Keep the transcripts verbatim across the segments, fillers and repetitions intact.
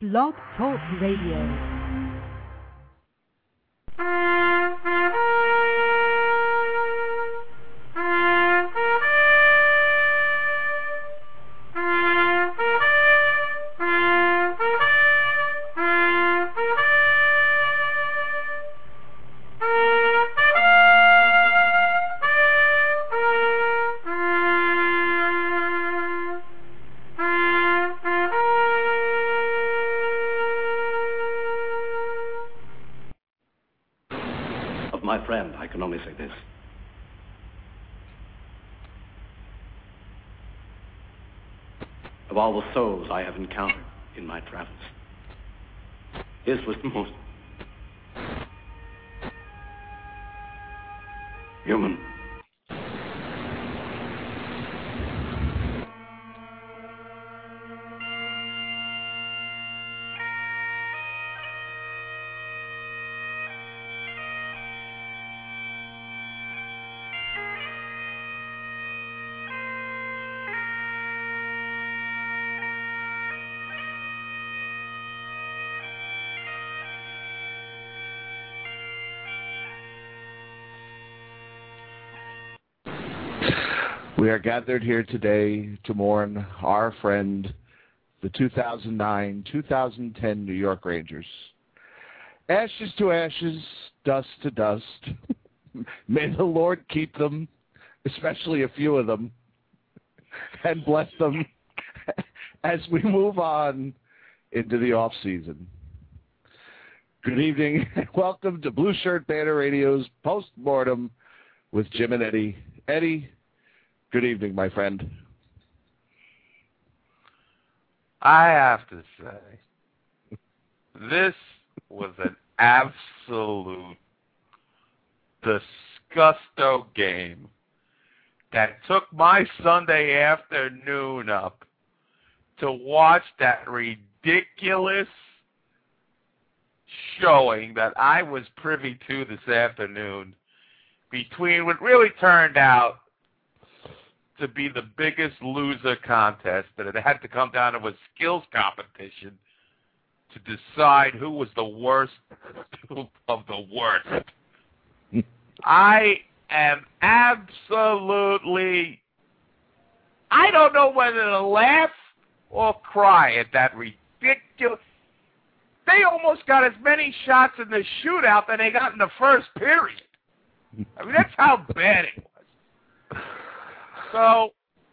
Blog Talk Radio. I can only say this. Of all the souls I have encountered in my travels, his was the most human. We are gathered here today to mourn our friend, the two thousand nine two thousand ten New York Rangers. Ashes to ashes, dust to dust. May the Lord keep them, especially a few of them, and bless them as we move on into the off-season. Good evening, and welcome to Blue Shirt Banner Radio's Post-Mortem with Jim and Eddie. Eddie, good evening, my friend. I have to say, this was an absolute disgusto game that took my Sunday afternoon up to watch that ridiculous showing that I was privy to this afternoon between what really turned out to be the biggest loser contest, that it had to come down to a skills competition to decide who was the worst of the worst. I am absolutely, I don't know whether to laugh or cry at that ridiculous. They almost got as many shots in the shootout than they got in the first period. I mean, that's how bad it was. So,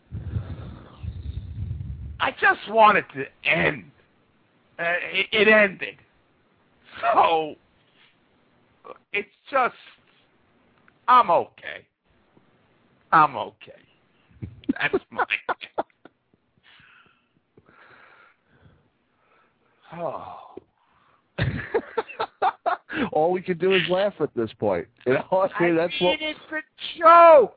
I just want it to end. Uh, it, it ended. So, it's just, I'm okay. I'm okay. That's my... Oh. All we can do is laugh at this point. You know, I mean, that's I mean, what... it's a joke.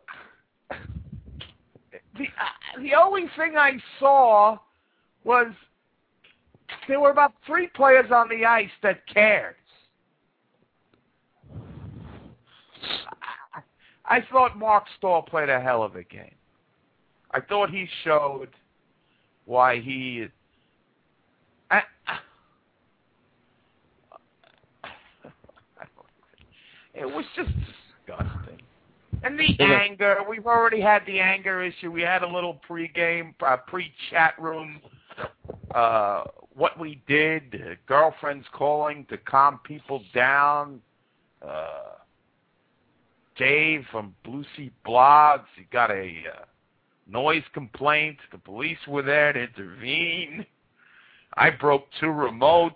The, uh, the only thing I saw was there were about three players on the ice that cared. I, I thought Mark Stahl played a hell of a game. I thought he showed why he... I, I, it was just disgusting. And the anger, we've already had the anger issue. We had a little pre-game, uh, pre-chat room, uh, what we did, uh, girlfriends calling to calm people down. Uh, Dave from Blue Sea Blogs, he got a uh, noise complaint. The police were there to intervene. I broke two remotes.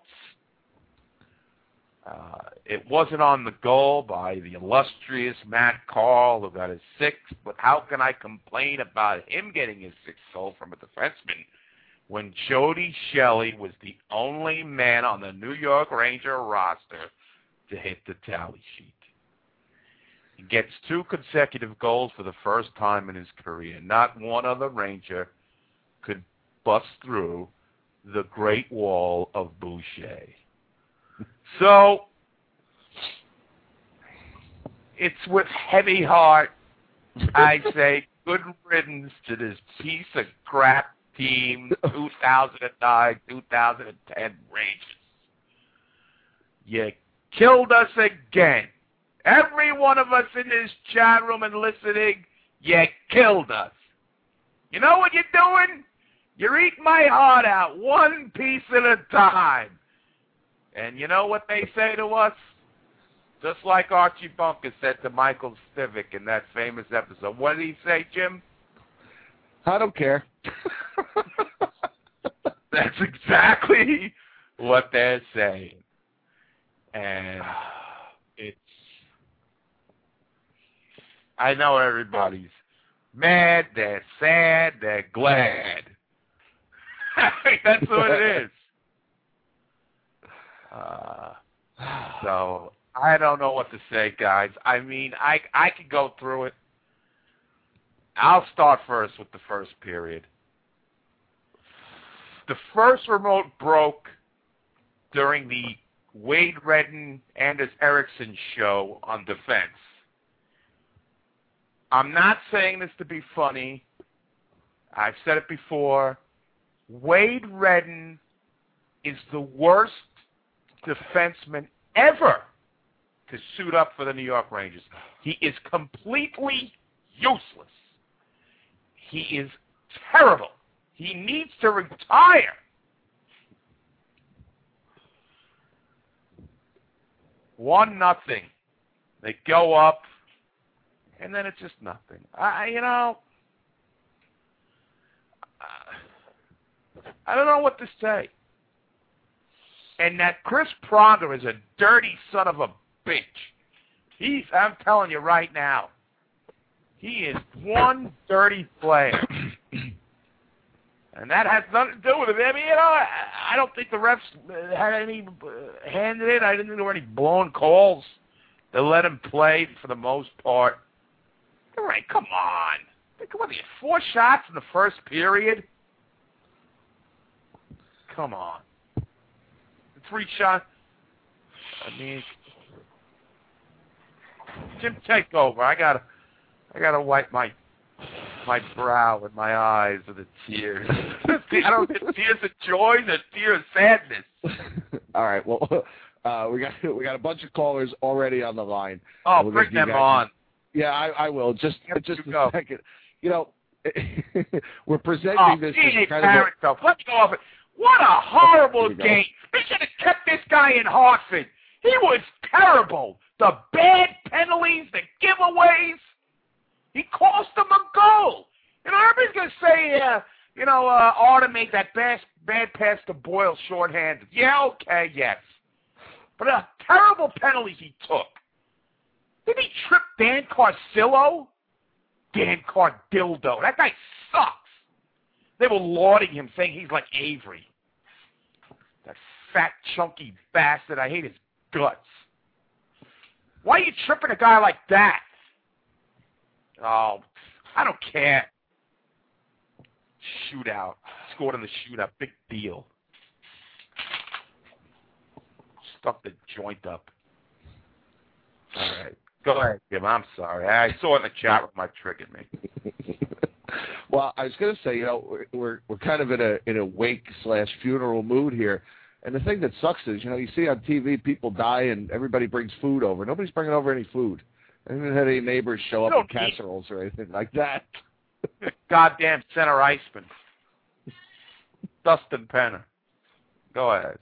Uh, it wasn't on the goal by the illustrious Matt Carl, who got his sixth, but how can I complain about him getting his sixth goal from a defenseman when Jody Shelley was the only man on the New York Ranger roster to hit the tally sheet? He gets two consecutive goals for the first time in his career. Not one other Ranger could bust through the Great Wall of Boucher. So, it's with heavy heart I say good riddance to this piece of crap Team two thousand nine, two thousand ten Rangers. You killed us again. Every one of us in this chat room and listening, you killed us. You know what you're doing? You're eating my heart out one piece at a time. And you know what they say to us? Just like Archie Bunker said to Michael Stivic in that famous episode. What did he say, Jim? I don't care. That's exactly what they're saying. And it's... I know everybody's mad, they're sad, they're glad. That's what it is. Uh, so, I don't know what to say, guys. I mean, I, I could go through it. I'll start first with the first period. The first remote broke during the Wade Redden, Anders Ericsson show on Defense. I'm not saying this to be funny. I've said it before. Wade Redden is the worst defenseman ever to suit up for the New York Rangers. He is completely useless. He is terrible. He needs to retire. One nothing. They go up, and then it's just nothing. I, you know, I don't know what to say. And that Chris Pronger is a dirty son of a bitch. He's, I'm telling you right now, he is one dirty player. And that has nothing to do with it. I mean, you know, I, I don't think the refs had any uh, hand in it. I didn't think there were any blown calls. They let him play for the most part. All right, come on. Come on, he had four shots in the first period. Come on. Three shots. I mean, Jim, take over. I gotta, I gotta wipe my, my brow and my eyes with the tears. I don't get tears of joy. The tears of sadness. All right. Well, uh, we got we got a bunch of callers already on the line. Oh, we'll bring them guys, on. Yeah, I, I will. Just just a go. second. You know, we're presenting oh, this as kind parent of. A, let's go off it. What a horrible game. They should have kept this guy in Hartford. He was terrible. The bad penalties, the giveaways. He cost them a goal. You know, everybody's going to say, uh, you know, uh, Arda made that bad, bad pass to Boyle shorthanded. Yeah, okay, yes. But uh, terrible penalties he took. Did he trip Dan Carcillo? Dan Cardildo. That guy sucks. They were lauding him, saying he's like Avery. That fat, chunky bastard. I hate his guts. Why are you tripping a guy like that? Oh, I don't care. Shootout. Scored in the shootout. Big deal. Stuck the joint up. All right. Go ahead, Jim. I'm sorry. I saw it in the chat room. It triggered me. Well, I was going to say, you know, we're, we're we're kind of in a in a wake slash funeral mood here, and the thing that sucks is, you know, you see on T V people die and everybody brings food over. Nobody's bringing over any food. I haven't had any neighbors show up with casseroles or anything like that. Goddamn center iceman, Dustin Penner. Go ahead.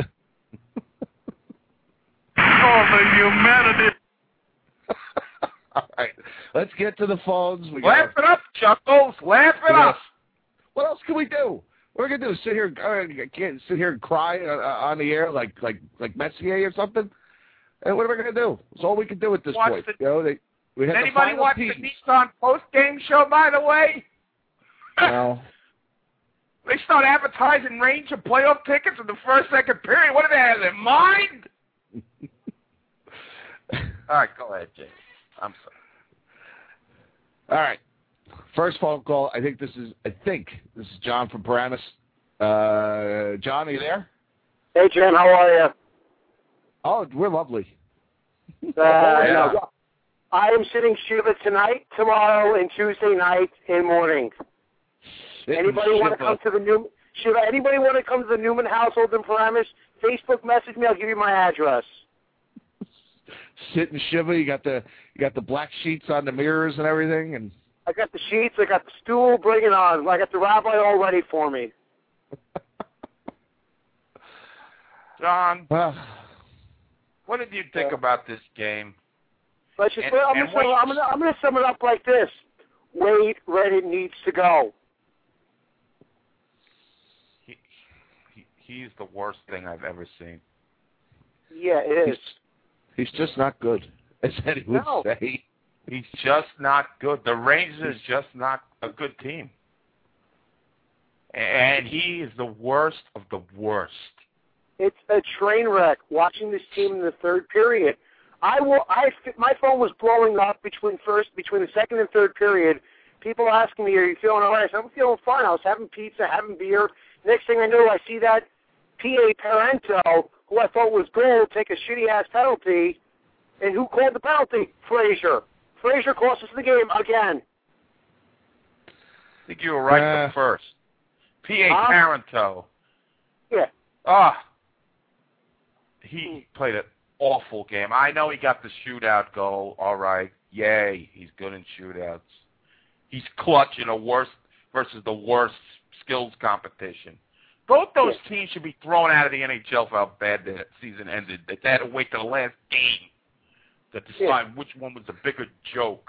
Oh, the humanity. All right, let's get to the phones. We Laugh gotta, it up, Chuckles. Laugh it up. What else can we do? What are we gonna do? Sit here? Uh, I can't sit here and cry uh, on the air like like like Messier or something. And what are we gonna do? It's all we can do at this Watch point. the, you know, they, we had anybody the watch piece. the Nissan post game show? By the way, no. They start advertising Ranger playoff tickets in the first second period. What do they have in their mind? All right, go ahead, Jay. I'm sorry. All right. First phone call. I think this is. I think this is John from Paramus. Uh, John, are you there? Hey, Jim. How are you? Oh, we're lovely. Uh, yeah. no, I am sitting Shiva tonight, tomorrow, and Tuesday night and morning. Sit Anybody and want to shiver. come to the Newman? Should anybody want to come to the Newman household in Paramus? Facebook message me. I'll give you my address. Sit and shiver. You got the you got the black sheets on the mirrors and everything, and I got the sheets. I got the stool. Bring it on. I got the rabbi all ready for me. John, Ah. what did you think Yeah. about this game? Let's just. And- I'm and going what- to I'm going to sum it up like this. Wade Redden needs to go. He, he he's the worst thing I've ever seen. Yeah, it is. He's just not good, as Eddie would No. say. He's just not good. The Rangers is just not a good team. And he is the worst of the worst. It's a train wreck watching this team in the third period. I will. I my phone was blowing up between first, between the second and third period. People asking me, "Are you feeling all right?" I said, "I'm feeling fine." I was having pizza, having beer. Next thing I know, I see that P A Parento, who I thought was gold, take a shitty ass penalty, and who called the penalty? Frazier. Frazier cost us the game again. I think you were right Uh, the first. P A Huh? Parento. Yeah. Ah, he played an awful game. I know he got the shootout goal. All right, yay, he's good in shootouts. He's clutch in a worst versus the worst skills competition. Both those teams should be thrown out of the N H L for how bad the season ended. They had to wait to the last game to decide Yeah. which one was the bigger joke.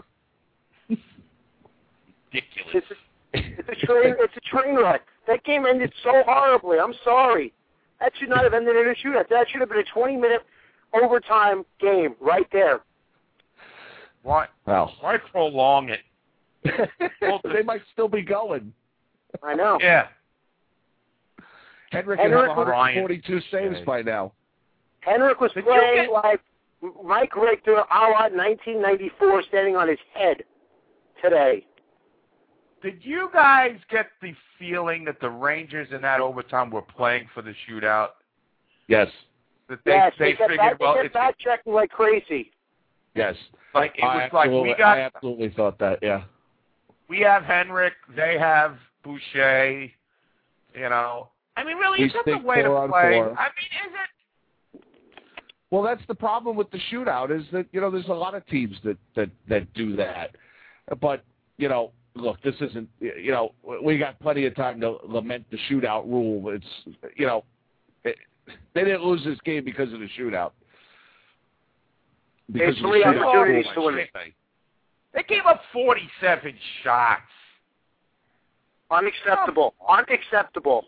Ridiculous. It's a, it's a train. It's a train wreck. That game ended so horribly. I'm sorry. That should not have ended in a shootout. That should have been a twenty-minute overtime game right there. Why? Well, Why prolong it? they might still be going. I know. Yeah. Henrik Henrik can have was- one hundred forty-two saves Okay. by now. Henrik was Did you playing get- like Mike Richter a la nineteen ninety-four, standing on his head today. Did you guys get the feeling that the Rangers in that overtime were playing for the shootout? Yes, That they yes, they, they kept, figured, back, well, they kept it's back checking like crazy. yes. like it I was like we absolutely- got I absolutely thought that. Yeah. we have Henrik, they have Boucher. You know, I mean, really, We is that the think way to four on play? four. I mean, is it? Well, that's the problem with the shootout is that, you know, there's a lot of teams that, that, that do that. But, you know, look, this isn't, you know, we got plenty of time to lament the shootout rule. It's, you know, it, they didn't lose this game because of the shootout. They had of the three shootout opportunities rule, to I win should it. say. They gave up forty-seven shots. Unacceptable. Unacceptable.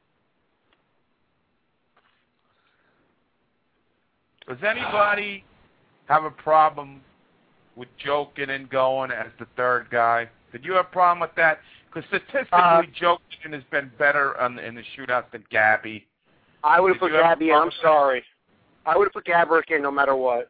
Does anybody have a problem with Jokin going as the third guy? Did you have a problem with that? Because statistically, Uh, Jokin has been better on, in the shootout than Gabby. I would have Did put you have a Gabby in. problem I'm sorry. I would have put Gabrick in no matter what.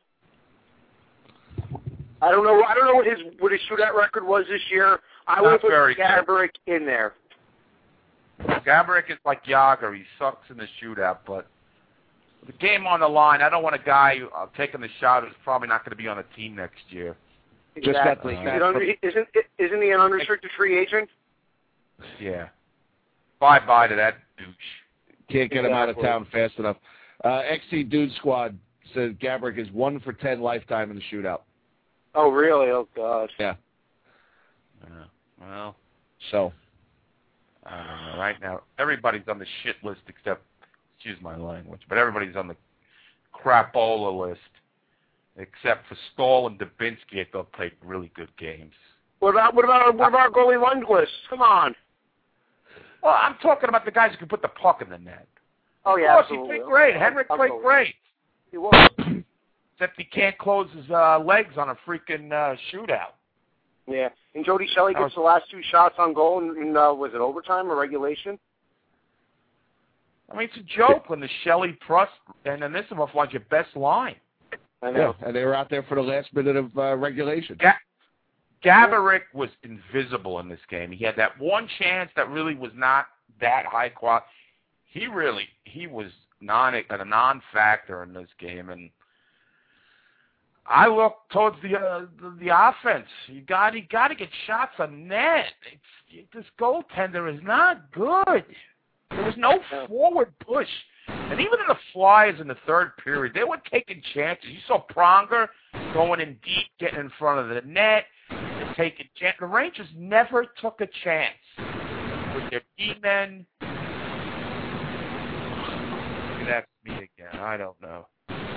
I don't know. I don't know what his what his shootout record was this year. I would Not have put very good. Gabrick in there. Gabrick is like Yager. He sucks in the shootout, but the game on the line, I don't want a guy who, uh, taking the shot who's probably not going to be on the team next year. Just got Exactly. the Is stat it under, from- isn't isn't he an unrestricted free agent? Yeah. Bye-bye to that douche. Can't get him out of Exactly. town fast enough. Uh, X C Dude Squad says Gabrick is one for ten lifetime in the shootout. Oh really? Oh gosh. Yeah. Uh, well, So, I don't know. Right now, everybody's on the shit list except, excuse my language, but everybody's on the crapola list except for Stahl and Dubinsky. I thought played really good games. What about what about what about goalie Lundqvist? Come on. Well, I'm talking about the guys who can put the puck in the net. Oh Of yeah. course, he absolutely. played great. Henrik played Absolutely. great. He was. Except he can't close his uh, legs on a freaking uh, shootout. Yeah. And Jody Shelley That gets the last two shots on goal in, in uh, was it overtime or regulation? I mean, it's a joke when the Shelley, Prust, and Anisimov was your best line. I yeah, know. and they were out there for the last minute of uh, regulation. Ga- Gaborik was invisible in this game. He had that one chance that really was not that high quality. He really, he was non a non-factor in this game, and I look towards the uh, the, the offense. You got you got to get shots on net. It's, this goaltender is not good. There was no forward push, and even in the Flyers in the third period, they were taking chances. You saw Pronger going in deep, getting in front of the net, and taking chances. The Rangers never took a chance with their D-men. Maybe that's me again. I don't know.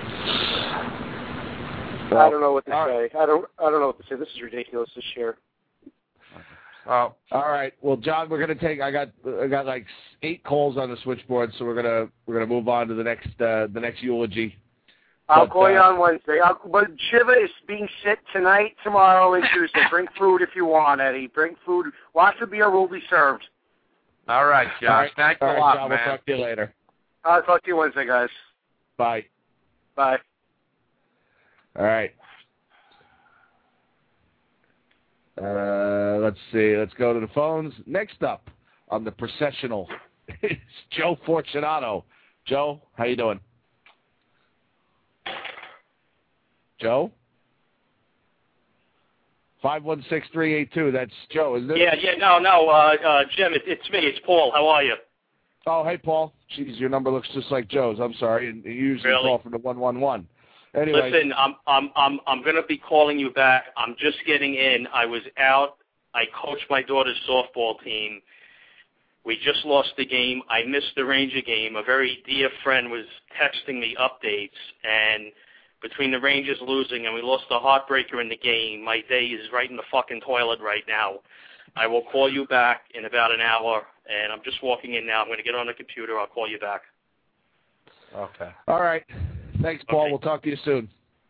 I don't know what to say. I don't. I don't know what to say. This is ridiculous this year. Oh, all right. Well, John, we're gonna take. I got. I got like eight calls on the switchboard, so we're gonna we're gonna move on to the next uh, the next eulogy. I'll but, call uh, you on Wednesday. I'll, but Shiva is being sick tonight, tomorrow, and Tuesday. Bring food if you want, Eddie. Bring food. Lots of beer will be served. All right, Josh. All right. Thanks all a right, lot, John, man. We'll talk to you later. I'll talk to you Wednesday, guys. Bye. Bye. All right. Uh, let's see. Let's go to the phones. Next up on the processional is Joe Fortunato. Joe, how you doing? Joe? five one six, three eight two. That's Joe, isn't it? Yeah, yeah, no, no, uh, uh, Jim, it, it's me. It's Paul. How are you? Oh, hey, Paul. Jeez, your number looks just like Joe's. I'm sorry. And you usually Really? call from the one one one. Anyway. Listen, I'm I'm I'm I'm going to be calling you back. I'm just getting in. I was out. I coached my daughter's softball team. We just lost the game. I missed the Ranger game. A very dear friend was texting me updates, and between the Rangers losing and we lost a heartbreaker in the game, my day is right in the fucking toilet right now. I will call you back in about an hour, and I'm just walking in now. I'm going to get on the computer. I'll call you back. Okay. All right. Thanks, Paul. Okay. We'll talk to you soon.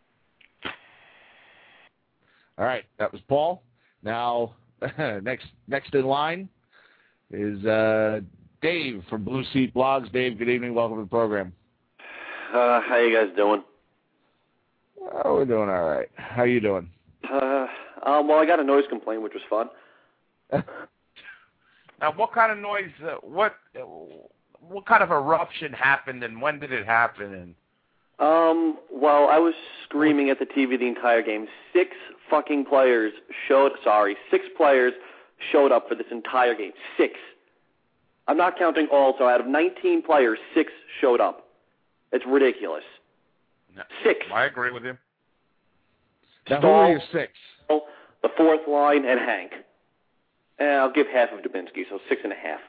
All right. That was Paul. Now, next next in line is uh, Dave from Blue Seat Blogs. Dave, good evening. Welcome to the program. Uh, how you guys doing? Oh, we're doing all right. How you doing? Uh, um, well, I got a noise complaint, which was fun. Now, what kind of noise? Uh, what uh, what kind of eruption happened, and when did it happen? And Um, well, I was screaming at the T V the entire game. Six fucking players showed, sorry, six players showed up for this entire game. Six. I'm not counting all, so out of nineteen players, six showed up. It's ridiculous. No, Six. I agree with you. Now, who are your six? The fourth line, and Hank. And I'll give half of Dubinsky, so six and a half.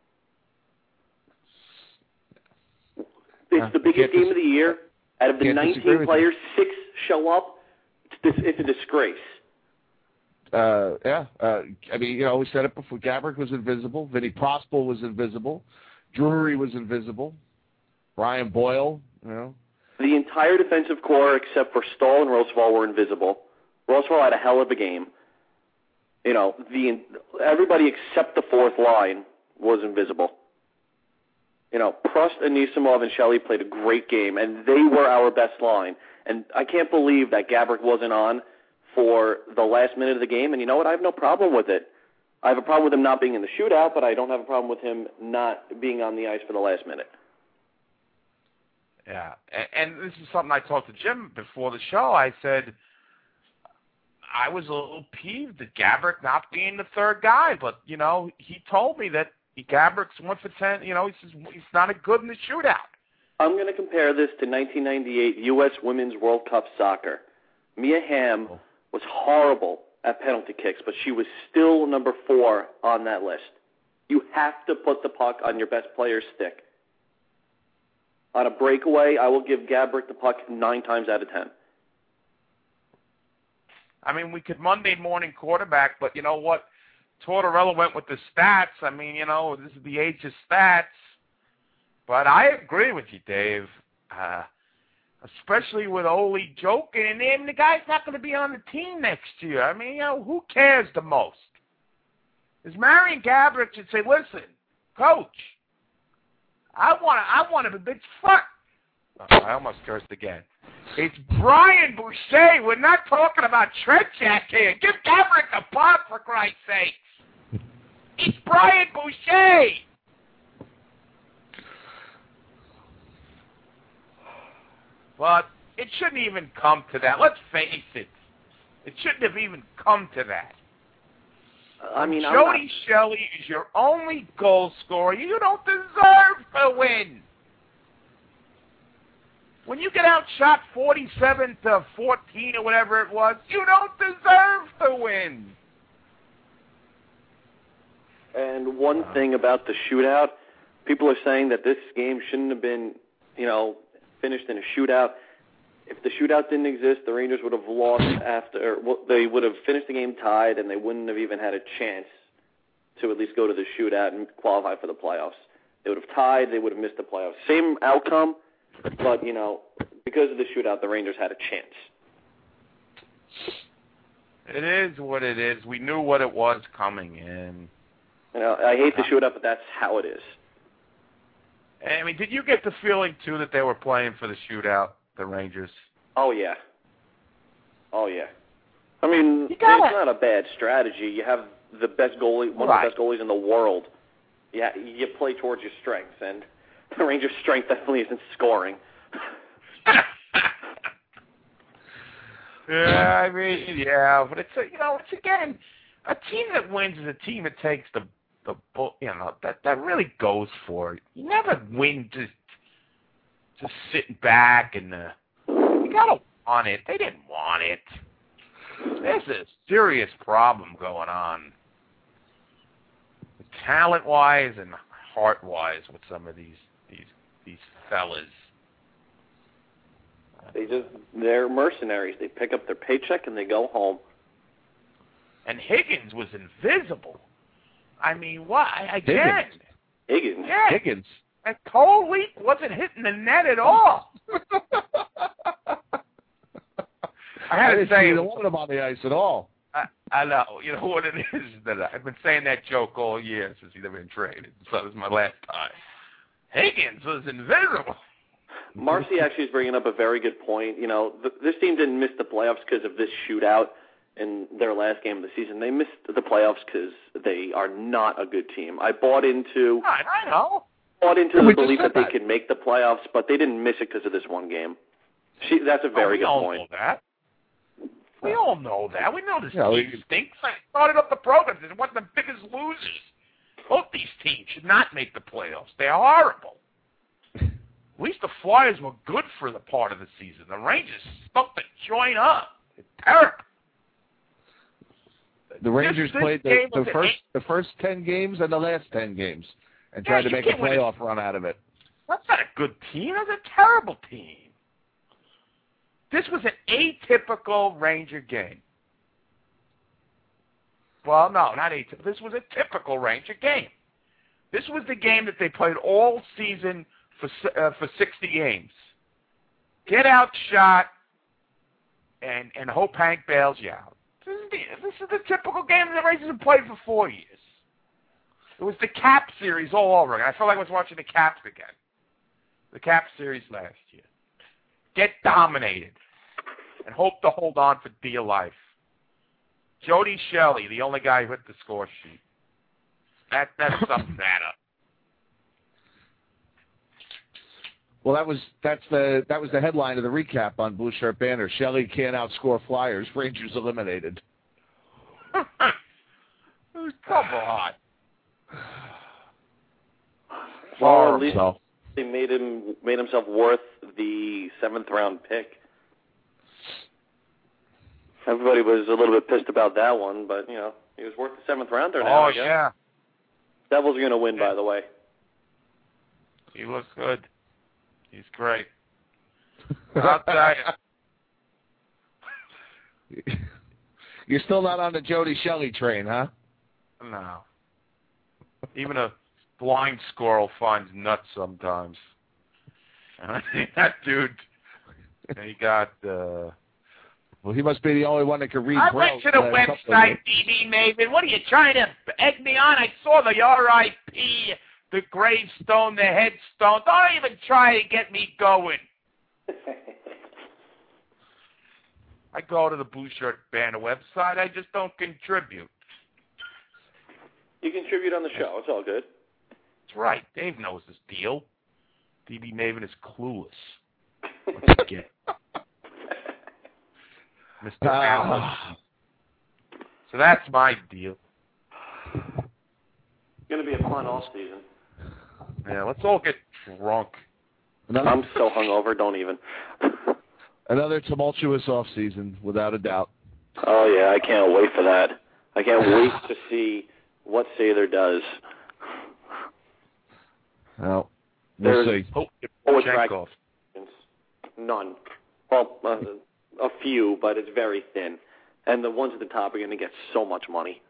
It's Uh, the biggest game of the year. Out of the Can't disagree nineteen with players, six show up. It's, it's a disgrace. Uh, yeah. Uh, I mean, you know, we said it before. Gabrick was invisible. Vinny Prospal was invisible. Drury was invisible. Brian Boyle, you know. The entire defensive core, except for Stahl and Roosevelt, were invisible. Roosevelt had a hell of a game. You know, the everybody except the fourth line was invisible. You know, Prost, Anisimov, and Shelley played a great game, and they were our best line. And I can't believe that Gabrick wasn't on for the last minute of the game. And you know what? I have no problem with it. I have a problem with him not being in the shootout, but I don't have a problem with him not being on the ice for the last minute. Yeah, and, and this is something I talked to Jim before the show. I said I was a little peeved at Gabrick not being the third guy, but, you know, he told me that Gabrick's one for ten. You know, he says he's not a good in the shootout. I'm going to compare this to nineteen ninety-eight U S Women's World Cup soccer. Mia Hamm was horrible at penalty kicks, but she was still number four on that list. You have to put the puck on your best player's stick. On a breakaway, I will give Gabrick the puck nine times out of ten. I mean, we could Monday morning quarterback, but you know what? Tortorella went with the stats. I mean, you know, this is the age of stats. But I agree with you, Dave. Uh, especially with Ole joking, and then the guy's not going to be on the team next year. I mean, you know, who cares the most? Is Marion Gabrick should say, listen, coach, I want to, I want to, but it's fuck. Oh, I almost cursed again. It's Brian Boucher. We're not talking about Tretiak here. Give Gabrick a puck, for Christ's sake. It's Brian Boucher. But it shouldn't even come to that. Let's face it. It shouldn't have even come to that. I mean, Jody Shelley is your only goal scorer. You don't deserve to win. When you get outshot forty-seven to fourteen or whatever it was, you don't deserve to win. And one thing about the shootout, people are saying that this game shouldn't have been, you know, finished in a shootout. If the shootout didn't exist, the Rangers would have lost after. Well, they would have finished the game tied, and they wouldn't have even had a chance to at least go to the shootout and qualify for the playoffs. They would have tied. They would have missed the playoffs. Same outcome, but, you know, because of the shootout, the Rangers had a chance. It is what it is. We knew what it was coming in. You know, I hate the shootout, but that's how it is. I mean, did you get the feeling, too, that they were playing for the shootout, the Rangers? Oh, yeah. Oh, yeah. I mean, it's not a bad strategy. You have the best goalie, one right. of the best goalies in the world. Yeah, you play towards your strengths, and the Rangers' strength definitely isn't scoring. Yeah, I mean, yeah, but it's, a, you know, it's, again, a team that wins is a team that takes the, the you know, that, that really goes for it. You never win just, just sitting back and, uh, you gotta want it. They didn't want it. There's a serious problem going on, talent-wise and heart-wise, with some of these these these fellas. They just they're mercenaries. They pick up their paycheck and they go home. And Higgins was invisible. I mean, what again? Higgins. Higgins. Yeah. Higgins. And Cole Leak wasn't hitting the net at all. I had I to didn't say, see the one of them on the ice at all. I, I know. You know what it is? That I've been saying that joke all year since he's been traded. So it was my last time. Higgins was invisible. Marcy actually is bringing up a very good point. You know, th- this team didn't miss the playoffs because of this shootout in their last game of the season. They missed the playoffs because they are not a good team. I bought into. I, I know. Bought into yeah, the belief that, that they could make the playoffs, but they didn't miss it because of this one game. She, that's a very oh, good point. Know that. We all know that. We know this yeah, team we, stinks. I started up the program. It's one of the biggest losers. Both these teams should not make the playoffs. They are horrible. At least the Flyers were good for the part of the season. The Rangers stuck to join up. It's terrible. The Rangers this, this played the, the first eight. the first ten games and the last ten games and Yeah, tried to make a playoff it. run out of it. That's not a good team. That's a terrible team. This was an atypical Ranger game. Well, no, not atypical. This was a typical Ranger game. This was the game that they played all season for uh, for sixty games. Get outshot and and hope Hank bails you out. This is the, this is the typical game the Rangers have played for four years. It was the Cap series all over again. I felt like I was watching the Caps again. The Cap series last year. Get dominated and hope to hold on for dear life. Jody Shelley, the only guy who hit the score sheet. That that sums that up. Well, that was that's the that was the headline of the recap on Blue Shirt Banner. Shelley can't outscore Flyers. Rangers eliminated. Come on. Well, at least so. they made him made himself worth the seventh round pick. Everybody was a little bit pissed about that one, but you know he was worth the seventh rounder now. Oh I guess. yeah. Devils are going to win, by the way. He looks good. He's great. I'll tell you. You're still not on the Jody Shelley train, huh? No. Even a blind squirrel finds nuts sometimes. And I think that dude, he got... Uh, well, he must be the only one that can read. I Braille, went to the uh, website, D B Maven. What are you trying to egg me on? I saw the R I P, the gravestone, the headstone. Don't even try to get me going. I go to the Blue Shirt Banner website. I just don't contribute. You contribute on the show. It's all good. That's right. Dave knows this deal. D B Maven is clueless. What's he get? Mister Uh, Analyst. So that's my deal. It's going to be a fun off season. Yeah, let's all get drunk. Another, I'm so hungover, don't even. another tumultuous off season, without a doubt. Oh, yeah, I can't wait for that. I can't wait to see what Sather does. Well, we'll There's see. Hope always Chenkov. None. Well, uh, a few, but it's very thin. And the ones at the top are going to get so much money.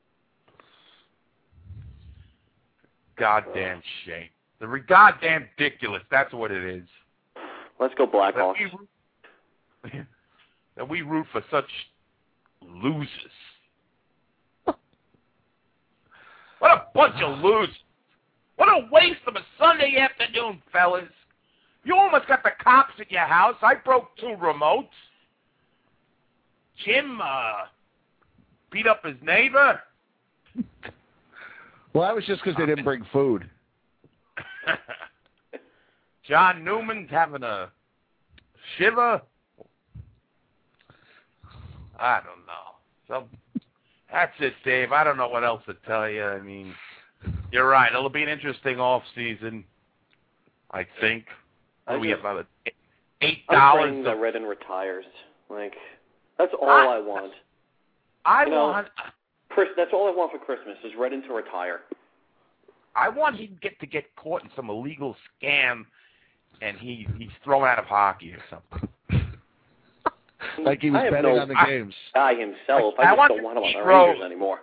Goddamn shame. The re- goddamn ridiculous. That's what it is. Let's go Blackhawks. That we, root, that we root for such losers. What a bunch of losers. What a waste of a Sunday afternoon, fellas. You almost got the cops at your house. I broke two remotes. Jim uh, beat up his neighbor. Well, that was just because they didn't bring food. John Newman's having a shiver. I don't know. So that's it, Dave. I don't know what else to tell you. I mean, you're right. It'll be an interesting off season, I think. I we just, have about eight I'm dollars. praying that Redden retires. Like, that's all I, I want. I You know, want. Chris, that's all I want for Christmas is Redden to retire. I want him to get to get caught in some illegal scam, and he he's thrown out of hockey or something. Like he was I have betting no on the I, games. Guy himself. I, I, I just want don't want him on Pete the Rose. Rangers anymore.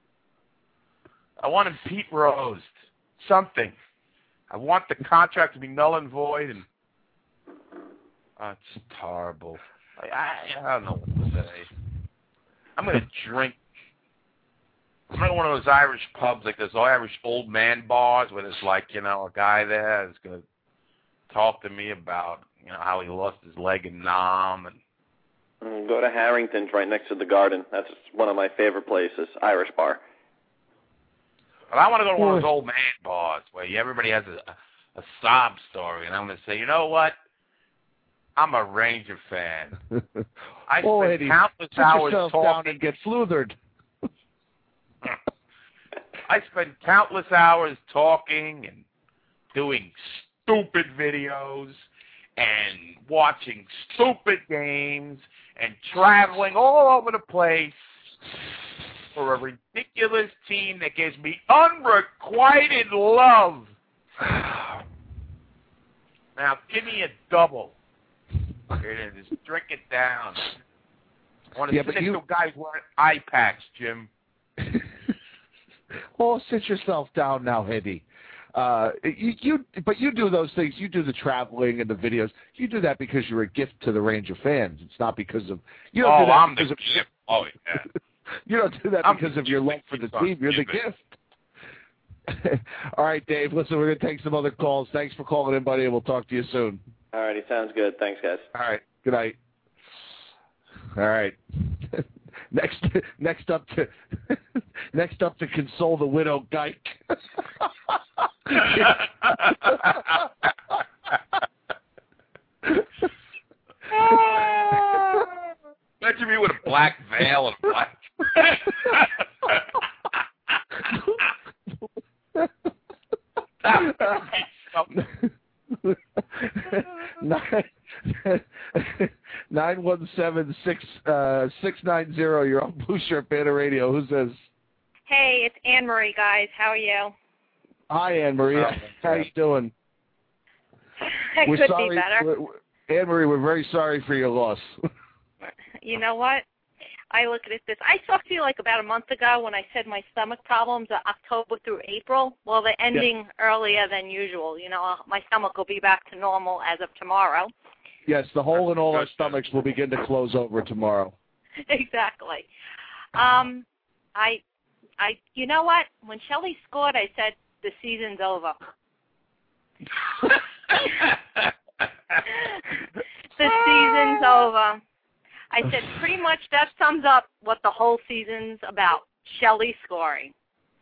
I want him Pete Rose. Something. I want the contract to be null and void, and oh, it's horrible. I, I, I don't know what to say. I'm going to drink. I'm going to one of those Irish pubs, like those Irish old man bars, where there's like, you know, a guy there that's going to talk to me about, you know, how he lost his leg in Nam. And Mm, go to Harrington's right next to the Garden. That's one of my favorite places, Irish bar. But I want to go to one of those old man bars where everybody has a, a sob story, and I'm going to say, you know what? I'm a Ranger fan. I oh, spent Eddie, countless sit hours yourself talking. down and get fluthered. I spent countless hours talking and doing stupid videos and watching stupid games and traveling all over the place for a ridiculous team that gives me unrequited love. Now, give me a double. Here it is. Just drink it down. I want to Yeah, sit but next you- to guys wearing eye packs, Jim. Oh, sit yourself down now, Eddie. Uh, you, you, but you do those things. You do the traveling and the videos. You do that because you're a gift to the Ranger fans. It's not because of you don't Oh, do that I'm the because of, gift. Oh, yeah. You don't do that I'm because the of your love for the team. You're the gift. All right, Dave. Listen, we're gonna take some other calls. Thanks for calling in, buddy, and we'll talk to you soon. All righty, sounds good. Thanks, guys. All right. Good night. All right. Next, next up to next up to console the widow, Geik. Imagine me with a black veil and a black. Nine nine one seven six uh six nine zero. You're on Blue Shirt Banner Radio. Who says? Hey, it's Anne Marie, guys. How are you? Hi, Anne Marie. Oh, How you doing? I We're could sorry. be better. We're, we're, Anne Marie, we're very sorry for your loss. You know what? I look at it this. I talked to you like about a month ago when I said my stomach problems are October through April. Well, they're ending yes. earlier than usual. You know, my stomach will be back to normal as of tomorrow. Yes, the hole in all our stomachs will begin to close over tomorrow. Exactly. Um, I, I, you know what? When Shelley scored, I said the season's over. The season's over. I said pretty much that sums up what the whole season's about, Shelley scoring.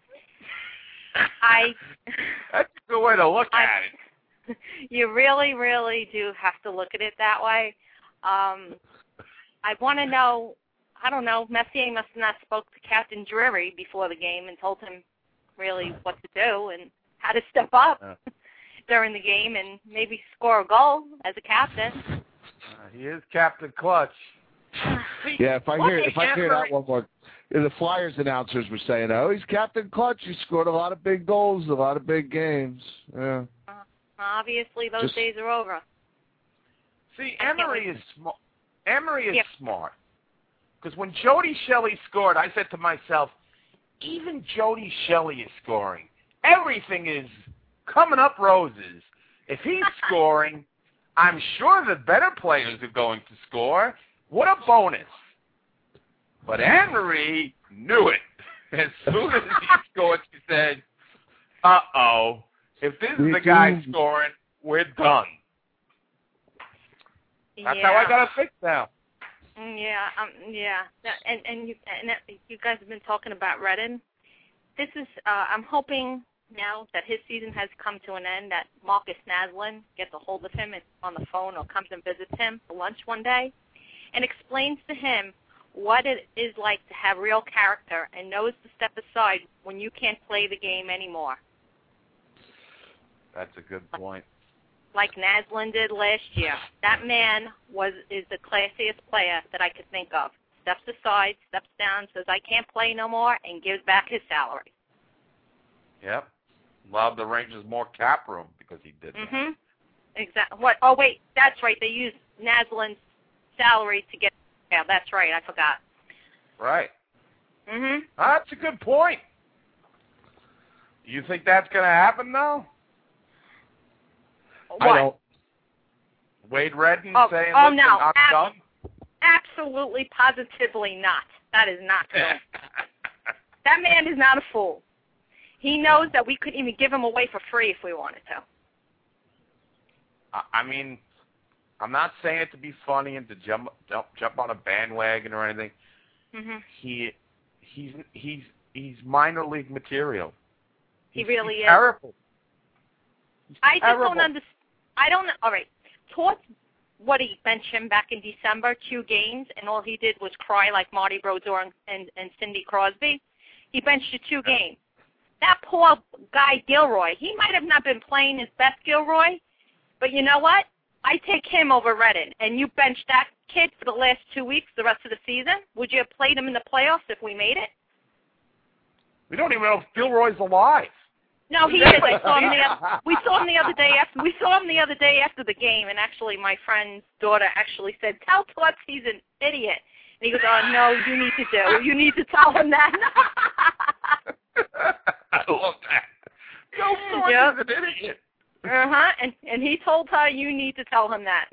I. That's a good way to look I, at it. You really, really do have to look at it that way. Um, I want to know, I don't know, Messier must have not spoke to Captain Drury before the game and told him really what to do and how to step up uh, during the game and maybe score a goal as a captain. Uh, he is Captain Clutch. Yeah, if I hear if I hear that one more, the Flyers announcers were saying, "Oh, he's Captain Clutch. He scored a lot of big goals, a lot of big games." Yeah. Uh, obviously, those Just, days are over. See, Emery is smart. Emery is yeah. smart. Because when Jody Shelley scored, I said to myself, even Jody Shelley is scoring. Everything is coming up roses. If he's scoring, I'm sure the better players are going to score. What a bonus. But Anne-Marie knew it. As soon as he scored, she said, uh-oh, if this is the guy scoring, we're done. That's yeah. how I got to fix now. Yeah, um, yeah, and and you and you guys have been talking about Redden. This is, uh, I'm hoping now that his season has come to an end that Marcus Naslin gets a hold of him on the phone or comes and visits him for lunch one day and explains to him what it is like to have real character and knows to step aside when you can't play the game anymore. That's a good point. Like Naslin did last year. That man was is the classiest player that I could think of. Steps aside, steps down, says, I can't play no more, and gives back his salary. Yep. Allowed the Rangers more cap room because he did that. Mm-hmm. Exactly. What? Oh, wait, that's right. They used Naslin's salary to get... Yeah, that's right. I forgot. Right. Mm-hmm. That's a good point. You think that's going to happen, though? What? I don't. Wade Redden oh, saying, oh, listen, no. I'm Ab- done? Absolutely, positively not. That is not true. That man is not a fool. He knows that we could even give him away for free if we wanted to. I mean, I'm not saying it to be funny and to jump jump, jump on a bandwagon or anything. Mm-hmm. He he's he's he's minor league material. He He's, really he's is. Terrible. He's I just terrible. don't understand. I don't. All right. Towards what he benched him back in December, two games, and all he did was cry like Marty Brodeur and, and, and Cindy Crosby. He benched you two games. That poor guy Gilroy, he might have not been playing his best Gilroy, but you know what? I take him over Redden, and you benched that kid for the last two weeks, the rest of the season. Would you have played him in the playoffs if we made it? We don't even know if Gilroy's alive. No, he is. I saw him the other, we saw him the other day after we saw him the other day after the game, and actually my friend's daughter actually said, "Tell Toots he's an idiot." And he goes, "Oh no, you need to do. You need to tell him that." I love that. No, Toots yep. is an idiot. Uh huh. And and he told her, "You need to tell him that."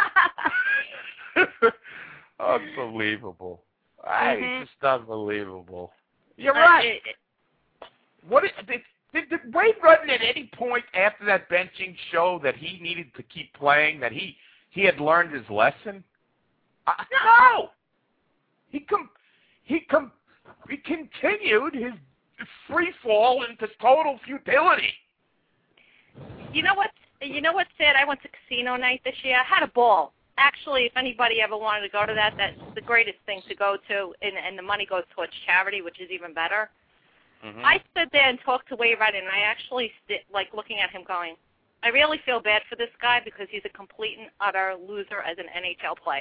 Unbelievable. Mm-hmm. It's just unbelievable. You're uh, right. It, it, what is, did, did, did Wade Redden at any point after that benching show that he needed to keep playing, that he, he had learned his lesson? Uh, no! He com- he com- he continued his free fall into total futility. You know what? You know what's sad? I went to casino night this year. I had a ball. Actually, if anybody ever wanted to go to that, that's the greatest thing to go to, and, and the money goes towards charity, which is even better. Mm-hmm. I stood there and talked to Wade Redden, and I actually, st- like, looking at him going, I really feel bad for this guy because he's a complete and utter loser as an N H L player.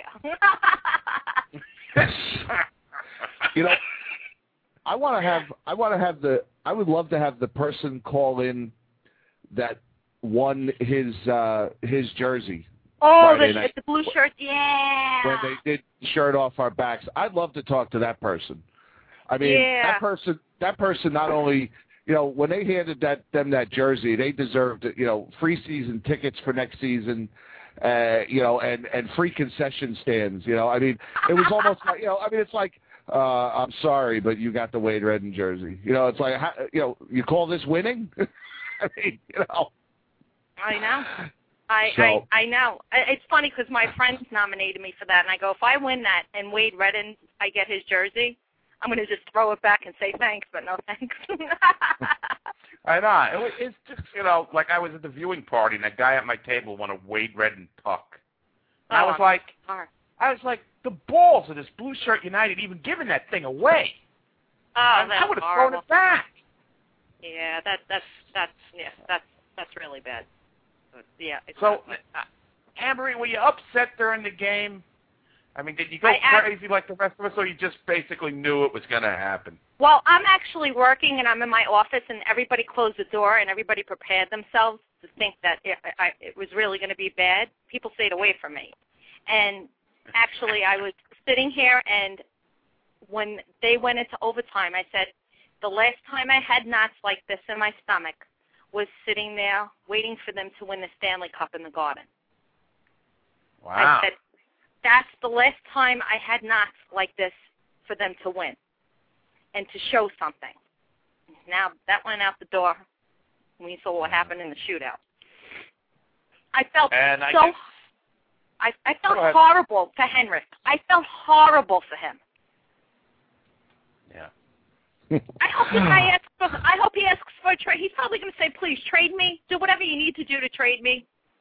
You know, I want to have, I want to have the, I would love to have the person call in that won his uh, his jersey. Oh, the, night. the blue shirt, yeah. When they did shirt off our backs. I'd love to talk to that person. I mean, yeah. that person, that person not only, you know, when they handed that them that jersey, they deserved, you know, free season tickets for next season, uh, you know, and, and free concession stands, you know. I mean, it was almost like, you know, I mean, it's like, uh, I'm sorry, but you got the Wade Redden jersey. You know, it's like, how, you know, you call this winning? I mean, you know. I know. I, so, I I know. It's funny because my friends nominated me for that, and I go, if I win that and Wade Redden, I get his jersey, I'm going to just throw it back and say thanks, but no thanks. I know. It, it's just, you know, like I was at the viewing party, and a guy at my table won a Wade Redden puck. And oh, I was like, sorry. I was like, the balls of this Blue Shirt United even giving that thing away. Oh, I, that's I would have horrible. thrown it back. Yeah, that that's that's yeah, that's that's really bad. But, yeah. It's So, not, uh, Anne-Marie, were you upset during the game? I mean, did you go I, crazy like the rest of us, or you just basically knew it was going to happen? well, I'm actually working, and I'm in my office, and everybody closed the door, and everybody prepared themselves to think that it, I, it was really going to be bad. People stayed away from me. And actually, I was sitting here, and when they went into overtime, I said, the last time I had knots like this in my stomach was sitting there waiting for them to win the Stanley Cup in the Garden. Wow. I said, that's the last time I had knots like this for them to win and to show something. Now, that went out the door when you saw what happened in the shootout. I felt And I so guess- I, I felt Go ahead. horrible for Henrik. I felt horrible for him. Yeah. I hope this guy asks for, I hope he asks for a trade. He's probably going to say, please, trade me. Do whatever you need to do to trade me.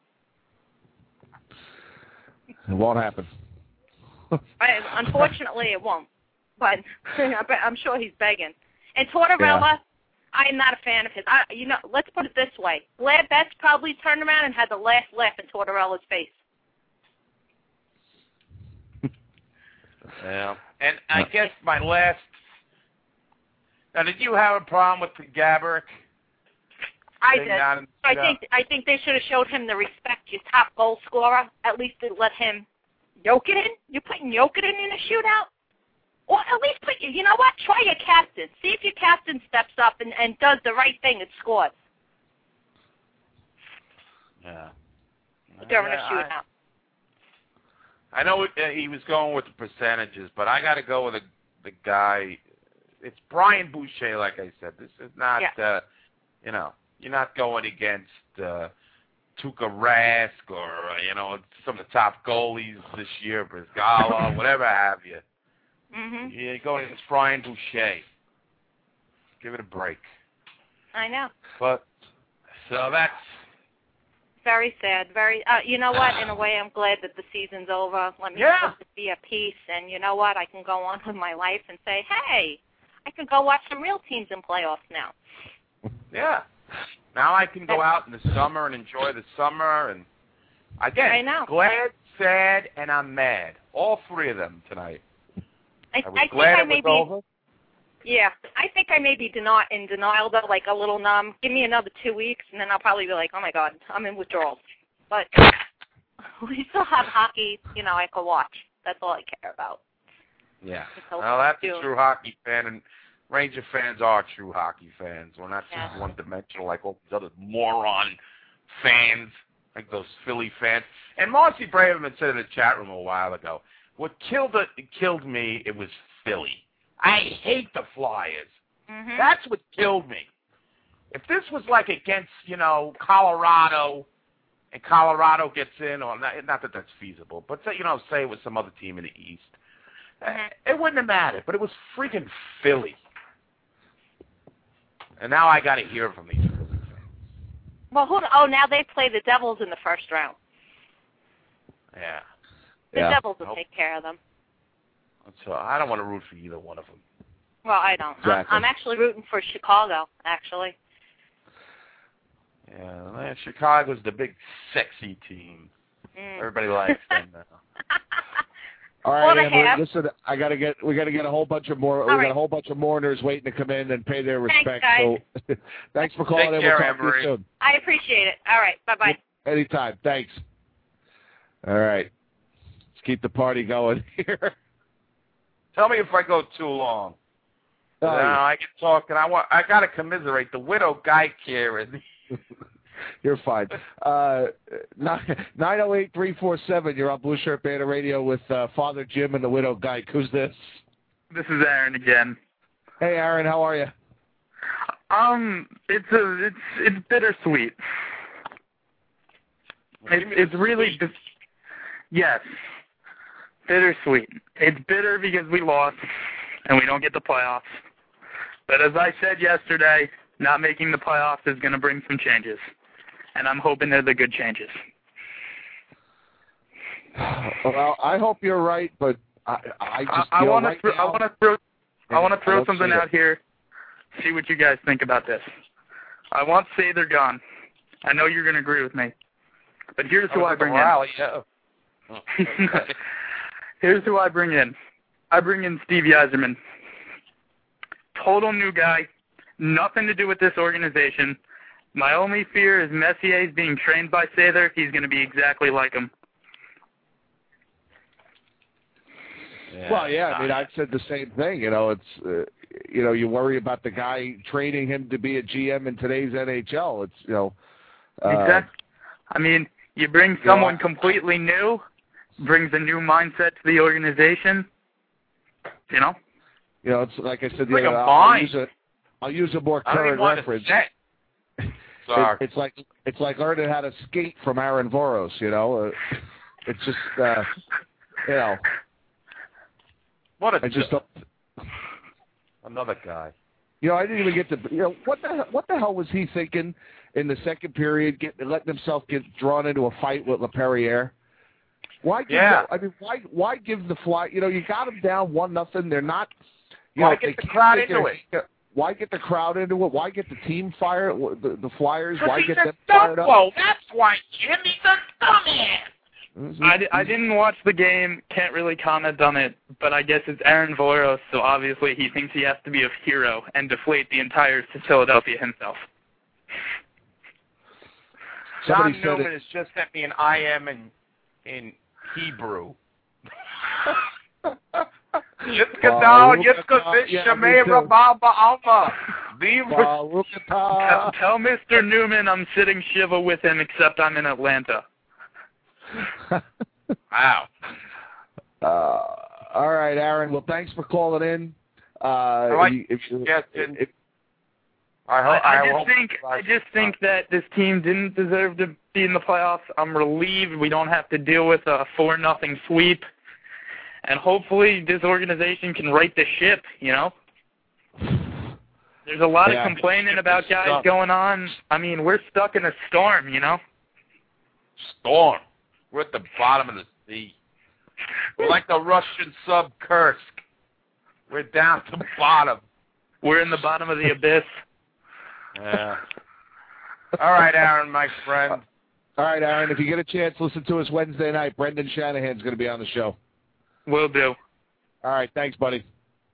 It won't happen. I, unfortunately, it won't. But I'm sure he's begging. And Tortorella, Yeah. I am not a fan of his. I, you know, let's put it this way. Glad Betts probably turned around and had the last laugh in Tortorella's face. Yeah. And I guess my last... Now, did you have a problem with the Gaborik? I thing did. down in- I think I think they should have showed him the respect. Your top goal scorer, at least to let him yoke it in. You're putting yoke it in in a shootout, or at least put you know what? Try your captain. See if your captain steps up and, and does the right thing and scores Yeah. during a Yeah, shootout. I, I know it, uh, he was going with the percentages, but I got to go with the the guy. It's Brian Boucher, like I said. This is not, Yeah. uh, you know, you're not going against uh, Tuukka Rask or, uh, you know, some of the top goalies this year, Brizgala, whatever have you. Mhm. You're going against Brian Boucher. Give it a break. I know. But, so that's... Very sad. Very. Uh, you know what? In a way, I'm glad that the season's over. Let me Yeah. let it be at peace, and you know what? I can go on with my life and say, hey, I can go watch some real teams in playoffs now. Yeah. Now I can go out in the summer and enjoy the summer. And again, I know. glad, sad, and I'm mad. All three of them tonight. I, I was I think glad I it may was be. over. Yeah, I think I may be deni- in denial though, like a little numb. Give me another two weeks, and then I'll probably be like, oh my God, I'm in withdrawal. But we still have hockey. You know, I can watch. That's all I care about. Yeah. So Well, that's do. a true hockey fan, and Ranger fans are true hockey fans. We're not just Yeah. one-dimensional like all these other moron fans, like those Philly fans. And Marcy Braverman said in the chat room a while ago, what killed it, it killed me, it was Philly. I hate the Flyers. Mm-hmm. That's what killed me. If this was like against, you know, Colorado, and Colorado gets in, or not, not that that's feasible, but, say, you know, say it was some other team in the East, Mhm. it wouldn't have mattered, but it was freaking Philly. And now I got to hear from these Philly fans. Well, who? Oh, now they play the Devils in the first round. Yeah. The Yeah. Devils will Nope. take care of them. So I don't want to root for either one of them. Well, I don't. I'm, Exactly. I'm actually rooting for Chicago, actually. Yeah, man, Chicago's the big sexy team. Mm. Everybody likes them now. All Four right, and a Amber, half. listen, I gotta get we gotta get a whole bunch of more we All got right. a whole bunch of mourners waiting to come in and pay their Thanks, respect. guys. So thanks for calling Take in. care, We'll talk to Anne-Marie. you soon. I appreciate it. All right. Bye-bye. Anytime. Thanks. All right. Let's keep the party going here. Tell me if I go too long. Oh, no, I can talk, and I want. I got to commiserate the widow Guy Kieran. You're fine. Uh, nine oh eight, three four seven, you're on Blue Shirt Banner Radio with uh, Father Jim and the widow Geik. Who's this? This is Aaron again. Hey, Aaron, how are you? Um, it's a, it's it's bittersweet. It's it's really bis- yes, bittersweet. It's bitter because we lost and we don't get the playoffs. But as I said yesterday, not making the playoffs is going to bring some changes, and I'm hoping they're the good changes. Well, I hope you're right, but I, I just I, I want right to I want to throw I want to throw I something out here. See what you guys think about this. I want Sather gone. I know you're going to agree with me, but here's who I, I bring rally, in. Yeah. Oh, okay. Here's who I bring in. I bring in Steve Yzerman. Total new guy. Nothing to do with this organization. My only fear is Messier is being trained by Sather. He's going to be exactly like him. Yeah, well, yeah, I mean, I've said the same thing. You know, it's, uh, you know, you worry about the guy training him to be a G M in today's N H L. It's, you know. Uh, exactly. I mean, you bring someone completely new, brings a new mindset to the organization, you know? You know, it's like I said, it's the like other, a I'll, use a, I'll use a more current reference. Sorry. It, it's like it's like learning how to skate from Aaron Voros, you know? Uh, it's just, uh, you know. What a I just don't, another guy. You know, I didn't even get to. You know, what the what the hell was he thinking in the second period, getting letting himself get drawn into a fight with LaPerriere? Why? Give Yeah. the, I mean, why? Why give the fly? You know, you got them down one nothing. They're not. You why know, get they the crowd into it? it? Why get the crowd into it? Why get the team fired? The, the Flyers? Why he's get a them fired up? Whoa, that's why Jim. He's a dumbass. I, d- I didn't watch the game, can't really comment on it, but I guess it's Aaron Voros, so obviously he thinks he has to be a hero and deflate the entire Philadelphia himself. John Somebody Newman said has just sent me an I M in in Hebrew. Yitzkadal, Yitzkavish, Shamei, Rababa, Alma. Tell, tell Mister Newman I'm sitting Shiva with him, except I'm in Atlanta. Wow. Uh, all right, Aaron. Well, thanks for calling in. Uh, I like if, suggestion. If, I, hope, I, I, I just hope think I just think that this team didn't deserve to be in the playoffs. I'm relieved we don't have to deal with a four nothing sweep, and hopefully this organization can right the ship. You know, there's a lot yeah, of complaining about guys stuck. going on. I mean, we're stuck in a storm. You know, storm. We're at the bottom of the sea. We're like the Russian sub Kursk. We're down to the bottom. We're in the bottom of the abyss. Yeah. All right, Aaron, my friend. All right, Aaron, if you get a chance, listen to us Wednesday night. Brendan Shanahan's going to be on the show. Will do. All right, thanks, buddy.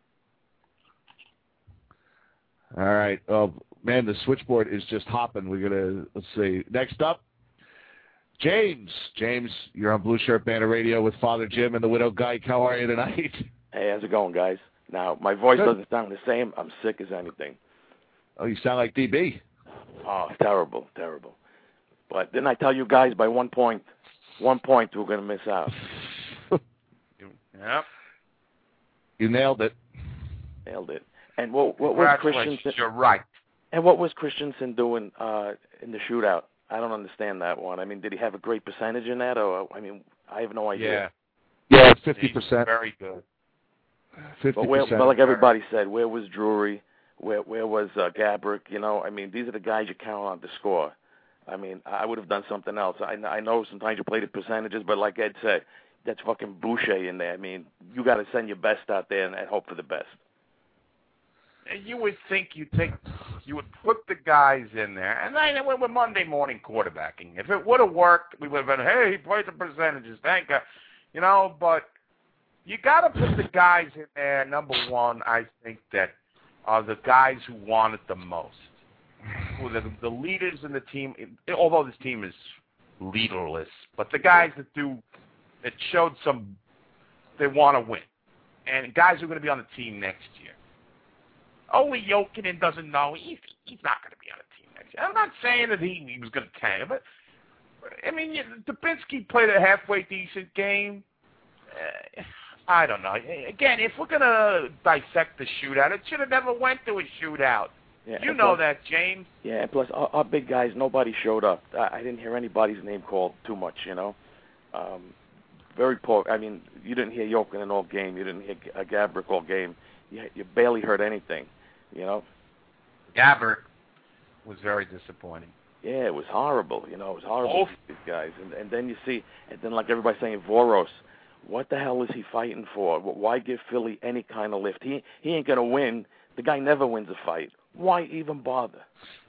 All right. Oh, man, the switchboard is just hopping. We're going to, let's see. Next up, James. James, you're on Blue Shirt Banner Radio with Father Jim and the Widow Geik. How are you tonight? Hey, how's it going, guys? Now, my voice Good. doesn't sound the same. I'm sick as anything. Oh, you sound like D B. Oh, terrible, terrible. But didn't I tell you guys by one point, one point we're going to miss out? Yep. You nailed it. Nailed it. And what, what was Christensen? You're right. And what was Christensen doing uh, in the shootout? I don't understand that one. I mean, did he have a great percentage in that? Or I mean, I have no idea. Yeah. Yeah, it's fifty percent. Very good. fifty percent. But, where, but like everybody said, where was Drury? Where where was uh, Gabrick? You know, I mean, these are the guys you count on to score. I mean, I would have done something else. I, I know sometimes you play the percentages, but like Ed said, that's fucking Boucher in there. I mean, you got to send your best out there and, and hope for the best. And you would think you take, you would put the guys in there, and then we're Monday morning quarterbacking. If it would have worked, we would have been, hey, he played the percentages, thank God, you know. But you got to put the guys in there. Number one, I think that are the guys who want it the most, who are the, the leaders in the team. Although this team is leaderless, but the guys that do, that showed some, they want to win, and guys who are going to be on the team next year. Only Jokinen doesn't know. He's, he's not going to be on a team next year. I'm not saying that he, he was going to tank, but, I mean, Dubinsky played a halfway decent game. Uh, I don't know. Again, if we're going to dissect the shootout, it should have never went to a shootout. Yeah, you know plus, that, James. Yeah, and plus, our, our big guys, nobody showed up. I, I didn't hear anybody's name called too much, you know. Um, very poor. I mean, you didn't hear Jokinen all game. You didn't hear uh, Gabrick all game. You, you barely heard anything. You know, Gabbert was very disappointing. Yeah, it was horrible. You know, it was horrible. Oh. These guys, and and then you see, and then like everybody saying Voros, what the hell is he fighting for? Why give Philly any kind of lift? He he ain't gonna win. The guy never wins a fight. Why even bother?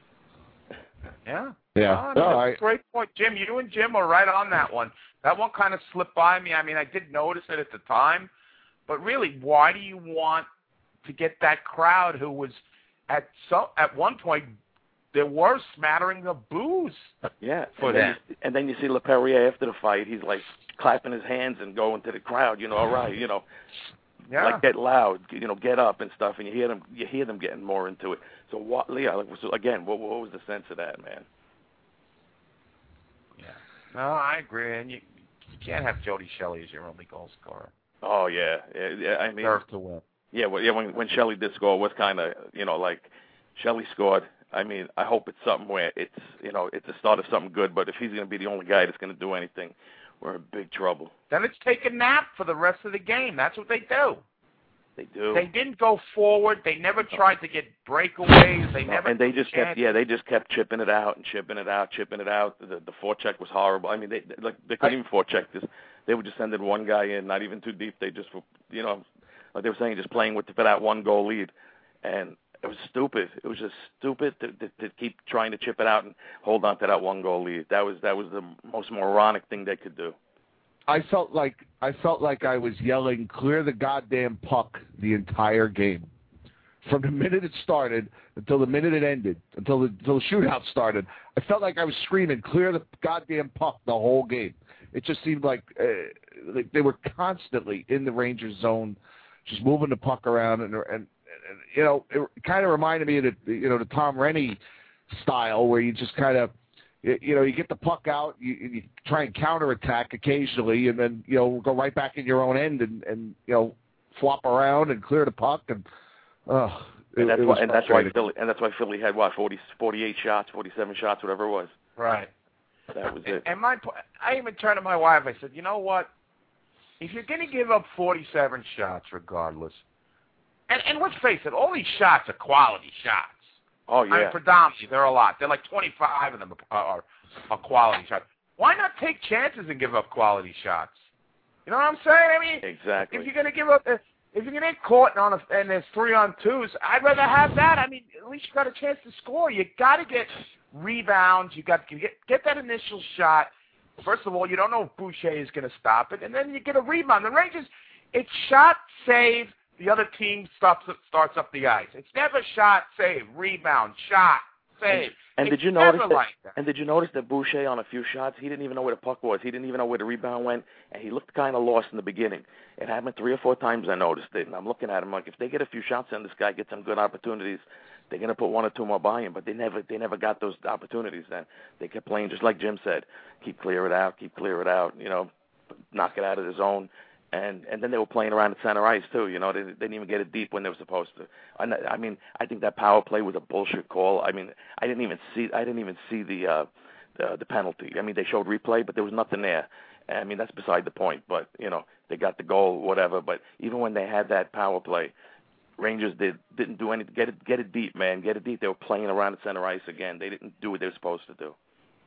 Yeah. Yeah. No, No, that's I, a great point, Jim. You and Jim are right on that one. That one kind of slipped by me. I mean, I did notice it at the time, but really, why do you want to get that crowd who was at so at one point there were smattering of boos? Yeah. For and then that. You, and then you see LePerrier after the fight. He's like clapping his hands and going to the crowd. You know, all right, you know. Yeah. Like get loud, you know, get up and stuff, and you hear them, you hear them getting more into it. So what, Leah? Like, so again, what, what was the sense of that, man? Yeah. No, I agree, and you, you can't have Jody Shelley as your only goal scorer. Oh yeah, yeah. yeah I mean, Deserve to win. Yeah, well, yeah. When when Shelley did score, it was kind of, you know, like Shelley scored. I mean, I hope it's something where it's, you know, it's the start of something good. But if he's going to be the only guy that's going to do anything, we're in big trouble. Then it's take a nap for the rest of the game. That's what they do. They do. They didn't go forward. They never tried to get breakaways. They no, never. And they just kept, chances. yeah, they just kept chipping it out and chipping it out, chipping it out. The the forecheck was horrible. I mean, they like they couldn't even forecheck this. They would just send one guy in, not even too deep. They just, you know, like they were saying, just playing with for that one goal lead, and it was stupid. It was just stupid to, to, to keep trying to chip it out and hold on to that one goal lead. That was that was the most moronic thing they could do. I felt like I felt like I was yelling, "Clear the goddamn puck!" the entire game, from the minute it started until the minute it ended, until the until the shootout started. I felt like I was screaming, "Clear the goddamn puck!" the whole game. It just seemed like, uh, like they were constantly in the Rangers zone, just moving the puck around, and and, and you know, it kind of reminded me of the you know the Tom Rennie style, where you just kind of. You know, you get the puck out, you, you try and counterattack occasionally, and then, you know, go right back in your own end and, and you know, flop around and clear the puck. And, uh, and that's it, it why, and that's why Philly, and that's why Philly had what, forty, forty-eight shots, forty-seven shots, whatever it was. Right. That was and, it. And my, I even turned to my wife. I said, you know what? If you're going to give up forty-seven shots, regardless, and and let's face it, all these shots are quality shots. Oh, yeah. I mean, predominantly, there are a lot. They're like twenty-five of them are, are, are quality shots. Why not take chances and give up quality shots? You know what I'm saying? I mean, exactly. If you're going to give up, if you're going to get caught on a, and there's three on twos, I'd rather have that. I mean, at least you got a chance to score. You got to get rebounds. You got to get get that initial shot. First of all, you don't know if Boucher is going to stop it, and then you get a rebound. The Rangers, it's shot, save. The other team stops, starts up the ice. It's never shot, save, rebound, shot, save. And, and did you notice that, like that? And did you notice that Boucher on a few shots, he didn't even know where the puck was. He didn't even know where the rebound went, and he looked kind of lost in the beginning. It happened three or four times. I noticed it, and I'm looking at him like, if they get a few shots in, this guy gets some good opportunities. They're gonna put one or two more by him, but they never, they never got those opportunities. Then they kept playing just like Jim said, keep clear it out, keep clear it out. You know, knock it out of the zone. And and then they were playing around the center ice too. You know, they, they didn't even get it deep when they were supposed to. And I mean, I think that power play was a bullshit call. I mean, I didn't even see I didn't even see the uh, the, the penalty. I mean, they showed replay, but there was nothing there. I mean, that's beside the point. But you know, they got the goal, whatever. But even when they had that power play, Rangers did didn't do anything. Get it get it deep, man. Get it deep. They were playing around the center ice again. They didn't do what they were supposed to do.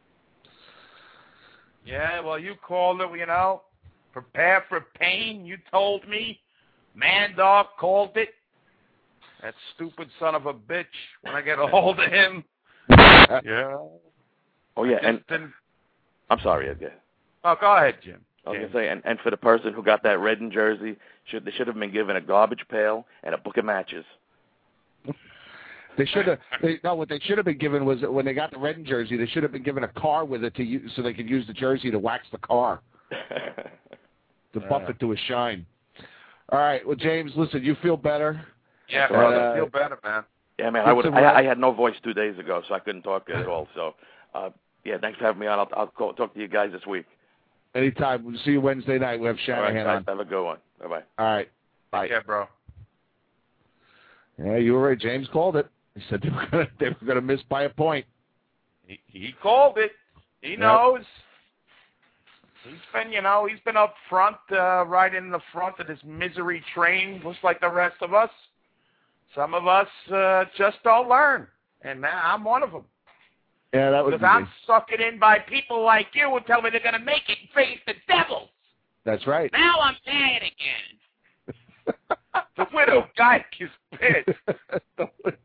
Yeah, well, you called it. You know. Prepare for pain, you told me. Man Dog called it. That stupid son of a bitch, when I get a hold of him. Yeah. Oh, yeah, and didn't... I'm sorry, Edgar. Oh, go ahead, Jim. I was going to say, and, and for the person who got that red in jersey, should they should have been given a garbage pail and a book of matches. They should have. They, no, what they should have been given was when they got the red in jersey, they should have been given a car with it to use, so they could use the jersey to wax the car. To buff it to a shine. All right. Well, James, listen, you feel better? Yeah, brother, uh, I feel better, man. Yeah, man. I would. I, I had no voice two days ago, so I couldn't talk at all. So, uh, yeah, thanks for having me on. I'll, I'll call, talk to you guys this week. Anytime. We'll see you Wednesday night. We have Shanahan all right, on. Have a good one. Bye bye. All right. Bye. Yeah, bro. Yeah, you were right. James called it. He said they were gonna, they were going to miss by a point. He, he called it. He yep. knows. He's been, you know, he's been up front, uh, right in the front of this misery train, just like the rest of us. Some of us uh, just don't learn, and man, I'm one of them. Yeah, that would be Because I'm sucking in by people like you who tell me they're going to make it and face the devil. That's right. Now I'm mad again. The widow Geik is pissed.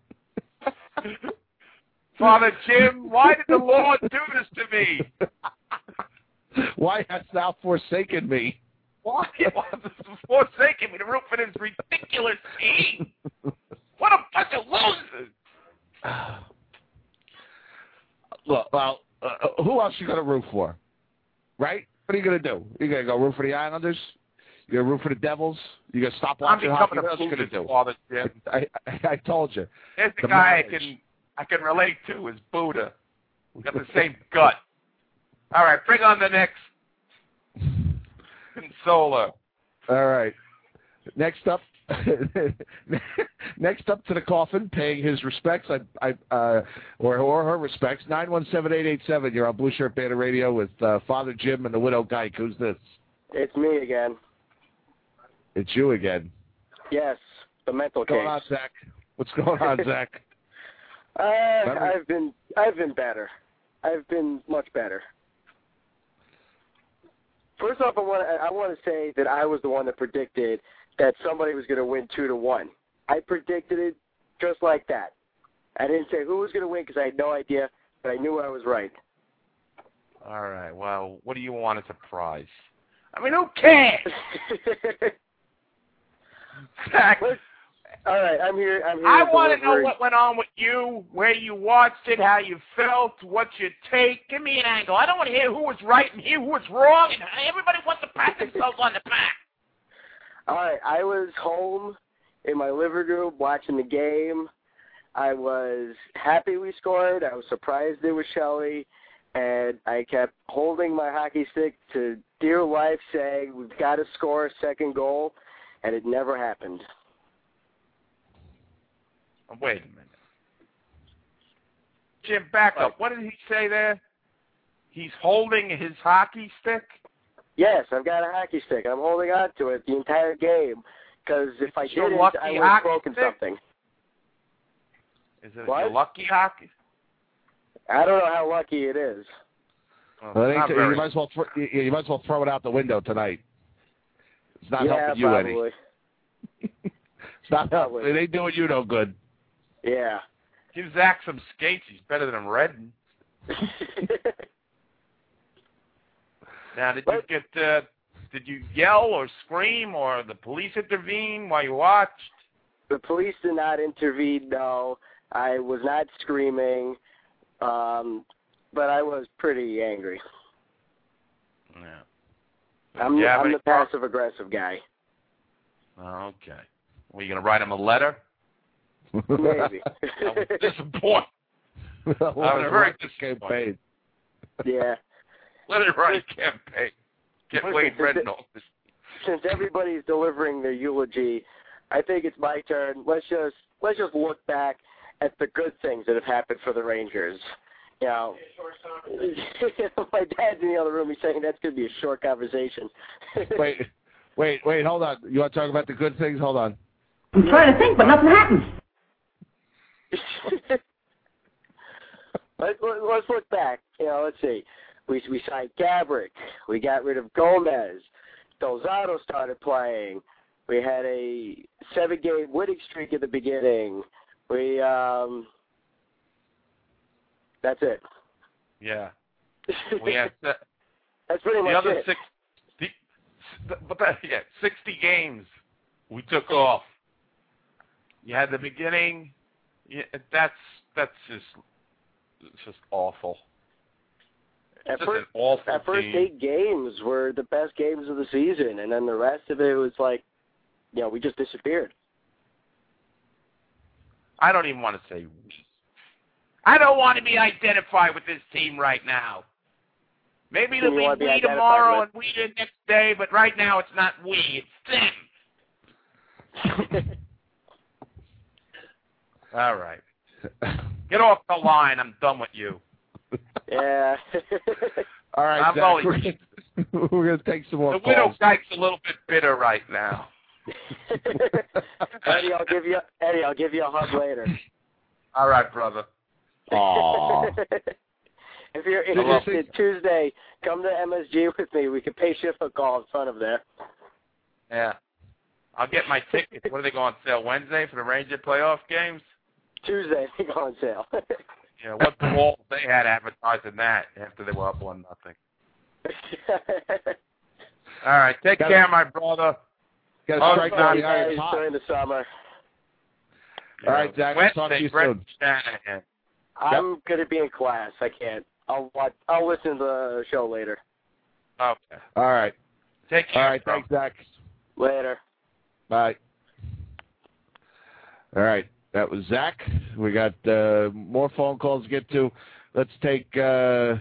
Father Jim, why did the Lord do this to me? Why hast thou forsaken me? Why hast thou forsaken me to root for this ridiculous team? What a bunch of losers! Look, well, uh, who else you going to root for? Right? What are you going to do? You going to go root for the Islanders? You going to root for the Devils? You going to stop watching I'm hockey? becoming What else a you going to do? Father Jim. I, I, I told you. There's the, The guy marriage. I can I can relate to is Buddha. We got the same gut. All right, bring on the next consoler. All right. Next up, next up to the coffin, paying his respects, I, I, uh, or or her respects. Nine one seven eight eight seven. You're on Blue Shirt Banner Radio with uh, Father Jim and the widow Geik. Who's this? It's me again. It's you again. Yes, the mental What's going case. on, Zach? What's going on, Zach? Uh, I've been I've been better. I've been much better. First off, I want to I want to say that I was the one that predicted that somebody was going to win two to one. I predicted it just like that. I didn't say who was going to win because I had no idea, but I knew I was right. All right, well, what do you want as a prize? I mean, who cares? Zach, all right, I'm here. I'm here. I to want to know deliver- what went on with you, where you watched it, how you felt, what's your take. Give me an angle. I don't want to hear who was right and hear who was wrong, and everybody wants to pat themselves on the back. All right, I was home in my living room watching the game. I was happy we scored. I was surprised it was Shelley, and I kept holding my hockey stick to dear life, saying we've got to score a second goal, and it never happened. Wait a minute. Jim, back up. What did he say there? He's holding his hockey stick? Yes, I've got a hockey stick. I'm holding on to it the entire game because if I Your didn't, lucky I would have hockey broken stick? something. Is it What? your lucky hockey? I don't know how lucky it is. Oh, Well, not you, very. might as well thro- you, you might as well throw it out the window tonight. It's not yeah, helping you probably. any. It's not helping. Probably. It ain't doing you no good. Yeah. Give Zach some skates. He's better than Redden. Now, did you get? Uh, did you yell or scream or the police intervene while you watched? The police did not intervene, no. I was not screaming, um, but I was pretty angry. Yeah. I'm, You have I'm any the passive-aggressive guy. Oh, okay. Well, you going to write him a letter? Maybe. I was disappointed. I was very disappointed. Yeah. Let it write a campaign. Get Listen, Wade since Redden it- off this. Since everybody's delivering their eulogy, I think it's my turn. Let's just let's just look back at the good things that have happened for the Rangers. You know, my dad's in the other room. He's saying that's going to be a short conversation. Wait, wait, wait. Hold on. You want to talk about the good things? Hold on. I'm trying to think, but nothing happens. let's, let's look back. You know, let's see. We we signed Gabrick. We got rid of Gomez. Delzato started playing. We had a seven-game winning streak at the beginning. We um. That's it. Yeah. We had the, That's pretty the much other it. six. The, but that, yeah, sixty games we took off. You had the beginning. Yeah, that's that's just it's just awful. It's At just first, an awful that first team. eight games were the best games of the season, and then the rest of it was like, you know, we just disappeared. I don't even want to say we. I don't want to be identified with this team right now. Maybe it'll You be want to be we identified tomorrow with? and we the next day, but right now it's not we, it's them. All right. Get off the line. I'm done with you. Yeah. All right, I'm Zach, only- we're gonna, we're gonna take some more The calls. widow Dyke's a little bit bitter right now. Eddie, I'll give you Eddie, I'll give you a hug later. All right, brother. Aw. If you're Did you interested, think- Tuesday, come to M S G with me. We can pay shift a call in front of there. Yeah. I'll get my tickets. What do they go on sale Wednesday for the Ranger playoff games? Tuesday, they go on sale. Yeah, what the balls they had advertising that after they were up one nothing. All right, take Gotta- care, my brother. Got to Oh, strike God, while the guys, iron's hot. during the summer. All right, Zach. I'll talk to you Wednesday, soon. Brett Shanahan. I'm gonna be in class. I can't. I'll watch. I'll listen to the show later. Okay. All right. Take care. All right. bro. Thanks, Zach. Later. Bye. All right. That was Zach. We got uh, more phone calls to get to. Let's take uh,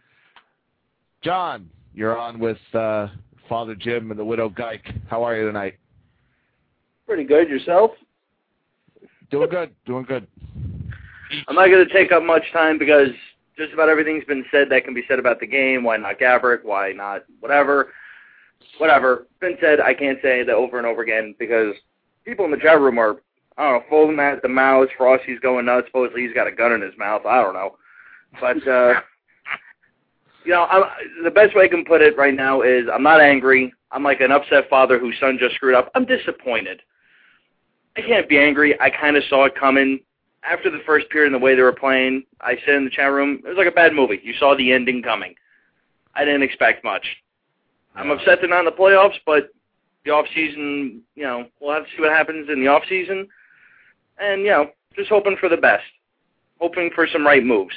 John. You're on with uh, Father Jim and the Widow Geik. How are you tonight? Pretty good. Yourself? Doing good. Doing good. I'm not going to take up much time because just about everything's been said that can be said about the game. Why not Gabrick? Why not whatever? Whatever. Been said. I can't say that over and over again because people in the chat room are, I don't know, folding at the mouth. Frosty's going nuts. Supposedly he's got a gun in his mouth. I don't know. But, uh, you know, I'm, the best way I can put it right now is I'm not angry. I'm like an upset father whose son just screwed up. I'm disappointed. I can't be angry. I kind of saw it coming. After the first period and the way they were playing, I said in the chat room, it was like a bad movie. You saw the ending coming. I didn't expect much. I'm Yeah. upset they're not in the playoffs, but the off-season, you know, we'll have to see what happens in the off-season. And, you know, just hoping for the best. Hoping for some right moves.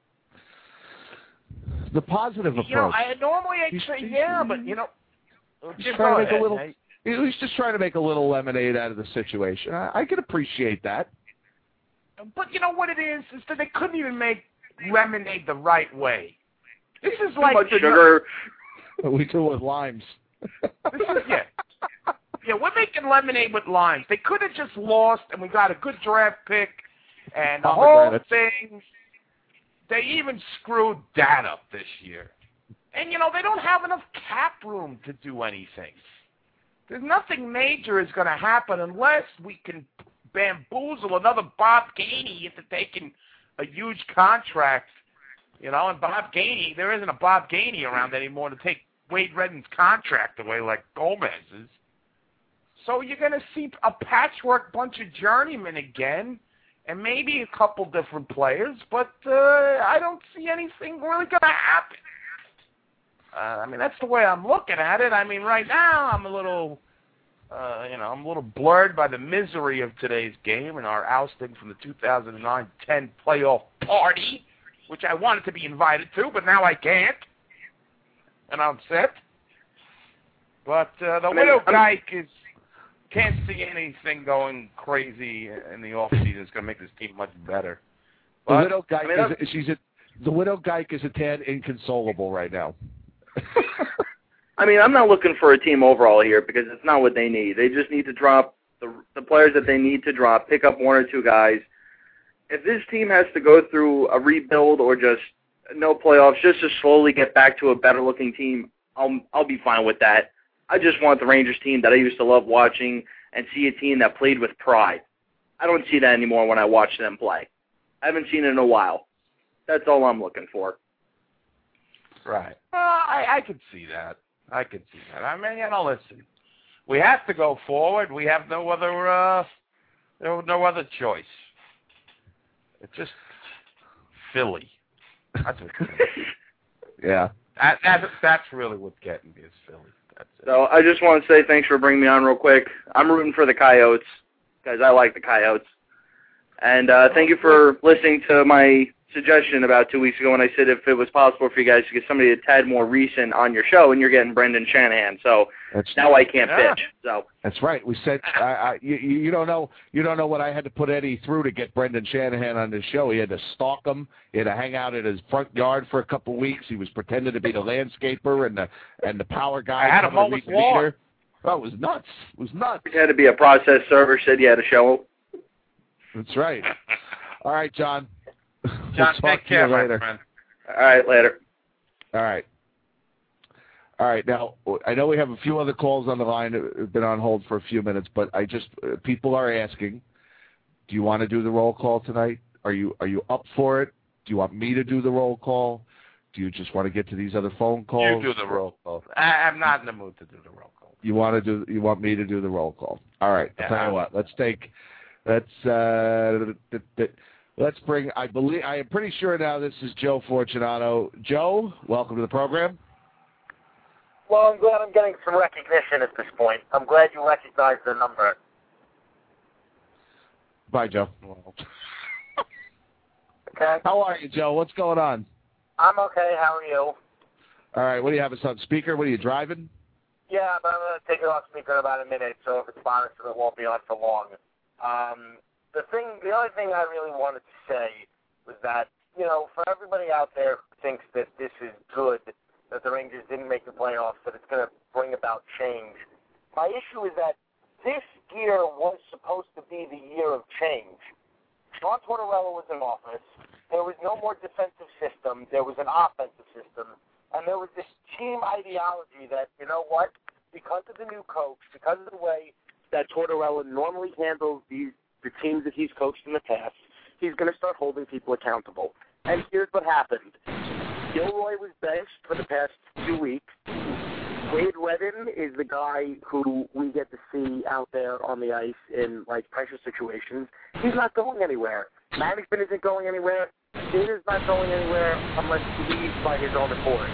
The positive approach. You know, I normally I'd He's- say yeah, but you know, He's Jim, trying go to make ahead. a little. Hey. He's just trying to make a little lemonade out of the situation. I, I can appreciate that. But you know what it is? Is that they couldn't even make lemonade the right way. This is like Too much the, sugar. We do with limes. This is yeah. Yeah, we're making lemonade with limes. They could have just lost, and we got a good draft pick, and the whole Pomegranates. thing. They even screwed that up this year. And, you know, they don't have enough cap room to do anything. There's nothing major is going to happen unless we can bamboozle another Bob Gainey into taking a huge contract. You know, and Bob Gainey, there isn't a Bob Gainey around anymore to take Wade Redden's contract away like Gomez's. So you're going to see a patchwork bunch of journeymen again. And maybe a couple different players, but uh, I don't see anything really going to happen. Uh, I mean, that's the way I'm looking at it. I mean, right now I'm a little, uh, you know, I'm a little blurred by the misery of today's game and our ousting from the two thousand nine ten playoff party, which I wanted to be invited to, but now I can't, and I'm upset. But uh, the I mean, Widow I'm- Geik is. Can't see anything going crazy in the off season. It's going to make this team much better. The But, Widow Geik I mean, is she's a, the Widow Geik is a tad inconsolable right now. I mean, I'm not looking for a team overall here because it's not what they need. They just need to drop the, the players that they need to drop, pick up one or two guys. If this team has to go through a rebuild or just no playoffs, just to slowly get back to a better-looking team, I'll I'll be fine with that. I just want the Rangers team that I used to love watching and see a team that played with pride. I don't see that anymore when I watch them play. I haven't seen it in a while. That's all I'm looking for. right. Uh, I, I could see that. I could see that. I mean, you know, listen. We have to go forward. We have no other, uh, no, no other choice. It's just Philly. That's what it is. Yeah. That, that, that's really what's getting me is Philly. That's it. So I just want to say thanks for bringing me on real quick. I'm rooting for the Coyotes because I like the Coyotes. And uh, thank you for listening to my suggestion about two weeks ago when I said if it was possible for you guys to get somebody a tad more recent on your show, and you're getting Brendan Shanahan. So That's now I can't Yeah. pitch. So That's right. We said I, I, you, you don't know you don't know what I had to put Eddie through to get Brendan Shanahan on this show. He had to stalk him. He had to hang out in his front yard for a couple of weeks. He was pretending to be the landscaper and the and the power guy. I had him coming to mow his read the lawn. meter. Oh, it was nuts. It was nuts. it had to be a process server said you had to show. That's right. All right, John. John, we'll talk take to you care, my later. friend. All right, later. All right. All right. Now, I know we have a few other calls on the line that have been on hold for a few minutes, but I just uh, people are asking, do you want to do the roll call tonight? Are you are you up for it? Do you want me to do the roll call? do you just want to get to these other phone calls? You do the roll call. I, I'm not in the mood to do the roll call. You want to do? You want me to do the roll call? All right. Yeah. I'll tell you what. Let's take. Let's. Uh, th- th- let's bring. I believe. I am pretty sure now. This is Joe Fortunato. Joe, welcome to the program. Well, I'm glad I'm getting some recognition at this point. I'm glad you recognize the number. Bye, Joe. Okay. How are you, Joe? What's going on? I'm okay. How are you? All right. What do you have us on speaker? What are you driving? Yeah, but I'm going to take it off speaker in about a minute, so if it's honest, it won't be on for long. Um, the thing, the only thing I really wanted to say was that, you know, for everybody out there who thinks that this is good, that the Rangers didn't make the playoffs, that it's going to bring about change, my issue is that this year was supposed to be the year of change. John Tortorella was in office. There was no more defensive system. There was an offensive system. And there was this team ideology that, you know what, because of the new coach, because of the way that Tortorella normally handles these the teams that he's coached in the past, he's going to start holding people accountable. And here's what happened. Gilroy was benched for the past two weeks. Wade Redden is the guy who we get to see out there on the ice in, like, pressure situations. He's not going anywhere. Management isn't going anywhere. Sid is not going anywhere unless he leaves by his own accord.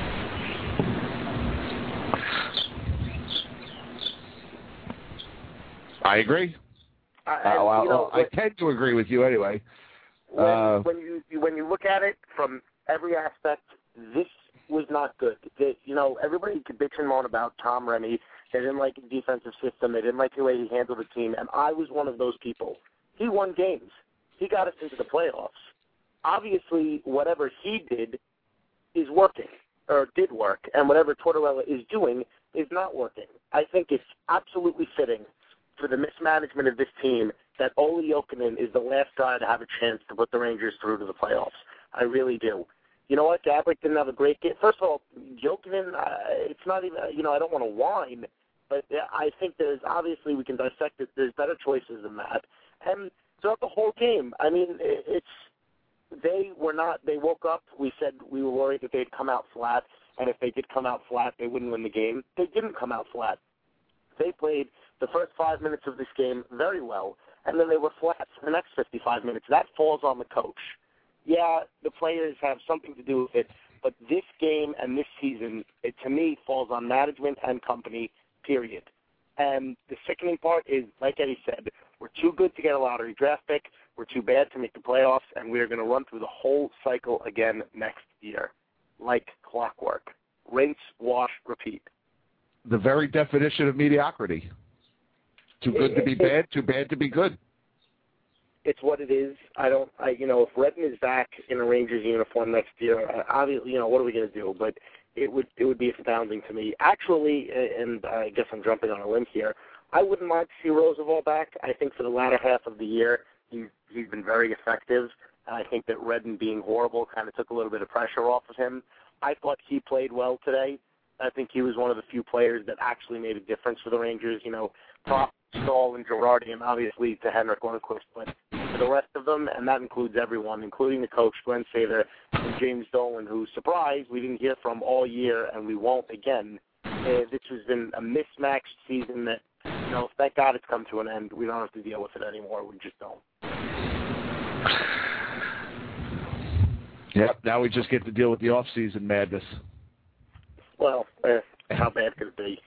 I agree. Uh, Uh, and, well, you know, I tend to agree with you anyway. When, Uh, when you when you look at it from every aspect, this was not good. That, you know, everybody could bitch and moan about Tom Remy. They didn't like his defensive system. They didn't like the way he handled the team, and I was one of those people. He won games. He got us into the playoffs. Obviously, whatever he did is working, or did work, and whatever Tortorella is doing is not working. I think it's absolutely fitting for the mismanagement of this team that Ole Jokinen is the last guy to have a chance to put the Rangers through to the playoffs. I really do. You know what? Gabrick didn't have a great game. First of all, Jokinen, uh, it's not even, you know, I don't want to whine, but I think there's, obviously we can dissect it, there's better choices than that. And throughout the whole game, I mean, it's, they were not, they woke up, we said we were worried that they'd come out flat, and if they did come out flat, they wouldn't win the game. They didn't come out flat. They played the first five minutes of this game very well, and then they were flat for the next fifty-five minutes. That falls on the coach. Yeah, the players have something to do with it, but this game and this season, it, to me, falls on management and company, period. And the sickening part is, like Eddie said, we're too good to get a lottery draft pick, we're too bad to make the playoffs, and we're going to run through the whole cycle again next year, like clockwork. Rinse, wash, repeat. The very definition of mediocrity. Too good to be bad, too bad to be good. It's what it is. I don't, I, you know, if Redden is back in a Rangers uniform next year, uh, obviously, you know, what are we going to do? But it would, it would be astounding to me. Actually, and I guess I'm jumping on a limb here, I wouldn't mind to see Roosevelt back. I think for the latter half of the year, he's, he's been very effective. And I think that Redden being horrible kind of took a little bit of pressure off of him. I thought he played well today. I think he was one of the few players that actually made a difference for the Rangers. You know, Pop, Stahl, and Girardi, and obviously to Henrik Lundqvist, but for the rest of them, and that includes everyone, including the coach, Glenn Sather, and James Dolan, who, surprise, we didn't hear from all year, and we won't again. Uh, this has been a mismatched season that, you know, thank God it's come to an end. We don't have to deal with it anymore. We just don't. Yep, now we just get to deal with the off-season madness. Well, eh, how bad could it be?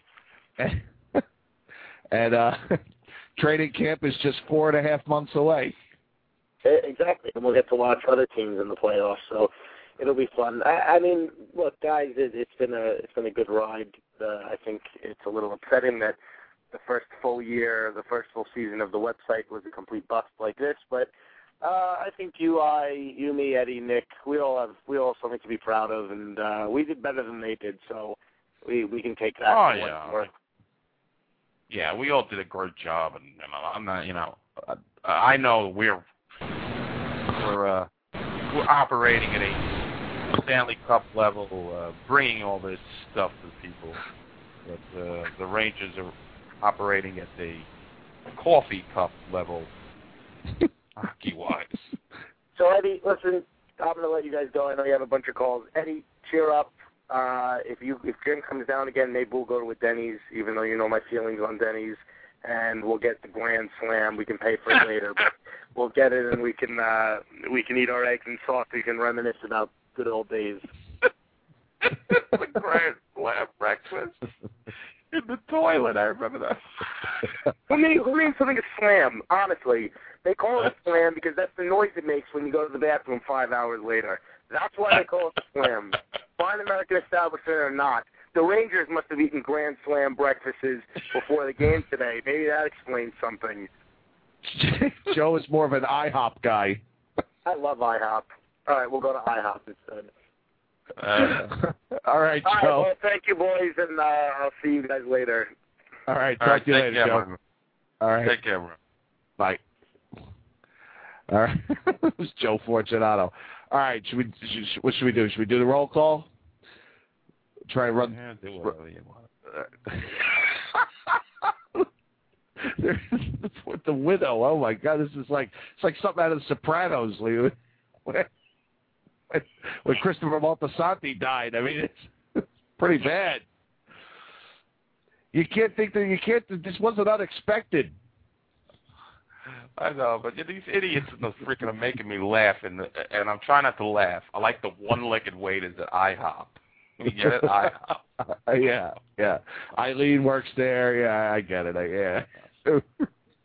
And uh, training camp is just four and a half months away. Exactly, and we'll get to watch other teams in the playoffs, so it'll be fun. I, I mean, look, guys, it, it's been a it's been a good ride. Uh, I think it's a little upsetting that the first full year, the first full season of the website was a complete bust like this, but uh, I think you, I, you, me, Eddie, Nick, we all have we all have something to be proud of, and uh, we did better than they did, so we we can take that. Oh for yeah. what it's worth. Yeah, we all did a great job, and you know, I'm not, you know, uh, I know we're we're uh, we're operating at a Stanley Cup level, uh, bringing all this stuff to people, but uh, the Rangers are operating at the coffee cup level, hockey-wise. So Eddie, listen, I'm going to let you guys go. I know you have a bunch of calls. Eddie, cheer up. Uh, if you if Jim comes down again, maybe we'll go to a Denny's, even though you know my feelings on Denny's, and we'll get the Grand Slam. We can pay for it later, but we'll get it, and we can uh, we can eat our eggs and sausage and reminisce about good old days. The Grand Slam breakfast in the toilet. I remember that. Who means who means something a slam? Honestly, they call it a slam because that's the noise it makes when you go to the bathroom five hours later. That's why they call it a slam. Find American establishment or not, the Rangers must have eaten Grand Slam breakfasts before the game today. Maybe that explains something. Joe is more of an IHOP guy. I love IHOP. All right, we'll go to IHOP instead. Uh, all right, Joe. All right, well, thank you, boys, and uh, I'll see you guys later. All right, talk All right, to you take later, care, Joe. man. All right. Take care, bro. Bye. All right. It was Joe Fortunato. All right, should we? Should, what should we do? Should we do the roll call? Try and run. Yeah, do whatever you want. With the widow. Oh my God, this is like it's like something out of The Sopranos, Leo. When, when Christopher Moltisanti died. I mean, it's, it's pretty bad. You can't think that you can't. This wasn't unexpected. I know, but these idiots are freaking are making me laugh, and and I'm trying not to laugh. I like the one-legged waiters at IHOP. You get it? IHOP. Yeah, yeah. Eileen works there. Yeah, I get it. I, yeah. uh,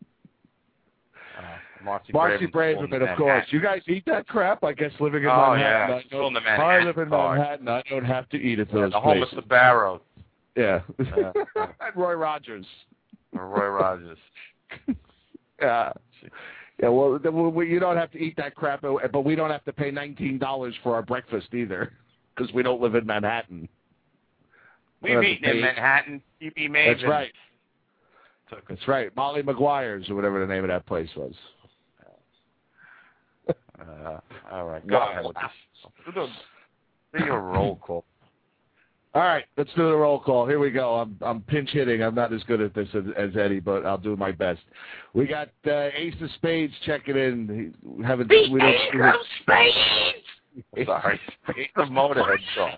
Marcy, Marcy Braverman, Braverman, of course. You guys eat that crap? I guess living in oh, Manhattan. Yeah. I, don't, in the Manhattan I live in part. Manhattan. I don't have to eat at yeah, those the home places. of Sbarro. Yeah. yeah. And Roy Rogers. Roy Rogers. Yeah. Yeah, well, we, you don't have to eat that crap, but we don't have to pay nineteen dollars for our breakfast either, because we don't live in Manhattan. We've we eaten in Manhattan. T B Maven. That's right. That's right. Molly McGuire's, or whatever the name of that place was. Uh, all right. Go ahead with this. Do your roll call. All right, let's do the roll call. Here we go. I'm I'm pinch hitting. I'm not as good at this as, as Eddie, but I'll do my best. We got uh, Ace of Spades checking in. We haven't the we don't, Ace of Spades. Sorry, Ace of Motorhead song.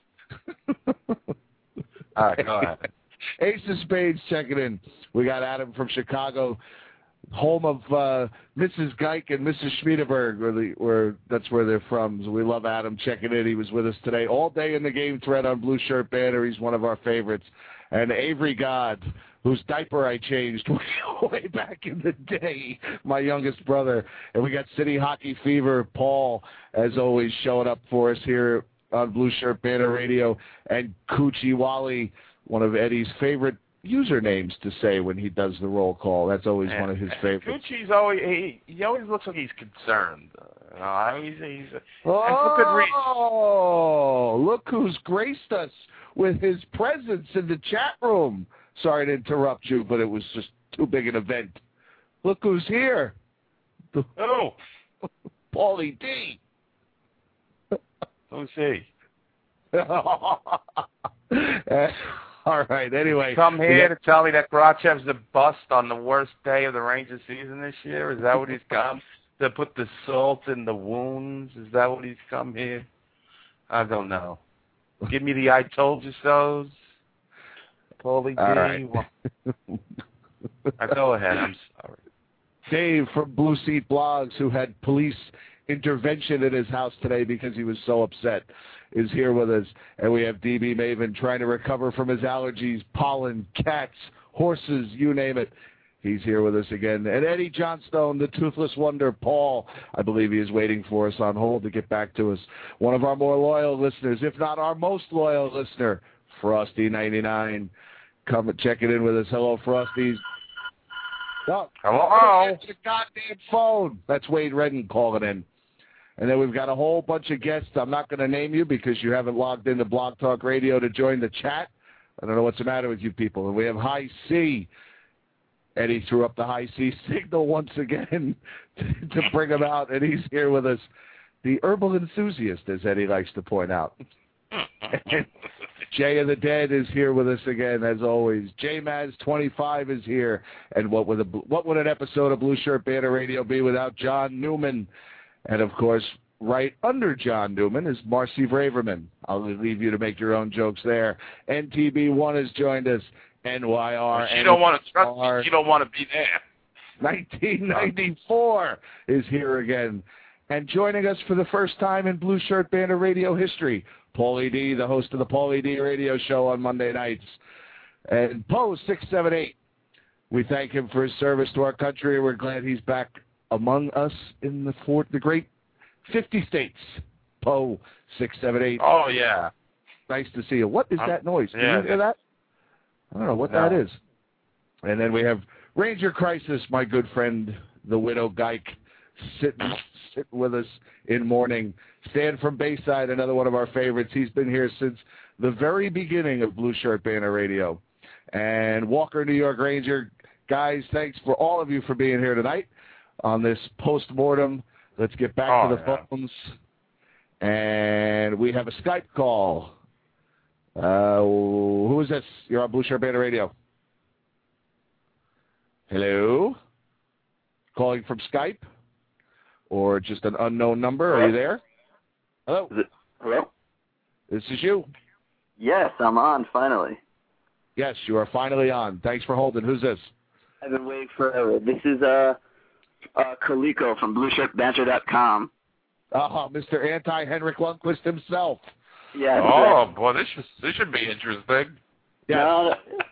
All right, go ahead. Ace of Spades checking in. We got Adam from Chicago, home of uh, Missus Geik and Missus Schmiedeberg, where, the, where that's where they're from. So we love Adam checking in. He was with us today all day in the game thread on Blue Shirt Banner. He's one of our favorites. And Avery God, whose diaper I changed way back in the day, my youngest brother. And we got City Hockey Fever, Paul, as always, showing up for us here on Blue Shirt Banner Radio. And Coochie Wally, one of Eddie's favorite usernames to say when he does the roll call. That's always and, one of his favorites. Coochie's always he, he always looks like he's concerned. Uh, you know, he's, he's oh, and for good reason. Oh, look who's graced us with his presence in the chat room. Sorry to interrupt you, but it was just too big an event. Look who's here. Oh, Paulie D. Who's he? All right, anyway. You come here got, to tell me that Grachev's a bust on the worst day of the Rangers season this year? Is that what he's come? To put the salt in the wounds? Is that what he's come here? I don't know. Give me the I told you so's. Paulie D. All right. I go ahead. I'm sorry. Dave from Blue Seat Blogs, who had police intervention in his house today because he was so upset, is here with us. And we have D B Maven trying to recover from his allergies, pollen, cats, horses, you name it. He's here with us again. And Eddie Johnstone, the Toothless Wonder, Paul, I believe he is waiting for us on hold to get back to us. One of our more loyal listeners, if not our most loyal listener, Frosty ninety-nine, come and check it in with us. Hello, Frosties. Oh, hello. Answer the goddamn phone. That's Wade Redden calling in. And then we've got a whole bunch of guests. I'm not going to name you because you haven't logged into Blog Talk Radio to join the chat. I don't know what's the matter with you people. And we have High C. Eddie threw up the High C signal once again to bring him out, and he's here with us. The herbal enthusiast, as Eddie likes to point out. Jay of the Dead is here with us again, as always. J Maz twenty-five is here. And what would, a, what would an episode of Blue Shirt Banner Radio be without John Newman? And, of course, right under John Newman is Marcy Braverman. I'll leave you to make your own jokes there. N T B one has joined us. N Y R. She don't want to trust me. She don't want to be there. nineteen ninety-four is here again. And joining us for the first time in Blue Shirt Banner radio history, Paulie D, the host of the Paulie D radio show on Monday nights. And Poe six seven eight. We thank him for his service to our country, and we're glad he's back among us in the fourth, the great fifty states. Poe six seven eight. Oh, yeah. Nice to see you. What is um, that noise? Can yeah, you hear that? I don't know what no. that is. And then we have Ranger Crisis, my good friend, the Widow Geik, sitting, sitting with us in mourning. Stan from Bayside, another one of our favorites. He's been here since the very beginning of Blue Shirt Banner Radio. And Walker, New York Ranger. Guys, thanks for all of you for being here tonight on this post-mortem. Let's get back oh, to the yeah. phones. And we have a Skype call. Uh, who is this? You're on Blue Shirt Banner Radio. Hello? Calling from Skype? Or just an unknown number? Are you there? Hello? Is it, hello? This is you. Yes, I'm on, finally. Yes, you are finally on. Thanks for holding. Who's this? I've been waiting forever. This is uh, uh, Kaliko from Blue Shirt Banter dot com. Oh, Mister Anti-Henrik Lundqvist himself. Yeah. Oh, exactly. boy, this, is, this should be interesting. Yeah.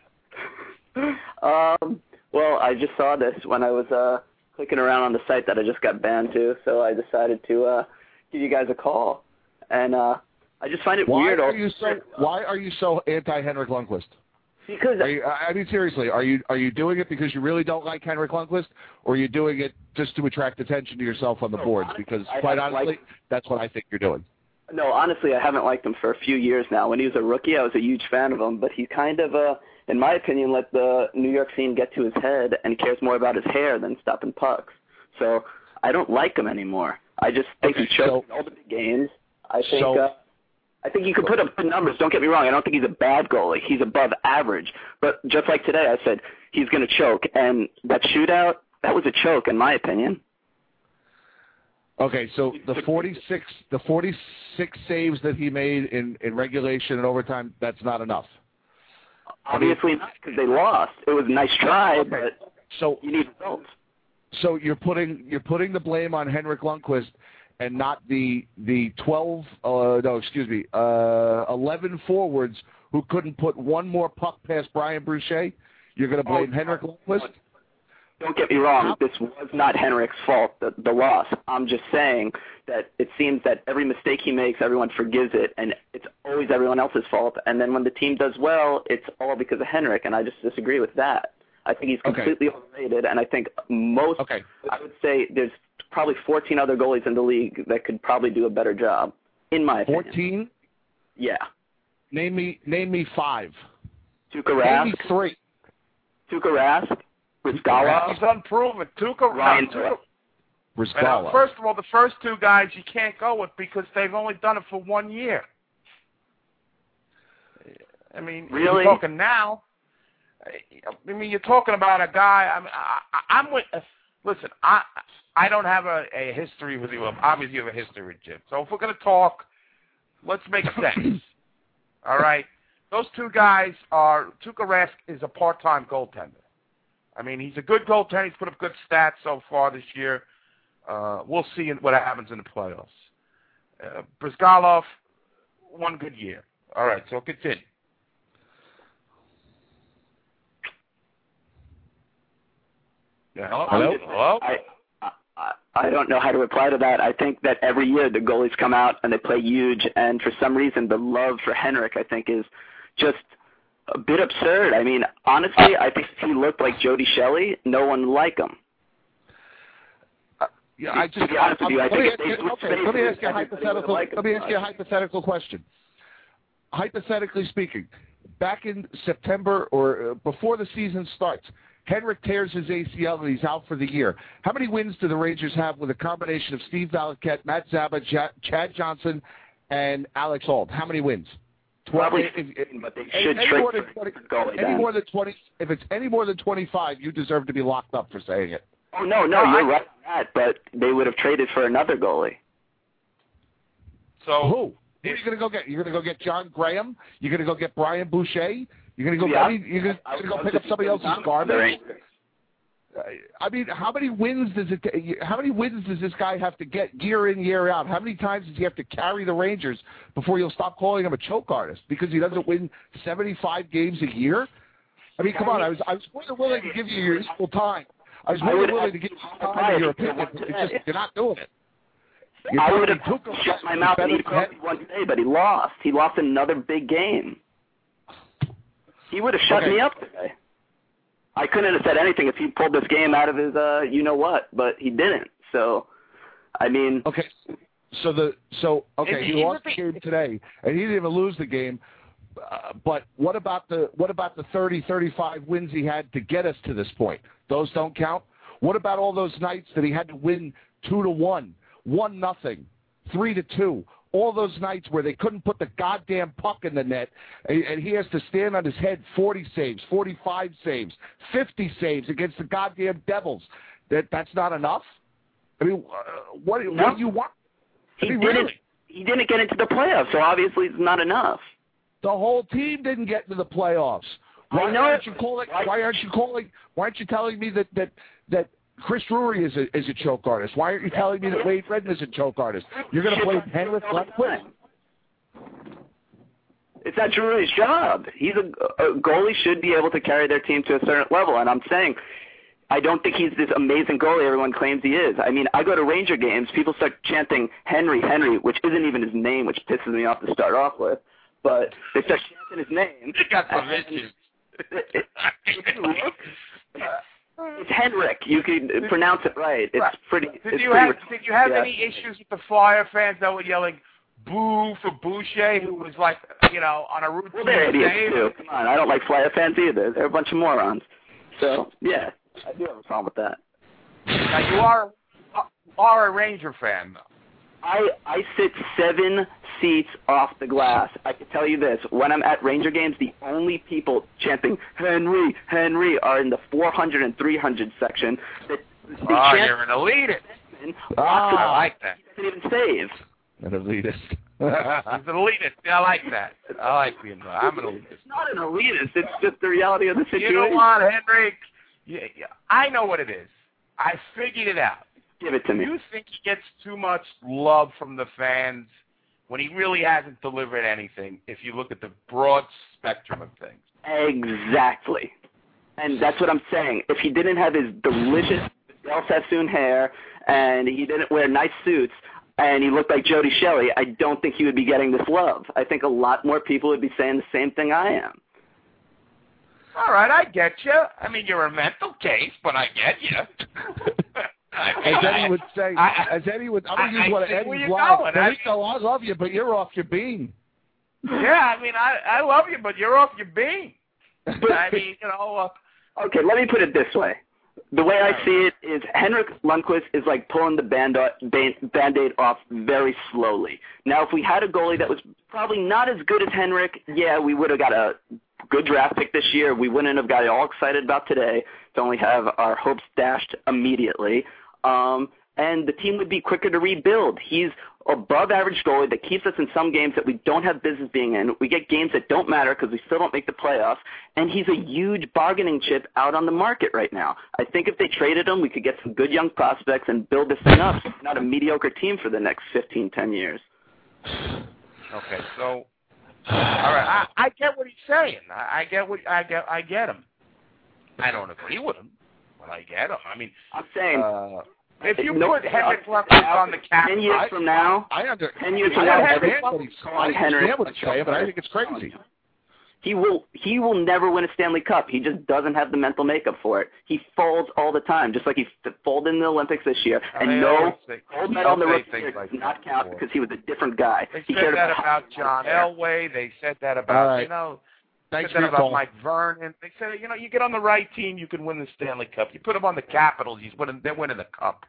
um, well, I just saw this when I was uh, clicking around on the site that I just got banned to, so I decided to uh, give you guys a call. And uh, I just find it why weird. Are you so, why are you so anti-Henrik Lundqvist? Because are you, I mean, seriously, are you are you doing it because you really don't like Henrik Lundqvist, or are you doing it just to attract attention to yourself on the no, boards? honestly, Because I quite honestly, liked, that's what I think you're doing. No, honestly, I haven't liked him for a few years now. When he was a rookie, I was a huge fan of him, but he kind of, uh, in my opinion, let the New York scene get to his head and cares more about his hair than stopping pucks. So I don't like him anymore. I just think okay, he choked so, all the big games. I think. So, uh, I think he could put up good numbers. Don't get me wrong. I don't think he's a bad goalie. He's above average. But just like today, I said he's going to choke. And that shootout, that was a choke, in my opinion. Okay, so the forty-six, the forty-six saves that he made in, in regulation and overtime, that's not enough. Obviously I mean, not, because they lost. It was a nice try, okay. but so you need results. So you're putting you're putting the blame on Henrik Lundqvist and not the the twelve uh, no excuse me uh, eleven forwards who couldn't put one more puck past Brian Boucher. You're going to blame oh, Henrik Lundqvist? Don't get me wrong. This was not Henrik's fault, the, the loss. I'm just saying that it seems that every mistake he makes, everyone forgives it, and it's always everyone else's fault. And then when the team does well, it's all because of Henrik, and I just disagree with that. I think he's completely okay. overrated, and I think most, okay. I would say there's probably fourteen other goalies in the league that could probably do a better job, in my opinion. fourteen? Yeah. Name me name me five. Tuukka Rask. Name me three. Tuukka Rask. Brizgalov. He's unproven. Tuukka Ryan Brizgalov. First of all, the first two guys you can't go with because they've only done it for one year. I mean, really? You're talking now. I mean, you're talking about a guy. I mean, I, I'm with. Uh, listen, I I don't have a, a history with you. Obviously, you have a history with Jim. So if we're going to talk, let's make sense. All right, those two guys are. Tuukka Rask is a part-time goaltender. I mean, he's a good goaltender. He's put up good stats so far this year. Uh, we'll see what happens in the playoffs. Uh, Brizgalov, one good year. All right, so continue. Yeah, hello? Hello? Hello? I, I, I don't know how to reply to that. I think that every year the goalies come out and they play huge, and for some reason the love for Henrik, I think, is just a bit absurd. I mean, honestly, I think if he looked like Jody Shelley, no one would like him. Uh, yeah, I just, to be honest with you, I think if they switch okay, let me ask you a hypothetical. like let me ask you a hypothetical question. Hypothetically speaking, back in September or uh, before the season starts, Henrik tears his A C L and he's out for the year. How many wins do the Rangers have with a combination of Steve Valiquette, Matt Zaba, Ch- Chad Johnson, and Alex Auld? How many wins? Probably, if, if, but they should any, trick more than twenty, goalie any down. more than twenty. If it's any more than twenty-five, you deserve to be locked up for saying it. Oh no, no, no you're I, right on that. But they would have traded for another goalie. So who? Who are you going to go get? You're going to go get John Graham? You're going to go get Brian Boucher? You're going to go? Yeah. I mean, you're going to go pick up somebody else's garbage? I mean, how many wins does it? How many wins does this guy have to get year in, year out? How many times does he have to carry the Rangers before you'll stop calling him a choke artist because he doesn't win seventy-five games a year? I mean, come on. I was I was more than willing to give you your equal time. I was more than willing to give you time your opinion. It's just you're not doing it. You're I would have took shut my mouth and he one day, but he lost. He lost another big game. He would have shut okay. me up today. I couldn't have said anything if he pulled this game out of his, uh, you know what, but he didn't. So, I mean. Okay. So the so okay, he, he lost the game today, and he didn't even lose the game. Uh, but what about the what about the thirty, thirty-five wins he had to get us to this point? Those don't count. What about all those nights that he had to win two to one, one nothing, three to two? All those nights where they couldn't put the goddamn puck in the net, and, and he has to stand on his head forty saves, forty-five saves, fifty saves against the goddamn Devils. That that's not enough. I mean, uh, what, no. what do you want? He I mean, didn't. really? He didn't get into the playoffs, so obviously it's not enough. The whole team didn't get into the playoffs. Why I know. aren't you calling? Why aren't you calling? Why aren't you telling me that that that Chris Drury is a is a choke artist? Why aren't you telling me that Wade Redden is a choke artist? You're going to play Henrik Lundqvist. It's not Drury's job. He's a, a goalie should be able to carry their team to a certain level, and I'm saying I don't think he's this amazing goalie everyone claims he is. I mean, I go to Ranger games, people start chanting Henry, Henry, which isn't even his name, which pisses me off to start off with. But they start chanting his name. You got some issues. It's Henrik. You can pronounce it right. It's right. pretty. Did it's you pretty have Did you have yeah. any issues with the Flyer fans that were yelling "boo" for Boucher, who was like, you know, on a routine Well, they're idiots save? too. Come on, I don't like Flyer fans either. They're a bunch of morons. So yeah, I do have a problem with that. Now you are are a Ranger fan, though. I I sit seven seats off the glass. I can tell you this: when I'm at Ranger games, the only people chanting "Henry, Henry" are in the four hundred and three hundred section. That they Oh, chant you're an elitist. Oh, I like that. He doesn't even save. An elitist. He's an elitist. I like that. I like being. I'm an elitist. It's not an elitist. It's just the reality of the situation. You know what, Henrik? Yeah, yeah, I know what it is. I figured it out. Give it to me. You think he gets too much love from the fans when he really hasn't delivered anything if you look at the broad spectrum of things? Exactly. And that's what I'm saying. If he didn't have his delicious Del Sassoon hair and he didn't wear nice suits and he looked like Jody Shelley, I don't think he would be getting this love. I think a lot more people would be saying the same thing I am. All right, I get you. I mean, you're a mental case, but I get you. As Eddie would say, I, as Eddie would, I'm going to use one of Eddie's lines. Rico, I love you, but you're off your bean. Yeah, I mean, I, I love you, but you're off your bean. I mean, you know. Uh, okay, let me put it this way. The way I see it is Henrik Lundqvist is like pulling the band Band-Aid off very slowly. Now, if we had a goalie that was probably not as good as Henrik, yeah, we would have got a good draft pick this year. We wouldn't have got all excited about today to only have our hopes dashed immediately. Um, and the team would be quicker to rebuild. He's above average goalie that keeps us in some games that we don't have business being in. We get games that don't matter because we still don't make the playoffs. And he's a huge bargaining chip out on the market right now. I think if they traded him, we could get some good young prospects and build this thing up. It's not a mediocre team for the next fifteen, ten years. Okay, so all right, I, I get what he's saying. I, I get what I get. I get him. I don't agree with him, but I get him. I mean, I'm saying. Uh, If you no, put Henrik Lundqvist on the cap, ten years I, from now, I, I under, ten years I from now, understand everyone what he's calling I Henrik understand what he's saying, but I think it's crazy. He will he will never win a Stanley Cup. He just doesn't have the mental makeup for it. He folds all the time, just like he folded in the Olympics this year. And I no say, gold medal in the rookie year like does not count before. because he was a different guy. They he said cared that about, about John Elway. They said that about right. you know. Thanks said that for your about call. Mike Vernon. They said, you know, you get on the right team, you can win the Stanley Cup. You put him on the Capitals, he's winning. They're winning the cup.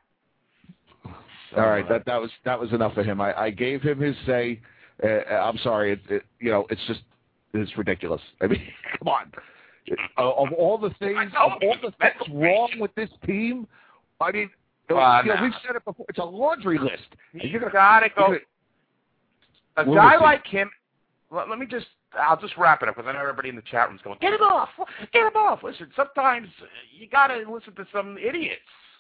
So, All right, that that was that was enough of him. I, I gave him his say. Uh, I'm sorry, it, it, you know, it's just it's ridiculous. I mean, come on. Uh, of all the things, of all the things wrong with this team, I mean, Well, you know, no. we've said it before. It's a laundry list. You gotta go. a we'll guy see. like him. Let, let me just. I'll just wrap it up because I know everybody in the chat room's going, get him off, get him off. Listen, sometimes you got to listen to some idiots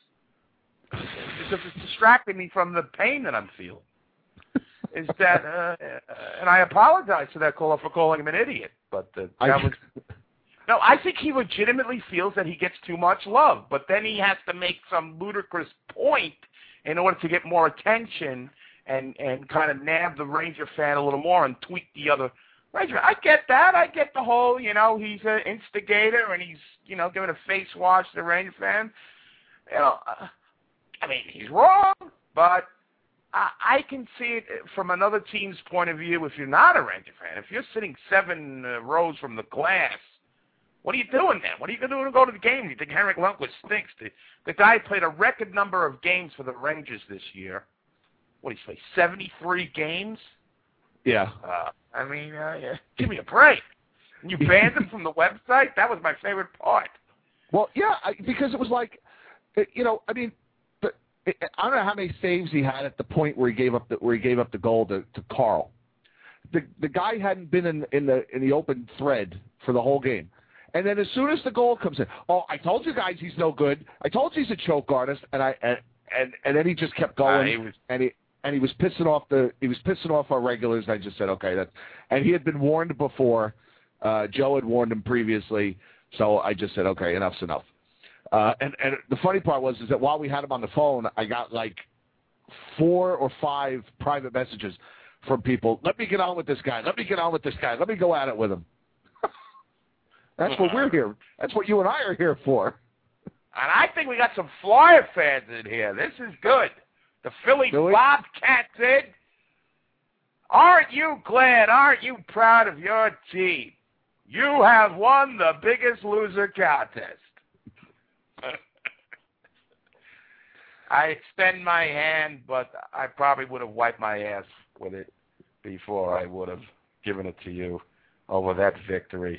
because it's distracting me from the pain that I'm feeling. Is that, uh, and I apologize to that caller for calling him an idiot, but uh, that I, was. No, I think he legitimately feels that he gets too much love, but then he has to make some ludicrous point in order to get more attention and, and kind of nab the Ranger fan a little more and tweak the other Ranger. I get that. I get the whole, you know, he's an instigator and he's, you know, giving a face wash to the Ranger fan. You know, uh, I mean, he's wrong, but I, I can see it from another team's point of view if you're not a Ranger fan. If you're sitting seven uh, rows from the glass, what are you doing then? What are you going to do to go to the game? You think Henrik Lundqvist stinks? The, the guy played a record number of games for the Rangers this year. What did he play? seventy-three games? Yeah. Uh, I mean, uh, yeah. Give me a break. And you banned him from the website? That was my favorite part. Well, yeah, I, because it was like, you know, I mean, the, it, I don't know how many saves he had at the point where he gave up the where he gave up the goal to, to Carl. The the guy hadn't been in in the in the open thread for the whole game. And then as soon as the goal comes in, oh, I told you guys he's no good. I told you he's a choke artist, and I and and, and then he just kept going, uh, he was, and he and he was pissing off the he was pissing off our regulars. And I just said, okay, that. And he had been warned before. Uh, Joe had warned him previously, so I just said, okay, enough's enough. Uh, and and the funny part was is that while we had him on the phone, I got like four or five private messages from people. Let me get on with this guy. Let me get on with this guy. Let me go at it with him. That's what we're here. That's what you and I are here for. And I think we got some Flyer fans in here. This is good. The Philly Bobcats in. Aren't you glad? Aren't you proud of your team? You have won the Biggest Loser contest. I extend my hand, but I probably would have wiped my ass with it before I would have given it to you over that victory.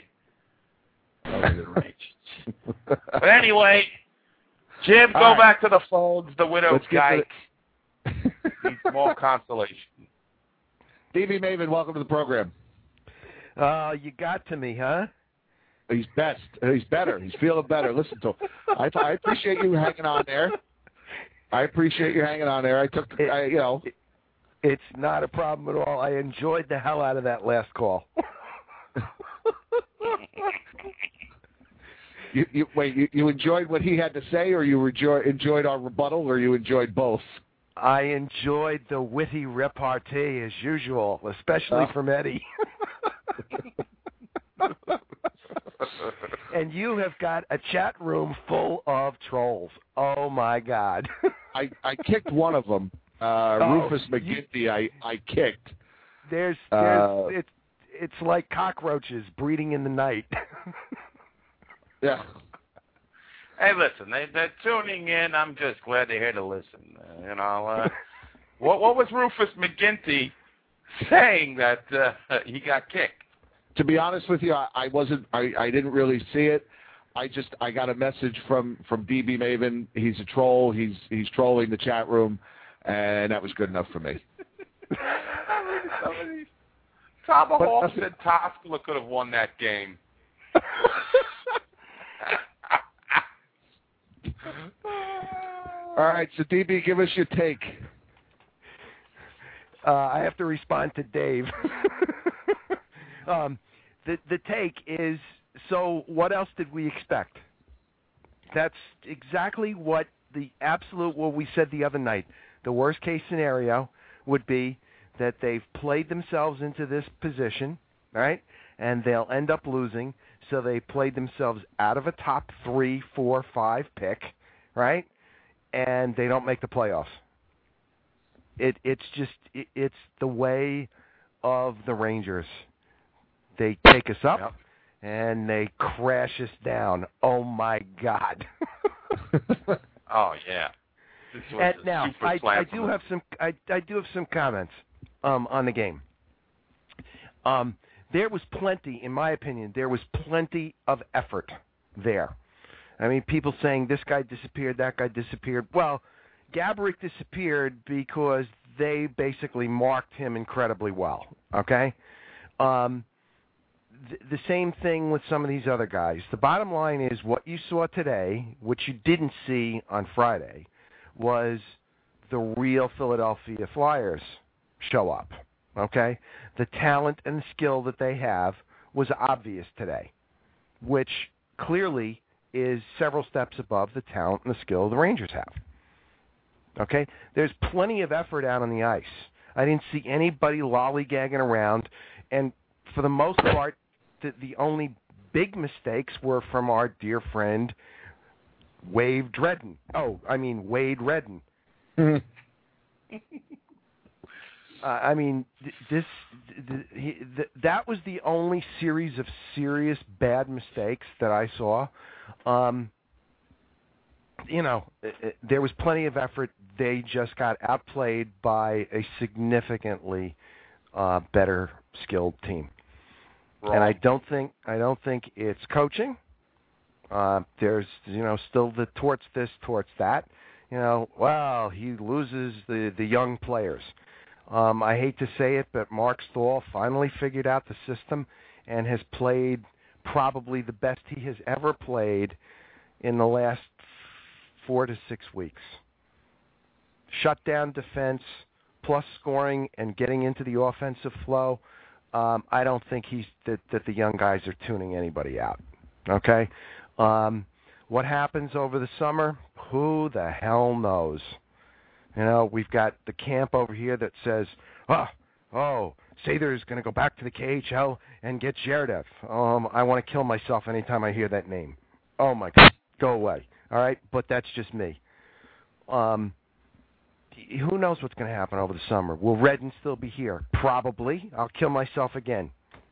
But anyway, Jim, go right. back to the phones. The widow's Let's get guy to needs more consolation. D B Maven, welcome to the program. Uh, you got to me, huh? He's best. He's better. He's feeling better. Listen to him. I, I appreciate you hanging on there. I appreciate you hanging on there. I took, it, I, you know. It's not a problem at all. I enjoyed the hell out of that last call. You, you, wait, you, you enjoyed what he had to say, or you enjoy, enjoyed our rebuttal, or you enjoyed both? I enjoyed the witty repartee as usual, especially oh. from Eddie. And you have got a chat room full of trolls. Oh, my God. I, I kicked one of them. Uh, oh, Rufus McGinty, you, I, I kicked. There's, there's uh, it's, it's like cockroaches breeding in the night. Yeah. Hey, listen, they, they're tuning in. I'm just glad they're here to listen. Uh, you know, uh, what what was Rufus McGinty saying that uh, he got kicked? To be honest with you, I, I wasn't. I, I didn't really see it. I just I got a message from from D B Maven. He's a troll. He's he's trolling the chat room, and that was good enough for me. Tomahawk said Toskala could have won that game. All right, so D B, give us your take. Uh, I have to respond to Dave. um, the the take is, so what else did we expect? That's exactly what the absolute, what we said the other night. The worst case scenario would be that they've played themselves into this position, right? And they'll end up losing. So they played themselves out of a top three, four, five pick, right? And they don't make the playoffs. It it's just it, it's the way of the Rangers. They take us up, yep. and they crash us down. Oh my God! Oh yeah. This was and a now super I, slam I do from have some I, I do have some comments um, on the game. Um, there was plenty, in my opinion, there was plenty of effort there. I mean, people saying this guy disappeared, that guy disappeared. Well, Gaborik disappeared because they basically marked him incredibly well. Okay, um, th- the same thing with some of these other guys. The bottom line is what you saw today, which you didn't see on Friday, was the real Philadelphia Flyers show up. Okay, the talent and the skill that they have was obvious today, which clearly is several steps above the talent and the skill the Rangers have. Okay? There's plenty of effort out on the ice. I didn't see anybody lollygagging around, and for the most part, the, the only big mistakes were from our dear friend Wade Redden. Oh, I mean Wade Redden. uh, I mean, th- this th- he, th- that was the only series of serious bad mistakes that I saw. Um, you know, it, it, there was plenty of effort. They just got outplayed by a significantly uh, better skilled team. Wrong. And I don't think I don't think it's coaching. Uh, there's you know still the torts this, torts that. You know, well, he loses the the young players. Um, I hate to say it, but Mark Stahl finally figured out the system and has played probably the best he has ever played in the last four to six weeks. Shut down defense, plus scoring and getting into the offensive flow. Um, I don't think he's that, that the young guys are tuning anybody out. Okay, um, what happens over the summer? Who the hell knows? You know, we've got the camp over here that says, oh, oh, Sather's going to go back to the K H L and get Zherdev. Um, I want to kill myself anytime I hear that name. Oh, my God, go away. All right, but that's just me. Um, who knows what's going to happen over the summer? Will Redden still be here? Probably. I'll kill myself again.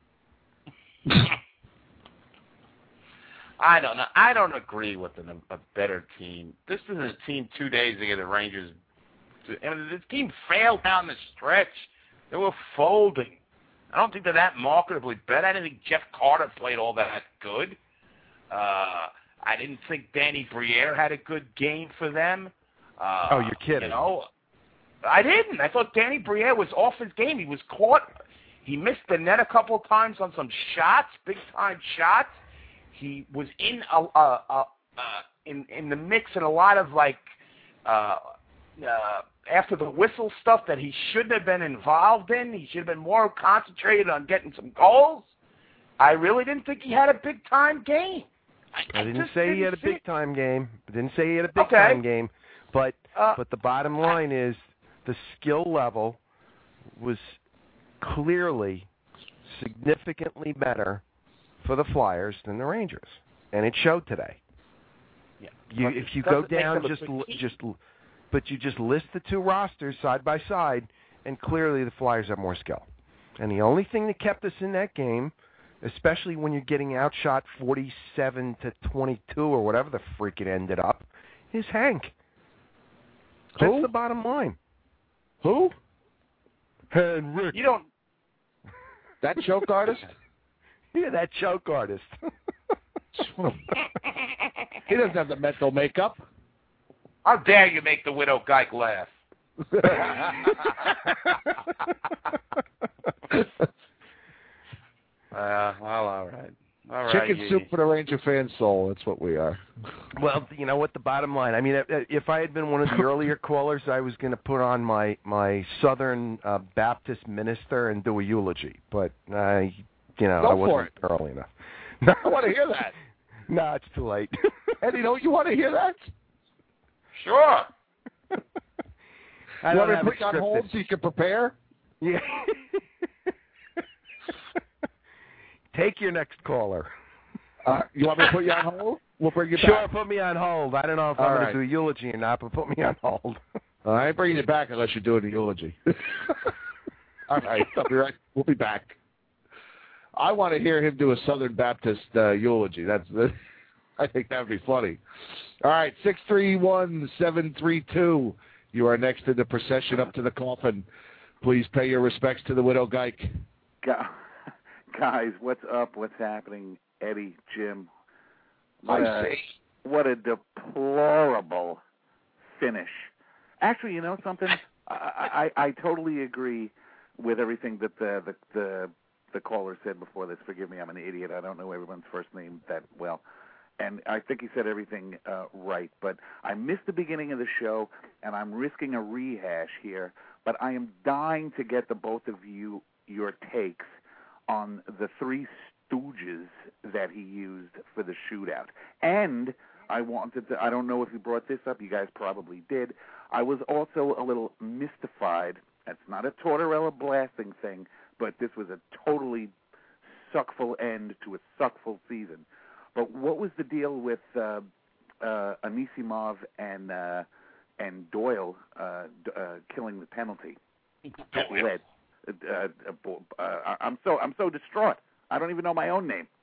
I don't know. I don't agree with an, a better team. This is a team two days ago the Rangers. And this team failed down the stretch. They were folding. I don't think they're that marketably better. I didn't think Jeff Carter played all that good. Uh, I didn't think Danny Briere had a good game for them. Uh, oh, you're kidding. You know, I didn't. I thought Danny Briere was off his game. He was caught. He missed the net a couple of times on some shots, big-time shots. He was in a, a, a, a in in the mix in a lot of like uh, uh, after the whistle stuff that he shouldn't have been involved in. He should have been more concentrated on getting some goals. I really didn't think he had a big time game. I, I didn't I say didn't he had a see big time game. I didn't say he had a big okay. time game. But uh, but the bottom line is the skill level was clearly significantly better for the Flyers than the Rangers, and it showed today. Yeah. You, if you go down, just just, but you just list the two rosters side by side, and clearly the Flyers have more skill. And the only thing that kept us in that game, especially when you're getting outshot forty-seven to twenty-two or whatever the freak it ended up, is Hank. That's Who? the bottom line. Who? Henrik. You don't. That choke artist? Yeah, that choke artist. He doesn't have the mental makeup. How dare you make the widow Geik laugh? uh, well, all right. All right. Chicken you, soup for the Ranger fan soul. That's what we are. Well, you know what? The bottom line. I mean, if I had been one of the earlier callers, I was going to put on my my Southern uh, Baptist minister and do a eulogy. But I, you know, Go I wasn't for it. early enough. I want to hear that. No, it's too late. Eddie, don't you want to hear that? Sure. I you don't want me to have put it you on scripted. hold so you can prepare? Yeah. Take your next caller. Uh, you want me to put you on hold? We'll bring you Sure, back. put me on hold. I don't know if All I'm right. going to do a eulogy or not, but put me on hold. Uh, I ain't bringing you back unless you're doing the eulogy. All right. I'll be right. We'll be back. I want to hear him do a Southern Baptist uh, eulogy. That's. I think that would be funny. All right, six three one, seven three two. You are next in the procession up to the coffin. Please pay your respects to the widow Geik. Guys, what's up? What's happening? Eddie, Jim. What I a, see. What a deplorable finish. Actually, you know something? I, I I totally agree with everything that the the the, the caller said before this. Forgive me, I'm an idiot. I don't know everyone's first name that well. And I think he said everything uh, right. But I missed the beginning of the show, and I'm risking a rehash here. But I am dying to get the both of you your takes on the three stooges that he used for the shootout. And I wanted to, I don't know if you brought this up. You guys probably did. I was also a little mystified. That's not a Tortorella blasting thing, but this was a totally suckful end to a suckful season. But what was the deal with uh, uh, Anisimov and uh, and Doyle uh, uh, killing the penalty? That led. Uh, uh, uh, I'm so I'm so distraught. I don't even know my own name.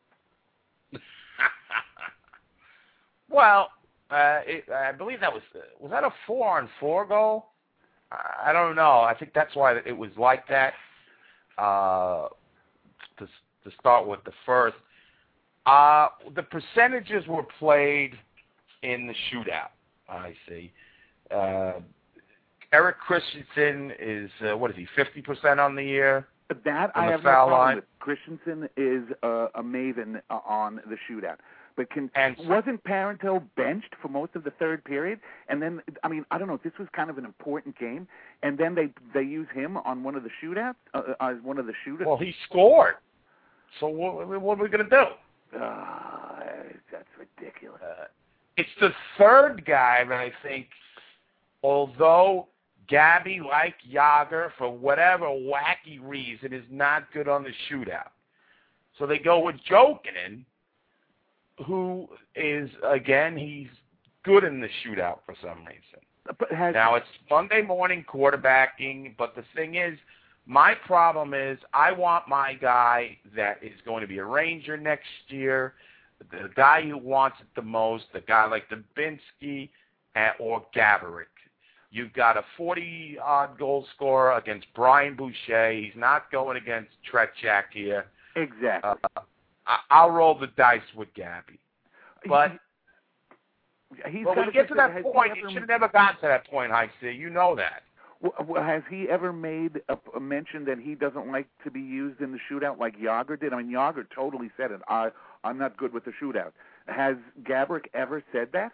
Well, uh, it, I believe that was was that a four on four goal? I don't know. I think that's why it was like that. Uh, to to start with the first. Uh, the percentages were played in the shootout, I see. Uh, Eric Christensen is, uh, what is he, fifty percent on the year? That I have no problem with. Christensen is uh, a maven uh, on the shootout. But can, and, wasn't Parenteau benched for most of the third period? And then, I mean, I don't know, this was kind of an important game, and then they they use him on one of the shootouts, uh, as one of the shootouts? Well, he scored. So what, what are we going to do? Uh, that's ridiculous. Uh, it's the third guy that I think, although Gabby, like Yager, for whatever wacky reason, is not good on the shootout. So they go with Jokinen, who is, again, he's good in the shootout for some reason. But has, now, it's Monday morning quarterbacking, but the thing is, my problem is I want my guy that is going to be a Ranger next year, the guy who wants it the most, the guy like Dubinsky or Gaborik. You've got a forty-odd goal scorer against Brian Boucher. He's not going against Tretiak here. Exactly. Uh, I'll roll the dice with Gabby. But He's when we get to that point, it should have never gotten to that point, I see. You know that. Well, has he ever made a, a mention that he doesn't like to be used in the shootout like Yager did? I mean, Yager totally said it. I, I'm not good with the shootout. Has Gaborik ever said that?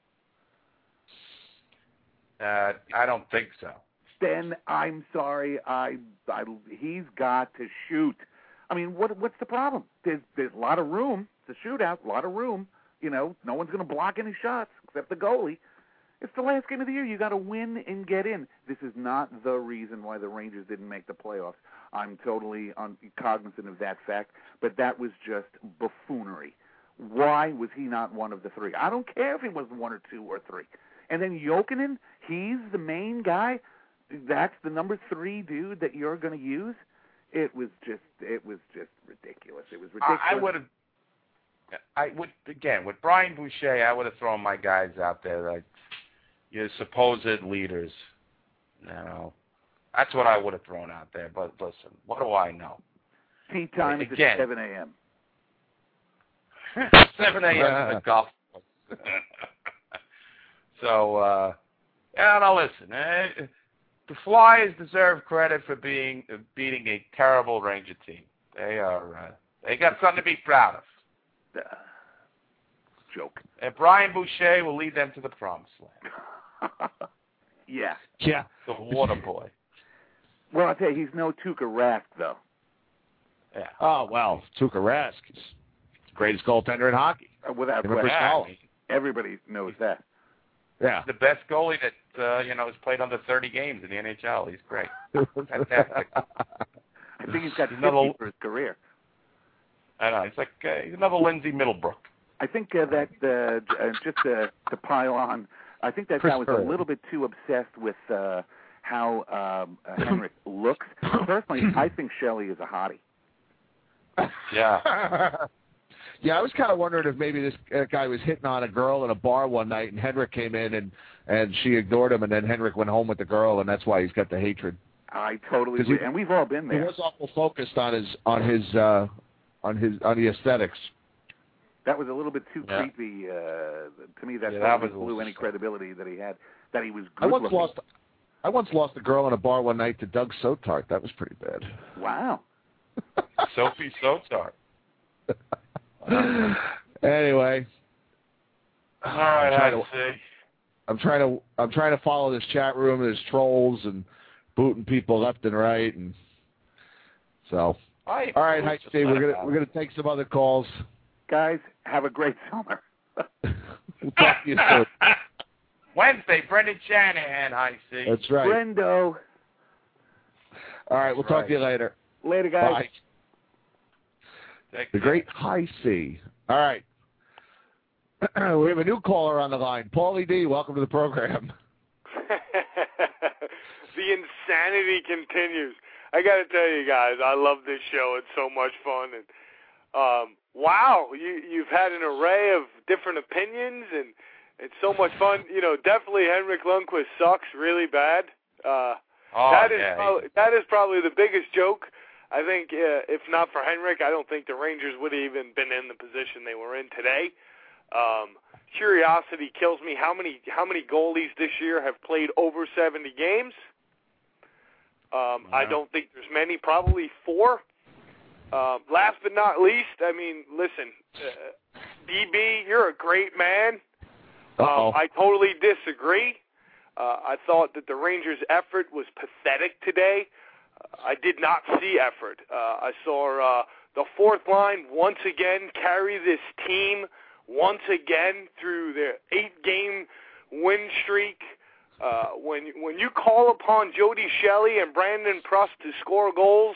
Uh, I don't think so. Then I'm sorry. I, I, he's got to shoot. I mean, what, what's the problem? There's, there's a lot of room. It's a shootout, a lot of room. You know, no one's going to block any shots except the goalie. It's the last game of the year. You got to win and get in. This is not the reason why the Rangers didn't make the playoffs. I'm totally un- cognizant of that fact, but that was just buffoonery. Why was he not one of the three? I don't care if he was one or two or three. And then Jokinen, he's the main guy. That's the number three dude that you're going to use. It was just, it was just ridiculous. It was ridiculous. I, I would have. I would again with Brian Boucher. I would have thrown my guys out there like your supposed leaders. You know, that's what I would have thrown out there. But listen, what do I know? Tea time is again, at seven a.m. seven a.m. in the golf. So, uh, yeah, now listen. Eh, the Flyers deserve credit for being uh, beating a terrible Ranger team. They are. Uh, they got something to be proud of. Uh, joke. And Brian Boucher will lead them to the promised land. yeah. Yeah. The water boy. Well, I'll tell you, he's no Tuukka Rask, though. Yeah. Oh, well, Tuukka Rask is the greatest goaltender in hockey. Uh, without question. yeah, Everybody knows that. Yeah. The best goalie that, uh, you know, has played under thirty games in the N H L. He's great. Fantastic. I think he's got He's fifty another, for his career. I know. He's like uh, he's another Lindsay Middlebrook. I think uh, that, uh, uh, just uh, to pile on, I think that Chris guy was Hurd. a little bit too obsessed with uh, how um, uh, Henrik looks. Personally, I think Shelley is a hottie. Yeah. Yeah, I was kind of wondering if maybe this uh, guy was hitting on a girl in a bar one night, and Henrik came in, and, and she ignored him, and then Henrik went home with the girl, and that's why he's got the hatred. I totally agree, he, and we've all been there. He was awful focused on his on his uh, on his on the aesthetics. That was a little bit too Yeah. creepy uh, to me. That Yeah, totally that was blew any strange. credibility that he had. That he was good I once looking. lost I once lost a girl in a bar one night to Doug Sotart. That was pretty bad. Wow. Sophie Sotart. Anyway. All right, I to, see. I'm trying to I'm trying to follow this chat room. There's trolls and booting people left and right, and so. I, all right, hi Steve. We're gonna we're gonna take some other calls. Guys, have a great summer. We'll talk to you soon. Wednesday, Brendan Shanahan, I see. That's right. Brendo. All right, we'll That's talk right. to you later. Later, guys. Bye. Take The great High C. All right. We have a new caller on the line. Paulie D, welcome to the program. The insanity continues. I got to tell you guys, I love this show. It's so much fun. And um, wow, you, you've had an array of different opinions, and it's so much fun. You know, definitely Henrik Lundqvist sucks really bad. Uh, oh, that is yeah. probably, that is probably the biggest joke. I think uh, if not for Henrik, I don't think the Rangers would have even been in the position they were in today. Um, curiosity kills me. How many how many goalies this year have played over seventy games? Um, yeah. I don't think there's many, probably four. Uh, last but not least, I mean, listen, uh, D B, you're a great man. Um, I totally disagree. Uh, I thought that the Rangers' effort was pathetic today. Uh, I did not see effort. Uh, I saw uh, the fourth line once again carry this team once again through their eight-game win streak. Uh, when when you call upon Jody Shelley and Brandon Prust to score goals,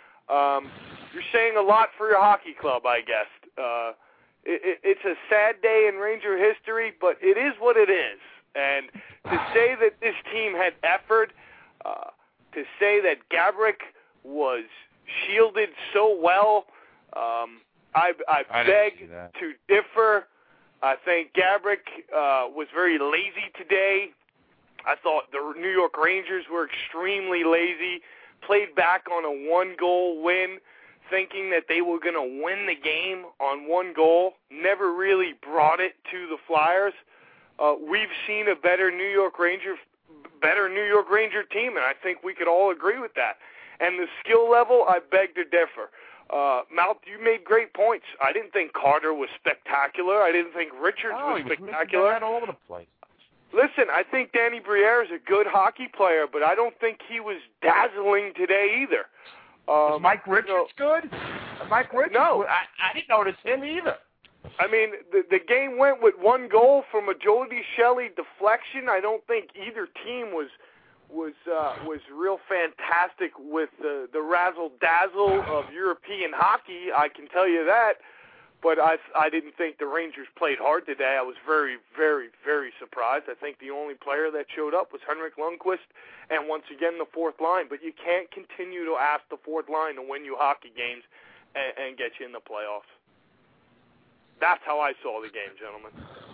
um, you're saying a lot for your hockey club, I guess. Uh, it, it, it's a sad day in Ranger history, but it is what it is. And to say that this team had effort, uh, to say that Gaborik was shielded so well, um, I, I, I beg to differ. I think Gaborik uh, was very lazy today. I thought the New York Rangers were extremely lazy, played back on a one-goal win, thinking that they were going to win the game on one goal, never really brought it to the Flyers. Uh, we've seen a better New York Ranger, better New York Ranger team, and I think we could all agree with that. And the skill level, I beg to differ. Uh, Mouth, you made great points. I didn't think Carter was spectacular. I didn't think Richards Oh, was he was spectacular. missing that all over the place. Listen, I think Danny Briere is a good hockey player, but I don't think he was dazzling today either. Um, Was Mike Richards you know, good? Mike Richards? No. I, I didn't notice him either. I mean, the, the game went with one goal from a Jody Shelley deflection. I don't think either team was was uh, was real fantastic with the, the razzle-dazzle of European hockey, I can tell you that. But I, I didn't think the Rangers played hard today. I was very, very, very surprised. I think the only player that showed up was Henrik Lundqvist, and once again the fourth line. But you can't continue to ask the fourth line to win you hockey games and, and get you in the playoffs. That's how I saw the game, gentlemen.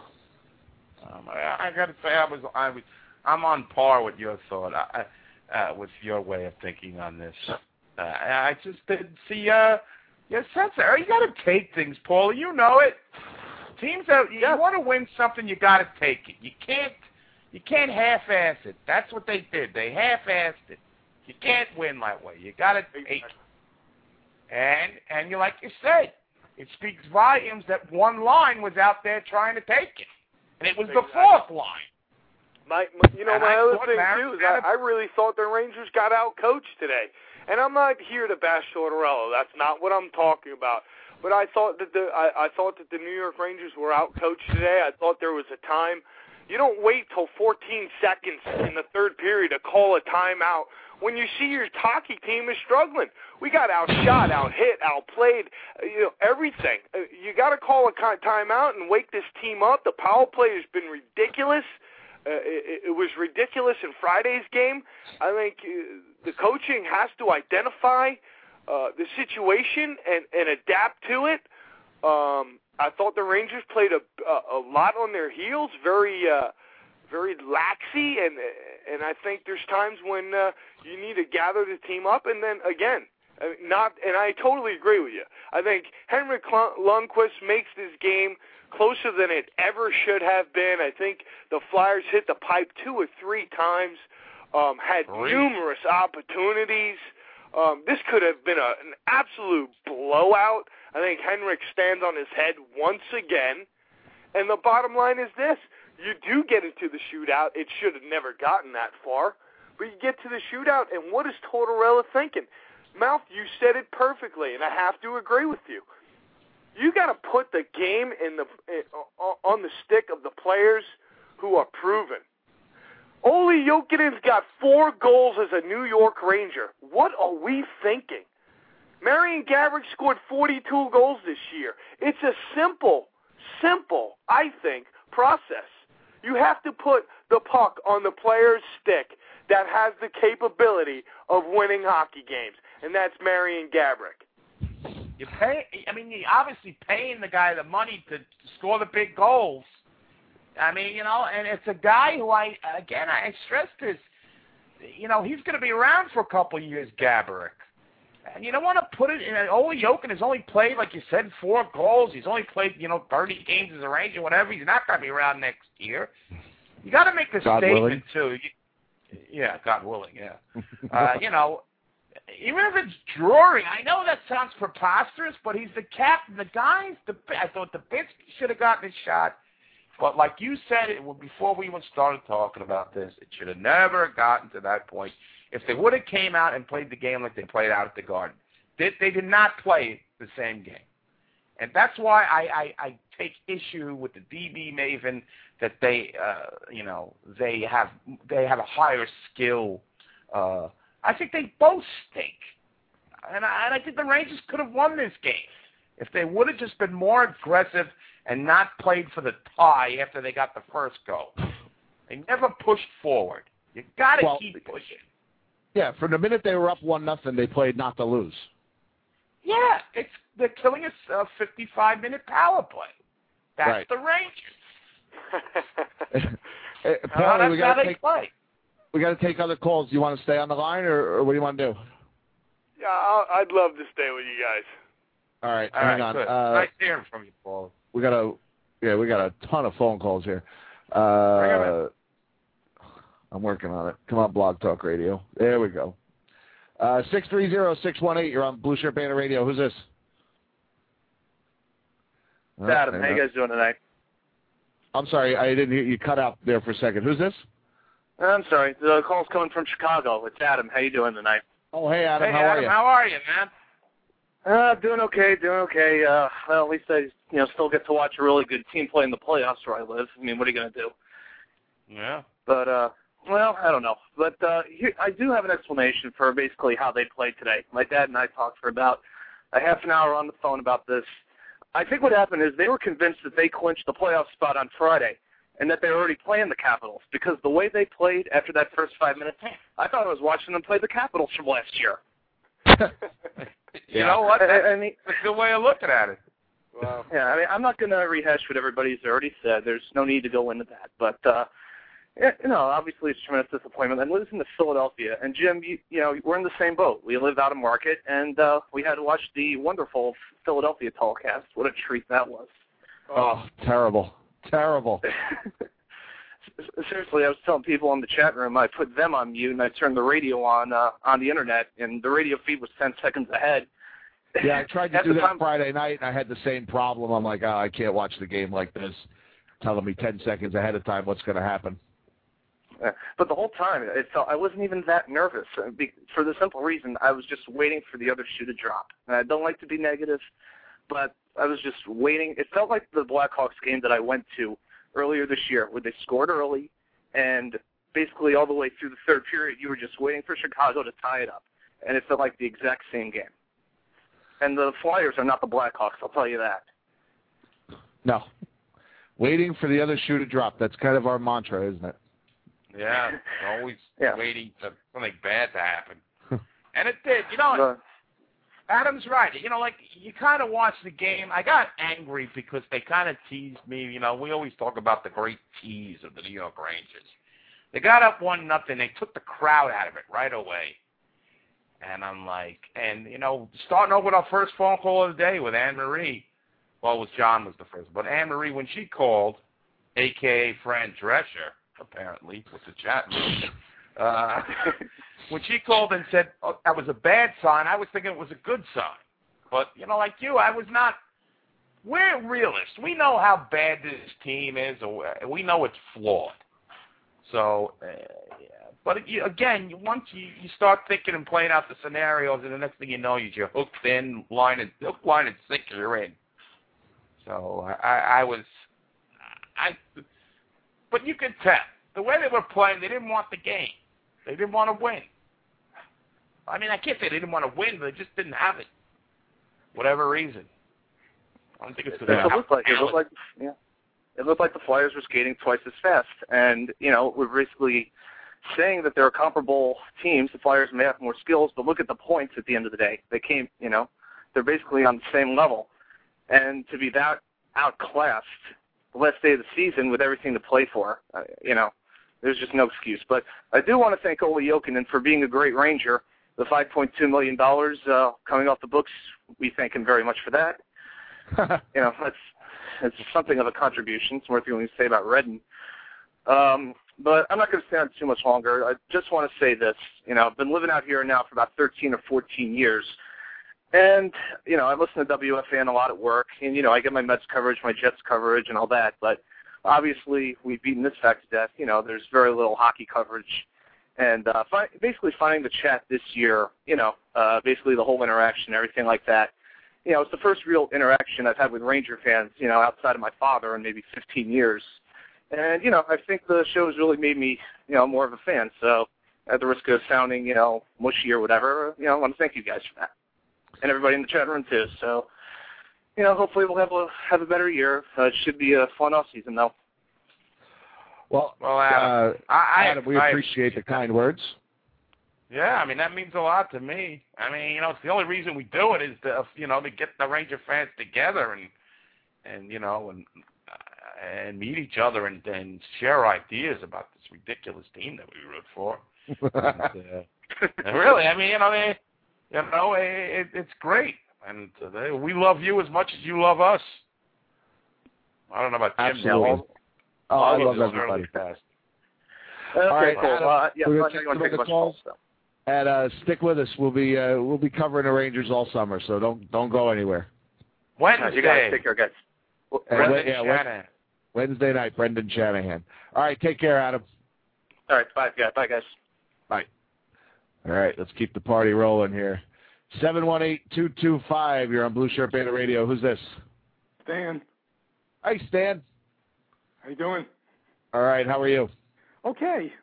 Um, I, I got to say, I was, I was, I'm on par with your thought, I, uh, with your way of thinking on this. Uh, I just didn't see. Uh, Yes, that's it. You got to take things, Paul. You know it. Teams that you yeah. want to win something, you got to take it. You can't, you can't half-ass it. That's what they did. They half-assed it. You can't win that way. You got to take it. And and you like you said, it speaks volumes that one line was out there trying to take it, and it was exactly. the fourth line. My, my you know, and my I other thought thing Maris too is had I, a- I really thought the Rangers got out-coached today. And I'm not here to bash Tortorella. That's not what I'm talking about. But I thought that the I, I thought that the New York Rangers were out-coached today. I thought there was a time. You don't wait till fourteen seconds in the third period to call a timeout when you see your hockey team is struggling. We got outshot, out-hit, outplayed, you know, everything. You got to call a timeout and wake this team up. The power play has been ridiculous. Uh, it, it was ridiculous in Friday's game. I think uh, the coaching has to identify uh, the situation and, and adapt to it. Um, I thought the Rangers played a, a, a lot on their heels, very uh, very laxy, and and I think there's times when uh, you need to gather the team up. And then again, uh, not. And I totally agree with you. I think Henrik Lundqvist makes this game closer than it ever should have been. I think the Flyers hit the pipe two or three times. um, had Three. numerous opportunities. Um, this could have been a, an absolute blowout. I think Henrik stands on his head once again. And the bottom line is this. You do get into the shootout. It should have never gotten that far. But you get to the shootout, and what is Tortorella thinking? Mouth, you said it perfectly, and I have to agree with you. You got to put the game in the on the stick of the players who are proven. Ole Jokinen's got four goals as a New York Ranger. What are we thinking? Marian Gaborik scored forty-two goals this year. It's a simple, simple, I think, process. You have to put the puck on the player's stick that has the capability of winning hockey games, and that's Marian Gaborik. You pay. I mean, you're obviously paying the guy the money to, to score the big goals. I mean, you know, and it's a guy who I, again, I stress this, you know, he's going to be around for a couple of years, Gaborik. And you don't want to put it in, Ole Jokin has only played, like you said, four goals. He's only played, you know, thirty games as a Ranger, whatever. He's not going to be around next year. You got to make the God statement, willing. too. You, yeah, God willing, yeah. uh, you know, even if it's Drury, I know that sounds preposterous, but he's the captain. The guys, the, I thought Dubinsky should have gotten his shot. But like you said, it before we even started talking about this, it should have never gotten to that point. If they would have came out and played the game like they played out at the Garden, they, they did not play the same game. And that's why I, I, I take issue with the D B Maven that they, uh, you know, they have they have a higher skill. Uh, I think they both stink. And I, and I think the Rangers could have won this game if they would have just been more aggressive and not played for the tie after they got the first goal. They never pushed forward. You got to Well, keep pushing. Yeah, from the minute they were up one nothing, they played not to lose. Yeah, it's they're killing a uh, fifty-five minute power play. That's Right. the Rangers. Hey, Uh, Paulie, that's we how got to they take play. we got to take other calls. Do you want to stay on the line, or, or what do you want to do? Yeah, I'll, I'd love to stay with you guys. All right, All hang right, on. good. Uh, nice hearing from you, Paul. we got a yeah, we got a ton of phone calls here. Bring 'em Uh, in. I'm working on it. Come on, Blog Talk Radio. There we go. Uh, six three zero, six one eight. You're on Blue Shirt Banner Radio. Who's this? It's Adam. How you guys doing tonight? I'm sorry, I didn't hear you. Cut out there for a second. Who's this? I'm sorry. The call's coming from Chicago. It's Adam. How you doing tonight? Oh, hey, Adam. Hey, how Adam, are you? how are you, man? Uh, doing okay, doing okay. Uh, well, at least I, you know, still get to watch a really good team play in the playoffs where I live. I mean, what are you going to do? Yeah. But, uh, well, I don't know. But uh, here, I do have an explanation for basically how they played today. My dad and I talked for about a half an hour on the phone about this. I think what happened is they were convinced that they clinched the playoff spot on Friday and that they were already playing the Capitals because the way they played after that first five minutes, I thought I was watching them play the Capitals from last year. You know what? That's, I, I mean, that's a good way of looking at it. Wow. Yeah, I mean, I'm not going to rehash what everybody's already said. There's no need to go into that. But, uh, yeah, you know, obviously it's a tremendous disappointment. I live in Philadelphia, and Jim, you, you know, we're in the same boat. We live out of Market, and uh, we had to watch the wonderful Philadelphia telecast. What a treat that was. Oh, terrible. Terrible. Seriously, I was telling people in the chat room, I put them on mute, and I turned the radio on uh, on the Internet, and the radio feed was ten seconds ahead. Yeah, I tried to At do the that time- Friday night, and I had the same problem. I'm like, oh, I can't watch the game like this, telling me ten seconds ahead of time what's going to happen. Uh, But the whole time, it felt I wasn't even that nervous uh, be- for the simple reason I was just waiting for the other shoe to drop. And I don't like to be negative, but I was just waiting. It felt like the Blackhawks game that I went to earlier this year where they scored early, and basically all the way through the third period, you were just waiting for Chicago to tie it up. And it felt like the exact same game. And the Flyers are not the Blackhawks, I'll tell you that. No. Waiting for the other shoe to drop. That's kind of our mantra, isn't it? Yeah, always Yeah. waiting for something bad to happen. And it did. You know, Uh, Adam's right. You know, like, you kind of watch the game. I got angry because they kind of teased me. You know, we always talk about the great tease of the New York Rangers. They got up one nothing. They took the crowd out of it right away. And I'm like, and, you know, starting over with our first phone call of the day with Anne-Marie. Well, it was John was the first. But Anne-Marie, when she called, a k a. Fran Drescher, apparently, with the chat room, Uh, when she called and said oh, that was a bad sign, I was thinking it was a good sign. But, you know, like you, I was not. We're realists. We know how bad this team is. Or we know it's flawed. So, uh, yeah. But you, again, once you, you start thinking and playing out the scenarios, and the next thing you know, you're hooked in, line and hook, line and sinker, you're in. So I, I, I was, I. But you could tell the way they were playing. They didn't want the game. They didn't want to win. I mean, I can't say they didn't want to win, but they just didn't have it. Whatever reason. I don't think it's because it looked like it looked like yeah. It looked like the Flyers were skating twice as fast, and you know we're basically saying that they're comparable teams. The Flyers may have more skills, but look at the points at the end of the day. They came, you know, they're basically on the same level, and to be that outclassed the last day of the season with everything to play for, uh, you know, there's just no excuse. But I do want to thank Ole Jokinen for being a great Ranger. The five point two million dollars uh, coming off the books, we thank him very much for that. you know, that's it's something of a contribution. It's worth going to say about Redden. Um, but I'm not going to stay on too much longer. I just want to say this. You know, I've been living out here now for about thirteen or fourteen years. And, you know, I listen to W F A N a lot at work. And, you know, I get my Mets coverage, my Jets coverage, and all that. But obviously, we've beaten this fact to death. You know, there's very little hockey coverage. And uh, fi- basically finding the chat this year, you know, uh, basically the whole interaction, everything like that. You know, it's the first real interaction I've had with Ranger fans, you know, outside of my father in maybe fifteen years. And, you know, I think the show has really made me, you know, more of a fan. So at the risk of sounding, you know, mushy or whatever, you know, I want to thank you guys for that. And everybody in the chat room, too. So, you know, hopefully we'll have a, have a better year. Uh, it should be a fun off season, though. Well, well Adam, uh, I, Adam, we I, appreciate the kind words. Yeah, I mean, that means a lot to me. I mean, you know, it's the only reason we do it is to, you know, to get the Ranger fans together and, and you know, and uh, and meet each other and, and share ideas about this ridiculous team that we root for. and, uh, and really, I mean, you know, they, you know, it, it's great. And uh, they, we love you as much as you love us. I don't know about Tim. Absolutely. All, oh, all I love everybody. Fast. Okay, all right, cool. Adam, uh, yeah, we're I'm going to take a bunch of calls. calls, And uh, stick with us. We'll be uh, we'll be covering the Rangers all summer, so don't don't go anywhere. Wednesday. You guys take care, guys. Brendan yeah, Shanahan. Wednesday night, Brendan Shanahan. All right, take care, Adam. All right, bye, guys. Bye, guys. Bye. All right, let's keep the party rolling here. seven one eight, two two five, you're on Blue Shirt Beta Radio. Who's this? Stan. Hi, Stan. How you doing? All right, how are you? Okay.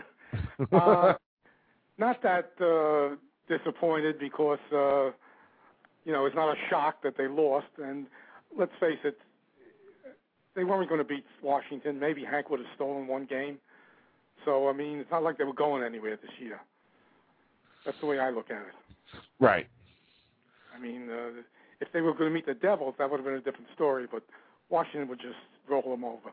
uh, not that uh, disappointed because, uh, you know, it's not a shock that they lost. And let's face it, they weren't going to beat Washington. Maybe Hank would have stolen one game. So, I mean, it's not like they were going anywhere this year. That's the way I look at it. Right. I mean, uh, if they were going to meet the Devils, that would have been a different story. But Washington would just roll them over.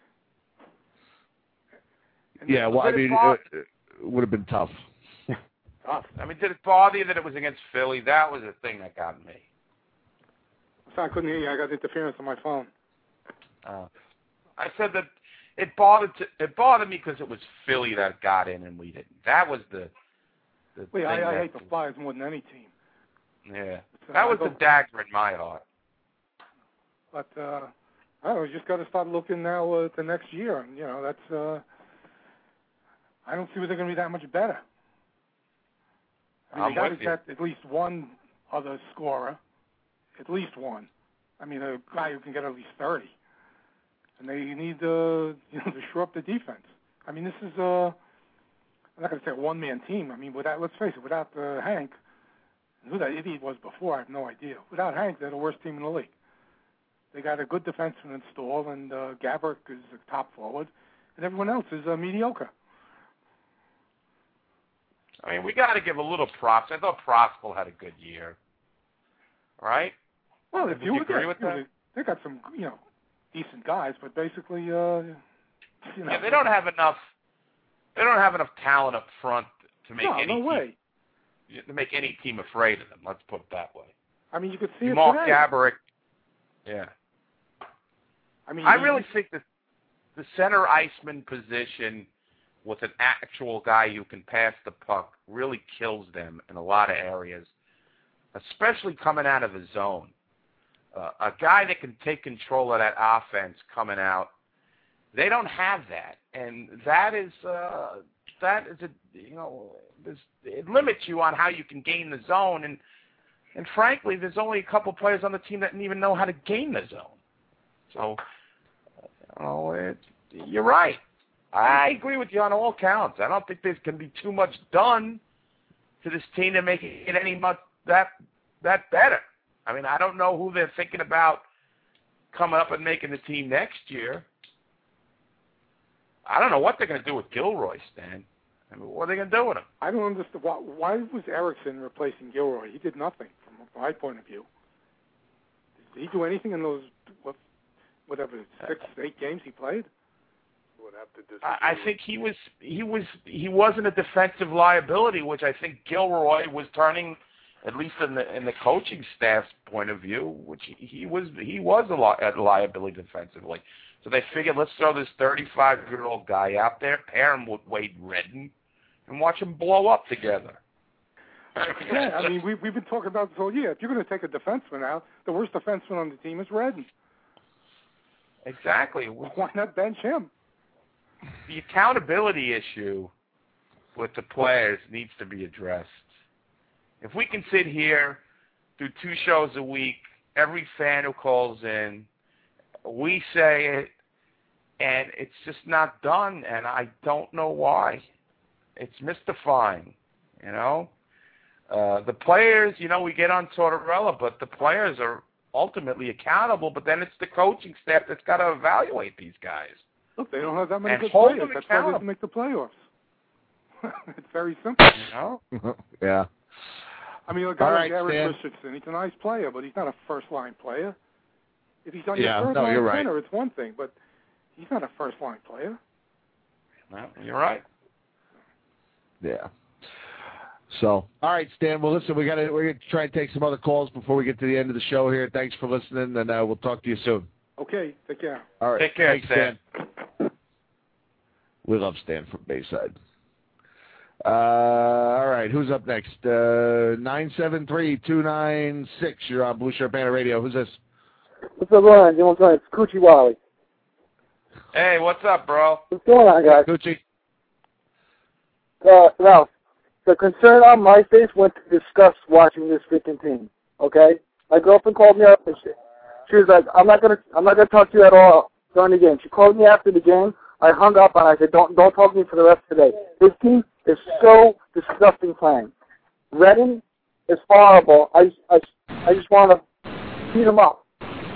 And yeah, well, I mean, it, it would have been tough. Tough. I mean, did it bother you that it was against Philly? That was the thing that got me. Sorry, I couldn't hear you. I got interference on my phone. Uh, I said that it bothered to, it bothered me because it was Philly that got in and we didn't. That was the. the Wait, thing I, I that, hate the Flyers more than any team. Yeah, So that I was go, the dagger in my heart. But uh, I don't know. You just got to start looking now uh, to next year, and you know that's. Uh, I don't see where they're going to be that much better. I mean, I'm they got with to you. get at least one other scorer, at least one. I mean, a guy who can get at least thirty. And they need uh, you know to shore up the defense. I mean, this is uh, I'm not going to say a one-man team. I mean, without let's face it, without uh, Hank, who that idiot was before, I have no idea. Without Hank, they're the worst team in the league. They got a good defenseman in Stahl, and uh, Gaborik is a top forward, and everyone else is uh, mediocre. I mean, we got to give a little props. I thought Proskal had a good year, right? Well, if Would you, you look agree at, with you know, that? they, they got some you know decent guys, but basically, uh, you know, Yeah, they don't have enough. They don't have enough talent up front to make no, any no team, way. to make any team afraid of them. Let's put it that way. I mean, you could see it Mark today. Gaborik. Yeah. I mean, I he- really think that the center iceman position with an actual guy who can pass the puck really kills them in a lot of areas, especially coming out of the zone. Uh, a guy that can take control of that offense coming out, they don't have that, and that is uh, that is a you know it limits you on how you can gain the zone, and and frankly, there's only a couple players on the team that didn't even know how to gain the zone. So, you know, it, you're right. I agree with you on all counts. I don't think there can be too much done to this team to make it any much that that better. I mean, I don't know who they're thinking about coming up and making the team next year. I don't know what they're going to do with Gilroy, Stan. I mean, what are they going to do with him? I don't understand. Why, why was Erickson replacing Gilroy? He did nothing from my point of view. Did he do anything in those, what, whatever, six, eight games he played? Would have to disagree I, I think he was he was he wasn't a defensive liability, which I think Gilroy was turning, at least in the in the coaching staff's point of view, which he, he was he was a, li- a liability defensively. So they figured, let's throw this thirty-five-year-old guy out there, pair him with Wade Redden, and watch them blow up together. Yeah, I mean, we, we've been talking about this all year. If you're going to take a defenseman out, the worst defenseman on the team is Redden. Exactly. Why not bench him? The accountability issue with the players needs to be addressed. If we can sit here, do two shows a week, every fan who calls in, we say it, and it's just not done, and I don't know why. It's mystifying, you know. Uh, the players, you know, we get on Tortorella, but the players are ultimately accountable, but then it's the coaching staff that's got to evaluate these guys. Look, they don't have that many And good hold players. them That's why they accountable. didn't make the playoffs. It's very simple. You know? Yeah. I mean, a guy All like right, Eric Stan. Richardson, he's a nice player, but he's not a first-line player. If he's on Yeah, your no, third-line you're right. center, it's one thing, but he's not a first-line player. Well, you're right. Yeah. So, all right, Stan. Well, listen, we got to we're gonna try and take some other calls before we get to the end of the show here. Thanks for listening, and uh, we'll talk to you soon. Okay, take care. All right, Take care, thanks, Stan. We love Stan from Bayside. Uh, all right, who's up next? Uh, nine seven three, two nine six. You're on Blue Shirt Banner Radio. Who's this? What's up, Ryan? You want to tell It's Coochie Wally. Hey, what's up, bro? What's going on, guys? Coochie. Uh, now, the concern on my face went to disgust watching this freaking team. Okay, my girlfriend called me up and she, she was like, "I'm not gonna, I'm not gonna talk to you at all during the game." She called me after the game. I hung up and I said, "Don't, don't talk to me for the rest of the day." This team is so disgusting playing. Redden is horrible. I, I, I just want to beat him up.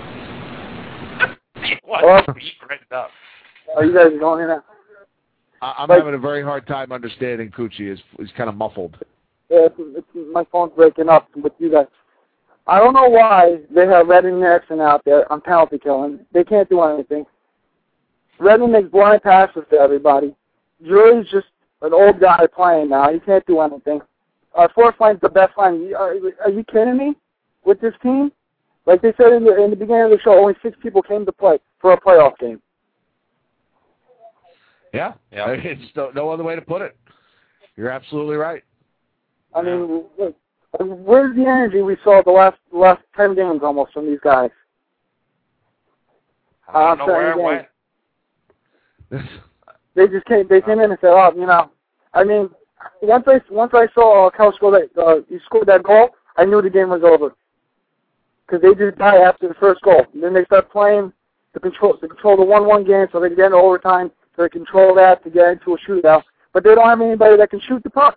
What? Beat Redden up. Are you guys going in there? I- I'm Like- having a very hard time understanding Coochie. He's, he's kind of muffled. Yeah, it's, it's, my phone's breaking up with you guys. I don't know why they have Redden and Erickson out there on penalty killing. They can't do anything. Redden makes blind passes to everybody. Drury's just an old guy playing now. He can't do anything. Our fourth line's the best line. Are, are you kidding me with this team? Like they said in the, in the beginning of the show, only six people came to play for a playoff game. Yeah, yeah. It's no, no other way to put it. You're absolutely right. I mean, look, where's the energy we saw the last last ten games almost from these guys? I don't know where it went. They just came. They came in and said, "Oh, you know." I mean, once I once I saw uh, Cal score that uh, he scored that goal, I knew the game was over. Because they just died after the first goal. And then they start playing to control to control the one-one game, so they can get into overtime. So they control that to get into a shootout. But they don't have anybody that can shoot the puck.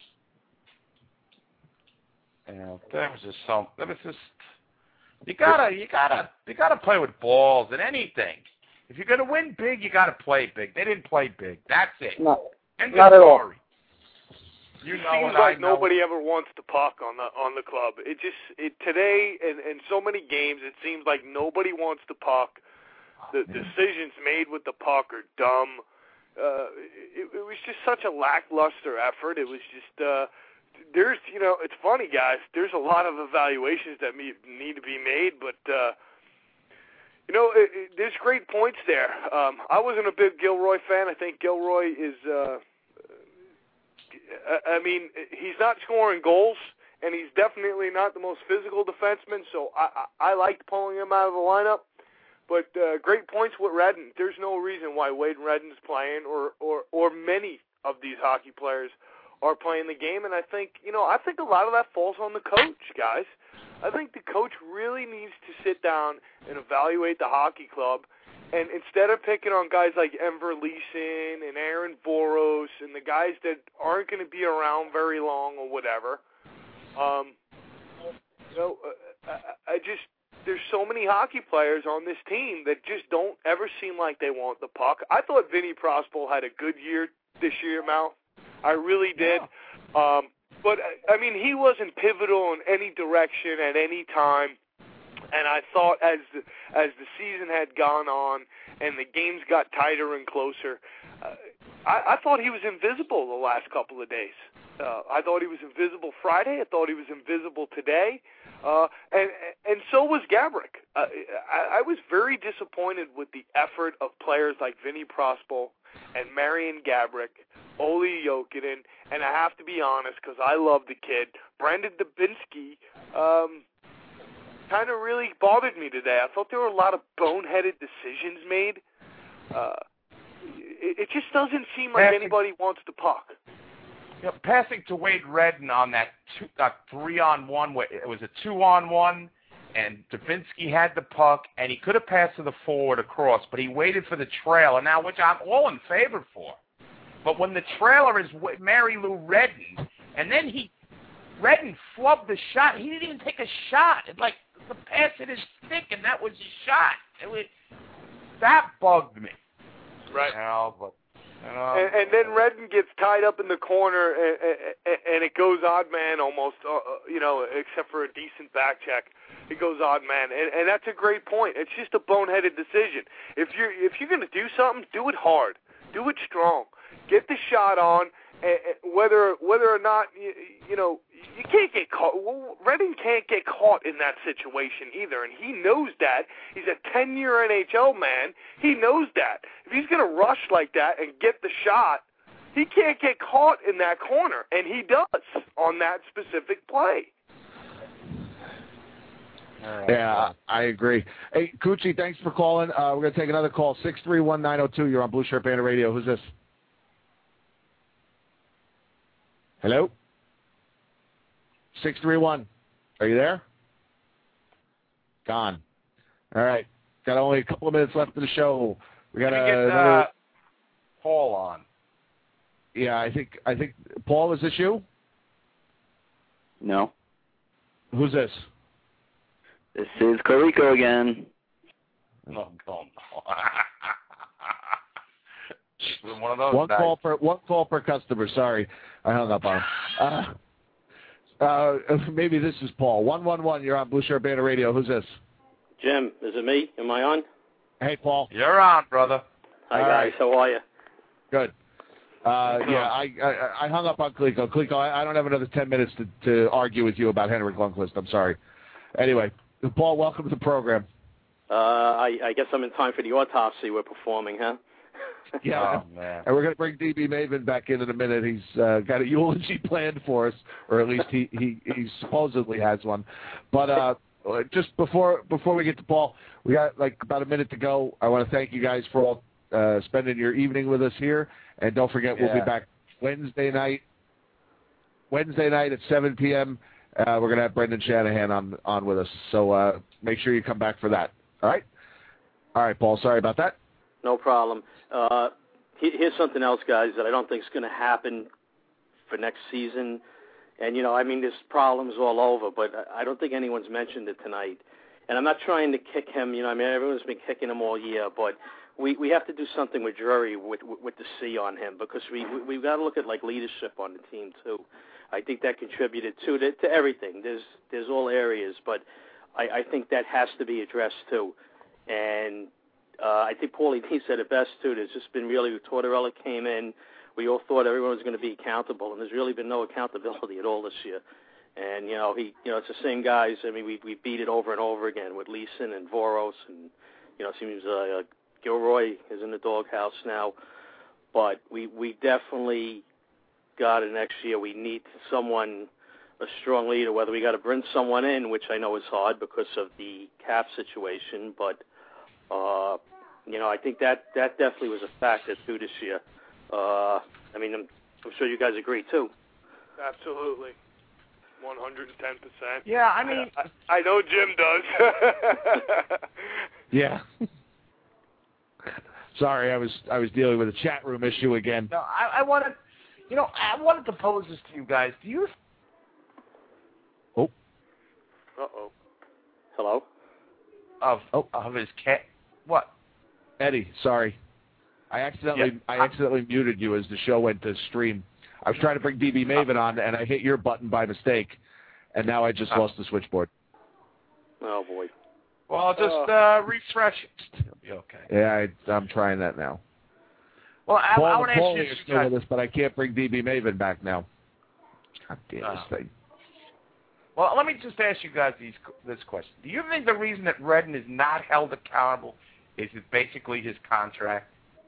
Yeah, that was just some. That was just. You gotta, you gotta, you gotta play with balls and anything. If you're gonna win big, you gotta play big. They didn't play big. That's it. No, End of not at all. story. You It know seems and like I know. nobody ever wants the puck on the on the club. It just it today and in so many games, it seems like nobody wants the puck. The decisions made with the puck are dumb. Uh, it, it was just such a lackluster effort. It was just uh, there's you know it's funny, guys. There's a lot of evaluations that me, need to be made, but uh, You know, it, it, there's great points there. Um, I wasn't a big Gilroy fan. I think Gilroy is, uh, I, I mean, he's not scoring goals, and he's definitely not the most physical defenseman, so I, I, I liked pulling him out of the lineup. But uh, great points with Redden. There's no reason why Wade Redden's playing, or, or, or many of these hockey players are playing the game, and I think, you know, I think a lot of that falls on the coach, guys. I think the coach really needs to sit down and evaluate the hockey club, and instead of picking on guys like Enver Leeson and Aaron Boros and the guys that aren't going to be around very long or whatever, um, you know, uh, I, I just, there's so many hockey players on this team that just don't ever seem like they want the puck. I thought Vinny Prospal had a good year this year, Mal. I really did. Um, But, I mean, he wasn't pivotal in any direction at any time. And I thought as the, as the season had gone on and the games got tighter and closer, uh, I, I thought he was invisible the last couple of days. Uh, I thought he was invisible Friday. I thought he was invisible today. Uh, and and so was Gaborik. Uh, I, I was very disappointed with the effort of players like Vinny Prospal and Marian Gaborik, Olli Jokinen, and I have to be honest because I love the kid, Brandon Dubinsky, um, kind of really bothered me today. I thought there were a lot of boneheaded decisions made. Uh, it, it just doesn't seem like passing, anybody wants the puck. You know, passing to Wade Redden on that two, uh, three-on-one, it was a two-on-one, and Dubinsky had the puck, and he could have passed to the forward across, but he waited for the trailer, now which I'm all in favor for. But when the trailer is Mary Lou Redden, and then he, Redden flubbed the shot. He didn't even take a shot. It like the pass hit his stick, and that was his shot. It was, that bugged me. Right. You know, but, you know, and, and then Redden gets tied up in the corner, and, and, and it goes odd man almost. Uh, you know, except for a decent back check, it goes odd man, and, and that's a great point. It's just a boneheaded decision. If you're if you're gonna do something, do it hard, do it strong. Get the shot on, and whether whether or not you, you know you can't get caught. Redden can't get caught in that situation either, and he knows that. He's a ten-year N H L man. He knows that. If he's going to rush like that and get the shot, he can't get caught in that corner, and he does on that specific play. Yeah, I agree. Hey, Coochie, thanks for calling. Uh, we're going to take another call. six three one nine oh two. You're on Blue Shirt Band Radio. Who's this? Hello? six three one. Are you there? Gone. All right. Got only a couple of minutes left of the show. We got get, a, uh, another... Paul on. Yeah, I think, I think, Paul, is this you? No. Who's this? This is Carico again. No, no, no. One of those One nights. call per one call per customer. Sorry, I hung up on him. Uh, uh, maybe this is Paul. One one one. You're on Blue Shirt Band Radio. Who's this? Jim, is it me? Am I on? Hey, Paul. You're on, brother. Hi, All guys. right. How are you? Good. Uh, yeah, I, I I hung up on Klico. Klico, I, I don't have another ten minutes to, to argue with you about Henrik Lundqvist. I'm sorry. Anyway, Paul, welcome to the program. Uh, I, I guess I'm in time for the autopsy we're performing, huh? Yeah, oh, man. And we're going to bring D B Maven back in in a minute. He's uh, got a eulogy planned for us, or at least he, he, he supposedly has one. But uh, just before before we get to Paul, we got like about a minute to go. I want to thank you guys for all uh, spending your evening with us here. And don't forget, we'll Yeah. be back Wednesday night. Wednesday night at seven p.m. Uh, we're going to have Brendan Shanahan on on with us. So uh, make sure you come back for that. All right? All right, Paul. Sorry about that. No problem. Uh, here's something else, guys, that I don't think is going to happen for next season. And, you know, I mean, there's problems all over, but I don't think anyone's mentioned it tonight. And I'm not trying to kick him. You know, I mean, everyone's been kicking him all year, but we, we have to do something with Drury with, with, with the C on him because we, we, we've got to look at, like, leadership on the team, too. I think that contributed to, to, to everything. There's, there's all areas, but I, I think that has to be addressed, too. And Uh, I think Paulie D said it best, too. There's just been really, Tortorella came in, we all thought everyone was going to be accountable, and there's really been no accountability at all this year. And, you know, he, you know, it's the same guys. I mean, we we beat it over and over again with Leeson and Voros and You know, it seems uh, Gilroy is in the doghouse now. But we, we definitely got it next year. We need someone, a strong leader, whether we got to bring someone in, which I know is hard because of the cap situation. But, uh, you know, I think that, that definitely was a factor, too, this year. Uh, I mean, I'm, I'm sure you guys agree, too. Absolutely. one hundred ten percent. Yeah, I mean... I, I, I know Jim does. Yeah. Sorry, I was I was dealing with a chat room issue again. No, I, I wanted, you know, I wanted to pose this to you guys. Do you... Oh. Uh-oh. Hello? Of, oh. of his cat... What? Eddie, sorry. I accidentally Yeah. I accidentally muted you as the show went to stream. I was trying to bring D B Maven on, and I hit your button by mistake, and now I just Oh. lost the switchboard. Oh, boy. Well, just uh, refresh it. It'll be okay. Yeah, I, I'm trying that now. Well, I, Paul I want to ask Napoli you is this, still guys. with us, but I can't bring D B Maven back now. God damn Oh. this thing. Well, let me just ask you guys these, this question. Do you think the reason that Redden is not held accountable is it basically his contract?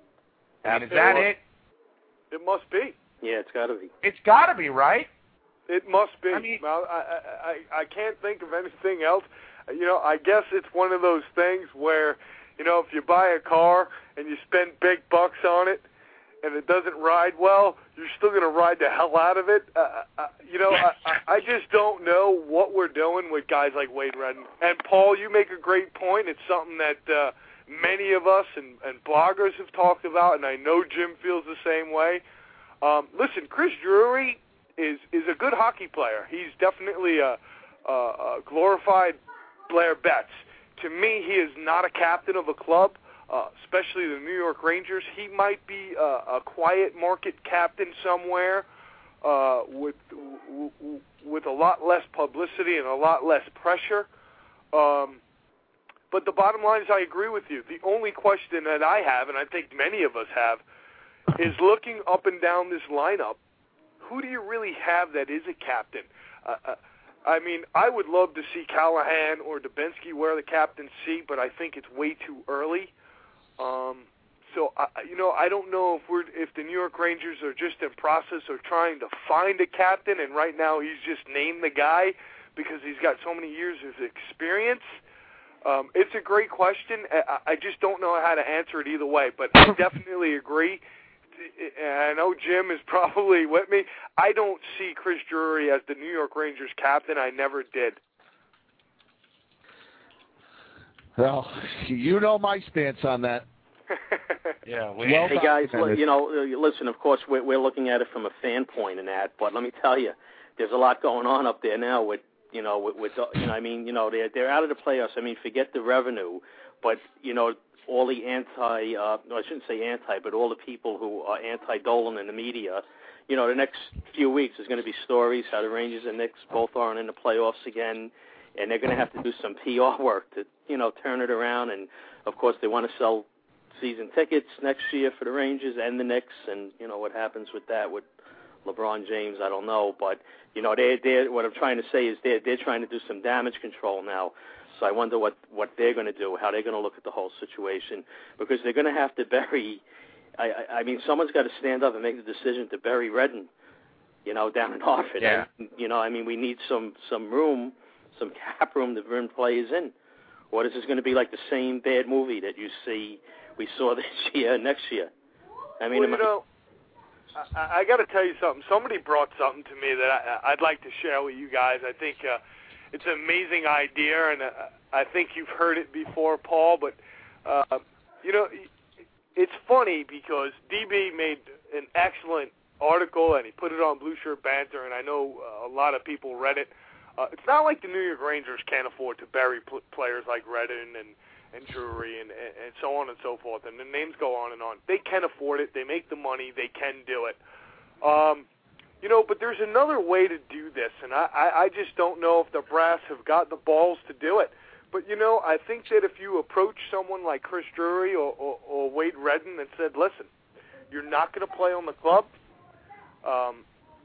I mean, is that it? It must be. Yeah, it's got to be. It's got to be, right? It must be. I mean, well, I, I, I, I can't think of anything else. You know, I guess it's one of those things where, you know, if you buy a car and you spend big bucks on it and it doesn't ride well, you're still going to ride the hell out of it. Uh, uh, you know, I, I, I just don't know what we're doing with guys like Wade Redden. And, Paul, you make a great point. It's something that uh, many of us and, and bloggers have talked about, and I know Jim feels the same way. Um, listen, Chris Drury is, is a good hockey player. He's definitely a, a, a glorified Blair Betts. To me, he is not a captain of a club, uh, especially the New York Rangers. He might be a, a quiet market captain somewhere uh, with w- w- with a lot less publicity and a lot less pressure. Um, but the bottom line is I agree with you. The only question that I have, and I think many of us have, is looking up and down this lineup, who do you really have that is a captain? Uh, uh, I mean, I would love to see Callahan or Dubinsky wear the captain's seat, but I think it's way too early. Um, so, I, you know, I don't know if we're if the New York Rangers are just in process of trying to find a captain, and right now he's just named the guy because he's got so many years of experience. Um, it's a great question. I, I just don't know how to answer it either way, but I definitely agree. And I know Jim is probably with me. I don't see Chris Drury as the New York Rangers captain. I never did. Well, you know my stance on that. Yeah. Well hey, guys, documented. you know, uh, listen, of course, we're, we're looking at it from a fan point and that, but let me tell you, there's a lot going on up there now with, you know, with, with you know, I mean, you know, they're, they're out of the playoffs. I mean, forget the revenue, but, you know, all the anti, uh, no, I shouldn't say anti, but all the people who are anti-Dolan in the media, you know, the next few weeks there's going to be stories how the Rangers and Knicks both aren't in the playoffs again, and they're going to have to do some P R work to, you know, turn it around. And, of course, they want to sell season tickets next year for the Rangers and the Knicks, and, you know, what happens with that with LeBron James, I don't know. But, you know, they they what I'm trying to say is they're, they're trying to do some damage control now. So I wonder what, what they're going to do, how they're going to look at the whole situation, because they're going to have to bury. I, I, I mean, someone's got to stand up and make the decision to bury Redden, you know, down in Hartford. Yeah. And, you know, I mean, we need some some room, some cap room to bring players in. Or is this going to be like the same bad movie that you see we saw this year, next year? I mean, well, you am I, know, I, I got to tell you something. Somebody brought something to me that I, I'd like to share with you guys. I think. Uh, It's an amazing idea, and uh, I think you've heard it before, Paul, but, uh, you know, it's funny because D B made an excellent article, and he put it on Blue Shirt Banter, and I know uh, a lot of people read it. Uh, it's not like the New York Rangers can't afford to bury pl- players like Redden and, and Drury and, and, and so on and so forth, and the names go on and on. They can afford it. They make the money. They can do it. Um You know, but there's another way to do this, and I, I, I just don't know if the brass have got the balls to do it. But, you know, I think that if you approach someone like Chris Drury or, or, or Wade Redden and said, listen, you're not going to play on the club. Um,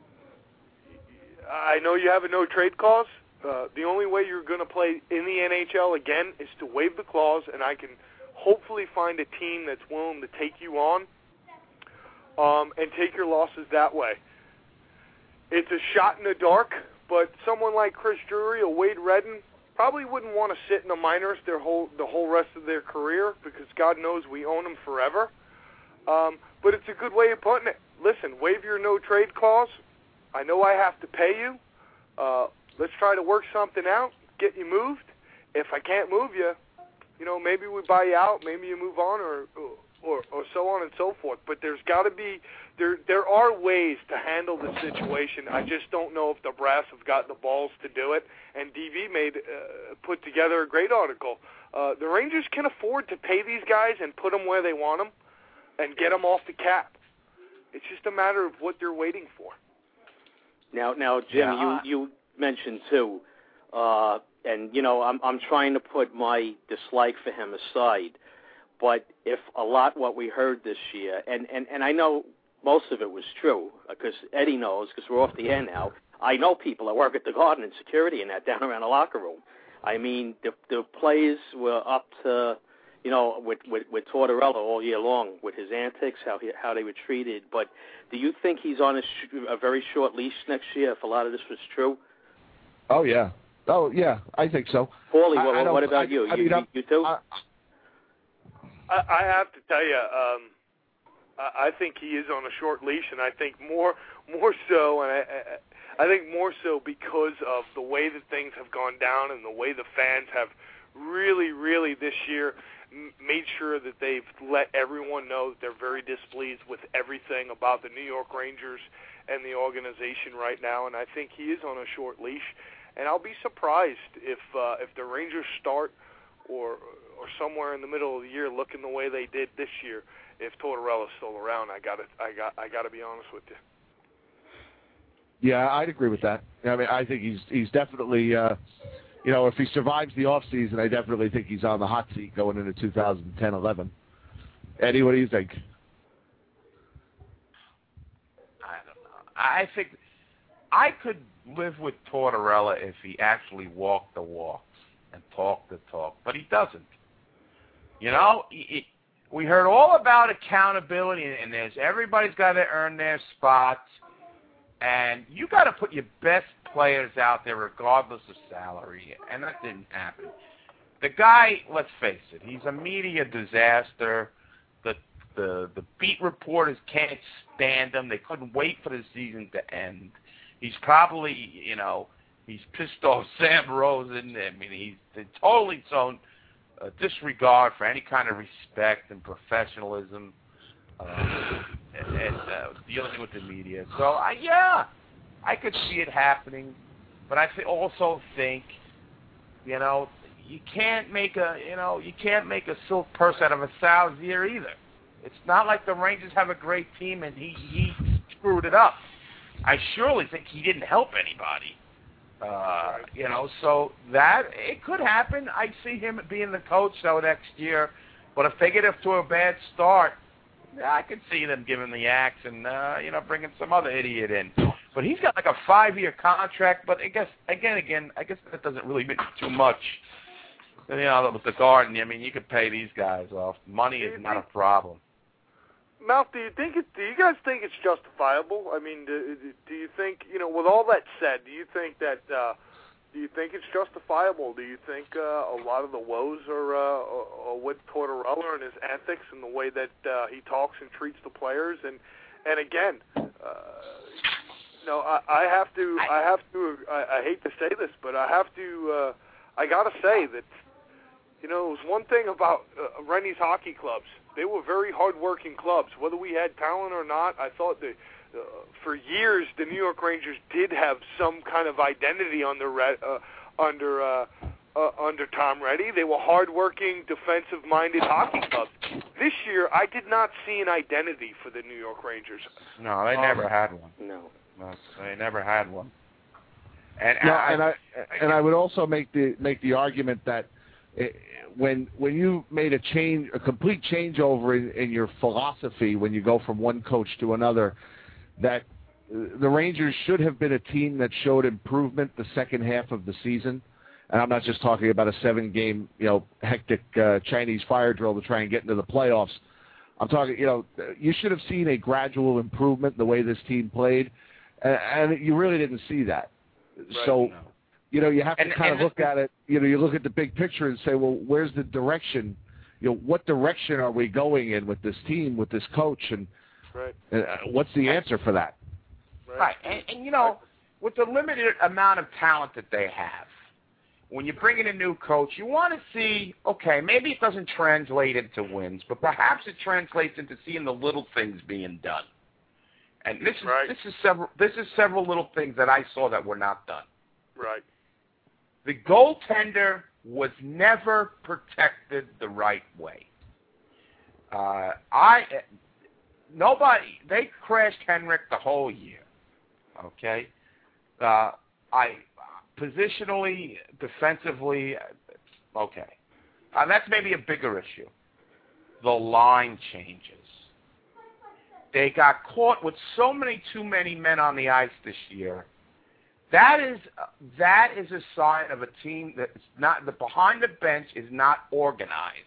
I know you have a no-trade clause. Uh, the only way you're going to play in the N H L again is to waive the clause, and I can hopefully find a team that's willing to take you on um, and take your losses that way. It's a shot in the dark, but someone like Chris Drury or Wade Redden probably wouldn't want to sit in the minors their whole the whole rest of their career, because God knows we own them forever. Um, but it's a good way of putting it. Listen, waive your no-trade clause. I know I have to pay you. Uh, let's try to work something out, get you moved. If I can't move you, you know, maybe we buy you out, maybe you move on, or or, or so on and so forth. But there's got to be there. There are ways to handle the situation. I just don't know if the brass have got the balls to do it. And D V made uh, put together a great article. Uh, the Rangers can afford to pay these guys and put them where they want them, and get them off the cap. It's just a matter of what they're waiting for. Now, now, Jim, Yeah. you you mentioned too, uh, and you know, I'm I'm trying to put my dislike for him aside, but if a lot what we heard this year, and and and I know most of it was true, because Eddie knows, because we're off the air now. I know people that work at the Garden and security and that down around the locker room. I mean, the the players were up to, you know, with, with, with Tortorella all year long, with his antics, how he, how they were treated. But do you think he's on a, sh- a very short leash next year if a lot of this was true? Oh, yeah. Oh, yeah, I think so. Paulie, I, what, I what about I, you? I You, mean, you, you too? I, I have to tell you, um, I, I think he is on a short leash, and I think more more so, and I, I, I think more so because of the way that things have gone down and the way the fans have really, really this year made sure that they've let everyone know that they're very displeased with everything about the New York Rangers and the organization right now, and I think he is on a short leash. And I'll be surprised if uh, if the Rangers start or or somewhere in the middle of the year looking the way they did this year if Tortorella's still around. I got I got I got to be honest with you. Yeah, I'd agree with that. I mean, I think he's he's definitely. Uh, You know, if he survives the off season, I definitely think he's on the hot seat going into two thousand ten eleven. Eddie, what do you think? I don't know. I think I could live with Tortorella if he actually walked the walks and talked the talk, but he doesn't. You know, he, he, we heard all about accountability, and there's everybody's got to earn their spots, and you got to put your best players out there regardless of salary, and that didn't happen. The guy, let's face it, he's a media disaster. The the the beat reporters can't stand him. They couldn't wait for the season to end. He's probably, you know, he's pissed off Sam Rosen. I mean, he's totally shown uh, disregard for any kind of respect and professionalism uh, and, and uh, dealing with the media. So, I, yeah, I could see it happening, but I th- also think, you know, you can't make a, you know, you can't make a silk purse out of a sow's ear either. It's not like the Rangers have a great team and he, he screwed it up. I surely think he didn't help anybody. Uh, you know, so that, it could happen. I see him being the coach, though, next year. But if they get off to a bad start, I could see them giving the axe and, uh, you know, bringing some other idiot in. But he's got like a five-year contract, but I guess, again, again, I guess that doesn't really mean too much. You know, with the Garden, I mean, you could pay these guys off. Money is not a problem. Mouth, do you think it? Do you guys think it's justifiable? I mean, do, do you think, you know, with all that said, do you think that? Uh, do you think it's justifiable? Do you think uh, a lot of the woes are, uh, are with Tortorella and his ethics and the way that uh, he talks and treats the players? And and again, uh, you know, I, I have to, I have to, I, I hate to say this, but I have to, uh, I gotta say that, you know, it was one thing about uh, Rennie's hockey clubs. They were very hard-working clubs. Whether we had talent or not, I thought that uh, for years the New York Rangers did have some kind of identity under uh, under uh, uh, under Tom Reddy. They were hard-working, defensive-minded hockey clubs. This year, I did not see an identity for the New York Rangers. No, they um, never had one. No, no, they never had one. And, no, I, and I and I would also make the make the argument that it, when when you made a change, a complete changeover in, in your philosophy, when you go from one coach to another, that the Rangers should have been a team that showed improvement the second half of the season. And I'm not just talking about a seven-game, you know, hectic uh, Chinese fire drill to try and get into the playoffs. I'm talking, you know, you should have seen a gradual improvement in the way this team played, and, and you really didn't see that. Right. So, you know, you have to and, kind and of look at it. You know, you look at the big picture and say, well, where's the direction? You know, what direction are we going in with this team, with this coach, and right. uh, what's the answer for that? Right, right. And, and you know, with the limited amount of talent that they have, when you bring in a new coach, you want to see, okay, maybe it doesn't translate into wins, but perhaps it translates into seeing the little things being done. And this is right. this is several this is several little things that I saw that were not done. Right. The goaltender was never protected the right way. Uh, I nobody they crashed Henrik the whole year. Okay, uh, I positionally, defensively, okay, uh, that's maybe a bigger issue. The line changes. They got caught with so many too many men on the ice this year. That is that is a sign of a team that's not the behind the bench is not organized.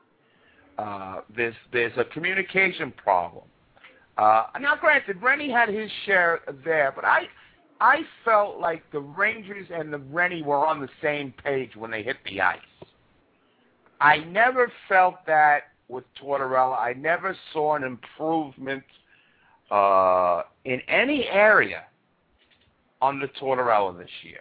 Uh, there's there's a communication problem. Uh, now, granted, Rennie had his share there, but I I felt like the Rangers and the Rennie were on the same page when they hit the ice. I never felt that with Tortorella. I never saw an improvement uh, in any area under Tortorella this year.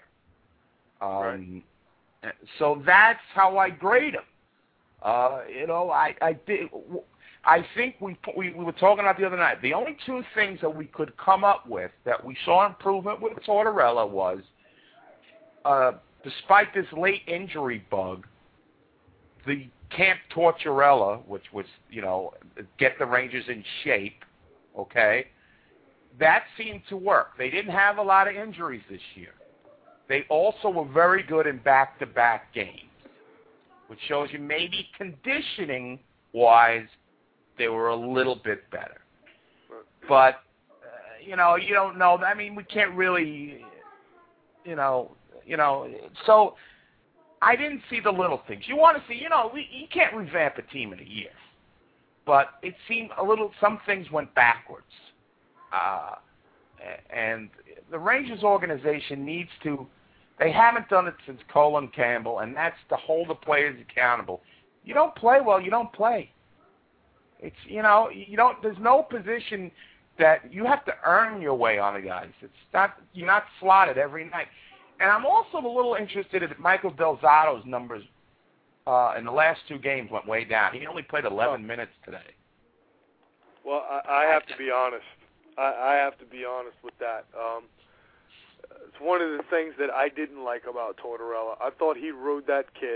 Um, right. So that's how I grade him. Uh, you know, I, I did. I think we, we we were talking about the other night. The only two things that we could come up with that we saw improvement with Tortorella was, uh, despite this late injury bug, the Camp Tortorella, which was, you know, get the Rangers in shape, okay, that seemed to work. They didn't have a lot of injuries this year. They also were very good in back-to-back games, which shows you maybe conditioning-wise they were a little bit better. But, uh, you know, you don't know. I mean, we can't really, you know, you know. So I didn't see the little things. You want to see, you know, we, you can't revamp a team in a year. But it seemed a little, some things went backwards. Uh, and the Rangers organization needs to, they haven't done it since Colin Campbell, and that's to hold the players accountable. You don't play well, you don't play. It's, you know, you don't, there's no position that you have to earn your way on the ice. It's not, you're not slotted every night. And I'm also a little interested in Michael Del Zotto's numbers uh, in the last two games went way down. He only played eleven minutes today. Well, I, I have to be honest. I, I have to be honest with that. Um, it's one of the things that I didn't like about Tortorella. I thought he rode that kid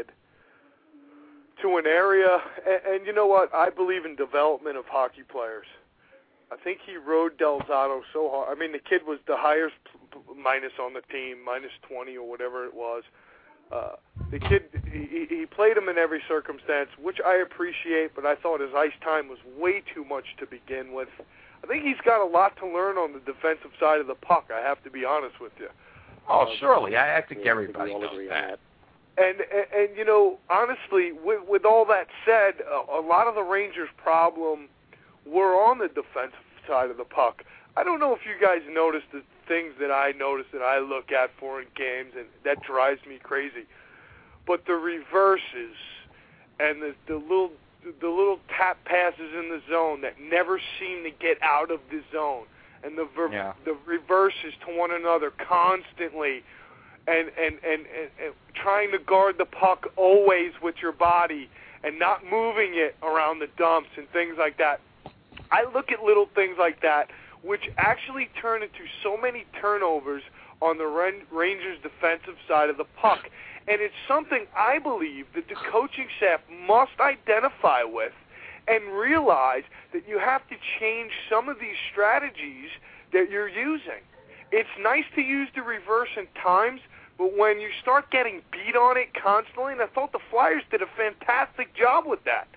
to an area, and, and you know what? I believe in development of hockey players. I think he rode Del Zotto so hard. I mean, the kid was the highest p- p- minus on the team, minus twenty or whatever it was. Uh, the kid, he, he played him in every circumstance, which I appreciate, but I thought his ice time was way too much to begin with. I think he's got a lot to learn on the defensive side of the puck, I have to be honest with you. Oh, uh, surely. I, I think everybody knows that. And, and, and, you know, honestly, with, with all that said, a, a lot of the Rangers' problem were on the defensive side of the puck. I don't know if you guys noticed the things that I noticed that I look at for in games, and that drives me crazy. But the reverses and the, the little the little tap passes in the zone that never seem to get out of the zone, and the ver- yeah. the reverses to one another constantly, and and, and, and and trying to guard the puck always with your body and not moving it around the dumps and things like that. I look at little things like that, which actually turn into so many turnovers on the Rangers' defensive side of the puck. And it's something I believe that the coaching staff must identify with and realize that you have to change some of these strategies that you're using. It's nice to use the reverse in times, but when you start getting beat on it constantly, and I thought the Flyers did a fantastic job with that.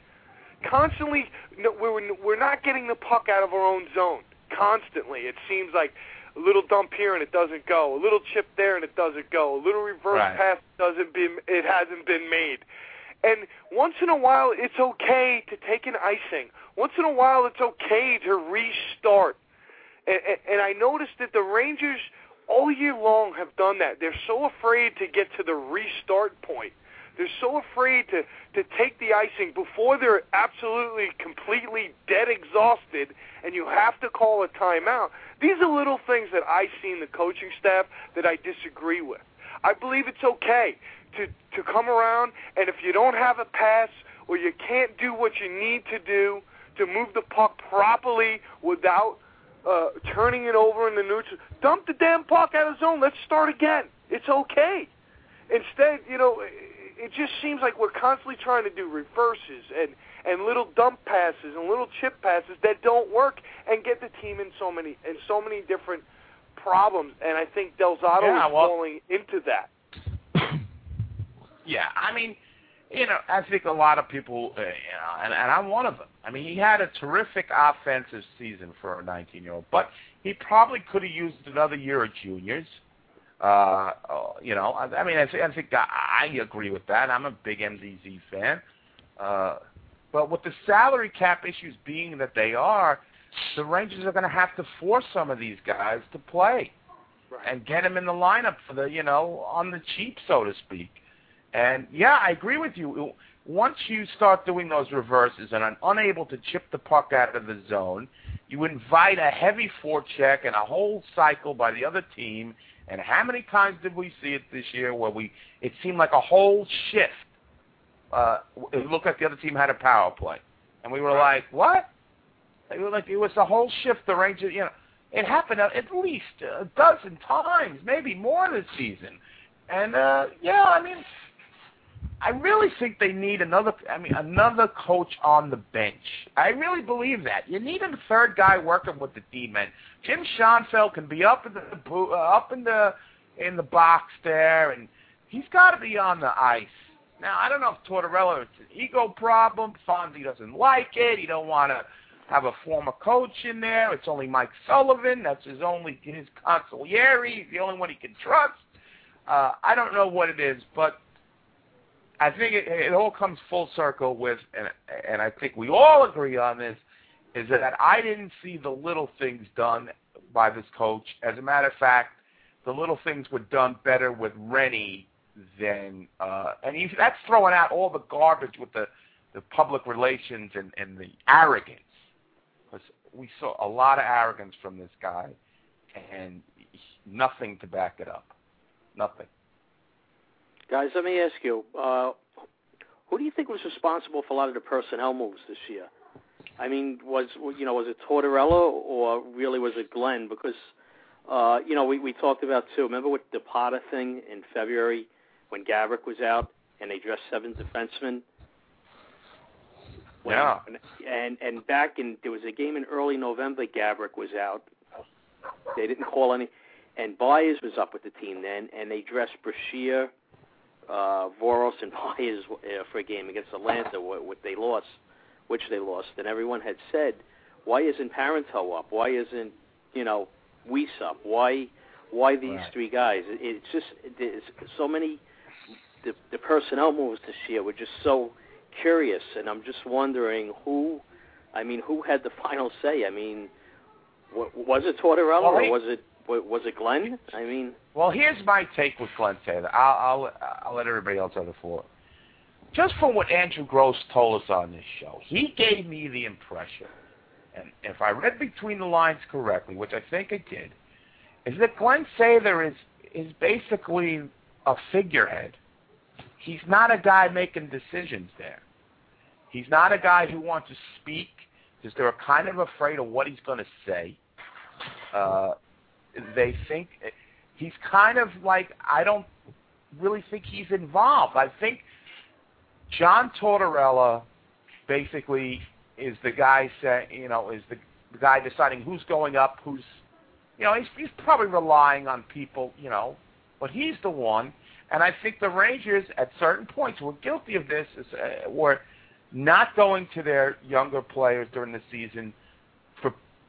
Constantly, we're, we're not getting the puck out of our own zone. Constantly. It seems like a little dump here and it doesn't go, a little chip there and it doesn't go, a little reverse right. pass doesn't be, it hasn't been made. And once in a while, it's okay to take an icing. Once in a while, it's okay to restart. And, and, and I noticed that the Rangers all year long have done that. They're so afraid to get to the restart point. They're so afraid to, to take the icing before they're absolutely, completely dead exhausted, and you have to call a timeout. These are little things that I see in the coaching staff that I disagree with. I believe it's okay to, to come around, and if you don't have a pass or you can't do what you need to do to move the puck properly without uh, turning it over in the neutral, dump the damn puck out of zone. Let's start again. It's okay. Instead, you know, it just seems like we're constantly trying to do reverses and, and little dump passes and little chip passes that don't work and get the team in so many in so many different problems. And I think Delzato yeah, is well, falling into that. Yeah, I mean, you know, I think a lot of people, uh, you know, and, and I'm one of them. I mean, he had a terrific offensive season for a nineteen-year-old, but he probably could have used another year of juniors. Uh, you know, I, I mean, I, th- I think I, I agree with that. I'm a big M D Z fan. Uh, but with the salary cap issues being that they are, the Rangers are going to have to force some of these guys to play right. and get them in the lineup for the, you know, on the cheap, so to speak. And, yeah, I agree with you. Once you start doing those reverses and are unable to chip the puck out of the zone, you invite a heavy forecheck and a whole cycle by the other team. And how many times did we see it this year where we it seemed like a whole shift? Uh, it looked like the other team had a power play. And we were like, what? They were like, it was a whole shift. The Rangers, you know, it happened at least a dozen times, maybe more this season. And, uh, yeah, I mean, I really think they need another, I mean, another coach on the bench. I really believe that. You need a third guy working with the team, and Jim Schoenfeld can be up in the uh, up in the in the box there, and he's got to be on the ice. Now, I don't know if Tortorella, it's an ego problem. Fonzie doesn't like it. He don't want to have a former coach in there. It's only Mike Sullivan. That's his only his consigliere. He's the only one he can trust. Uh, I don't know what it is, but I think it, it all comes full circle with, and, and I think we all agree on this, is that I didn't see the little things done by this coach. As a matter of fact, the little things were done better with Rennie than, uh, and he, that's throwing out all the garbage with the, the public relations and, and the arrogance. Because we saw a lot of arrogance from this guy, and nothing to back it up. Nothing. Guys, let me ask you, uh, who do you think was responsible for a lot of the personnel moves this year? I mean, was you know was it Tortorella or really was it Glenn? Because uh, you know we, we talked about too. Remember with the Potter thing in February when Gabrick was out and they dressed seven defensemen. When, yeah. And and back in there was a game in early November. Gabrick was out. They didn't call any, and Byers was up with the team then, and they dressed Brashear, Uh, Voros and Byers uh, for a game against Atlanta, what, what they lost, which they lost, and everyone had said, why isn't Parenteau up? Why isn't you know Weiss up? Why why these right. three guys? It, it's just there's so many. The, the personnel moves this year were just so curious, and I'm just wondering who. I mean, who had the final say? I mean, what, was it Tortorella well, or he, was it was it Glenn? I mean. Well, here's my take with Glenn Taylor. I'll, I'll, I'll let everybody else have the floor. Just from what Andrew Gross told us on this show, he gave me the impression, and if I read between the lines correctly, which I think I did, is that Glenn Taylor is, is basically a figurehead. He's not a guy making decisions there. He's not a guy who wants to speak because they're kind of afraid of what he's going to say. Uh, they think... He's kind of like, I don't really think he's involved. I think John Tortorella basically is the guy say, you know, is the, the guy deciding who's going up, who's, you know, he's, he's probably relying on people, you know, but he's the one. And I think the Rangers at certain points were guilty of this, is, uh, were not going to their younger players during the season for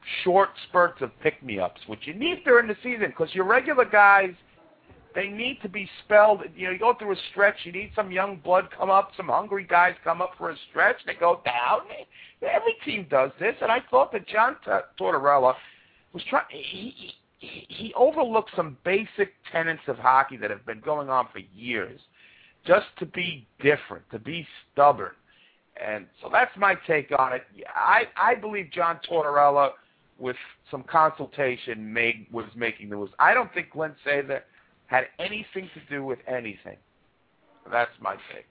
short spurts of pick-me-ups, which you need during the season, because your regular guys, they need to be spelled. You know, you go through a stretch, you need some young blood come up, some hungry guys come up for a stretch, they go down. Every team does this, and I thought that John Tortorella was trying. He, he, he overlooked some basic tenets of hockey that have been going on for years, just to be different, to be stubborn. And so that's my take on it. I, I believe John Tortorella, with some consultation, made was making the moves. I don't think Glenn Sather had anything to do with anything. That's my take.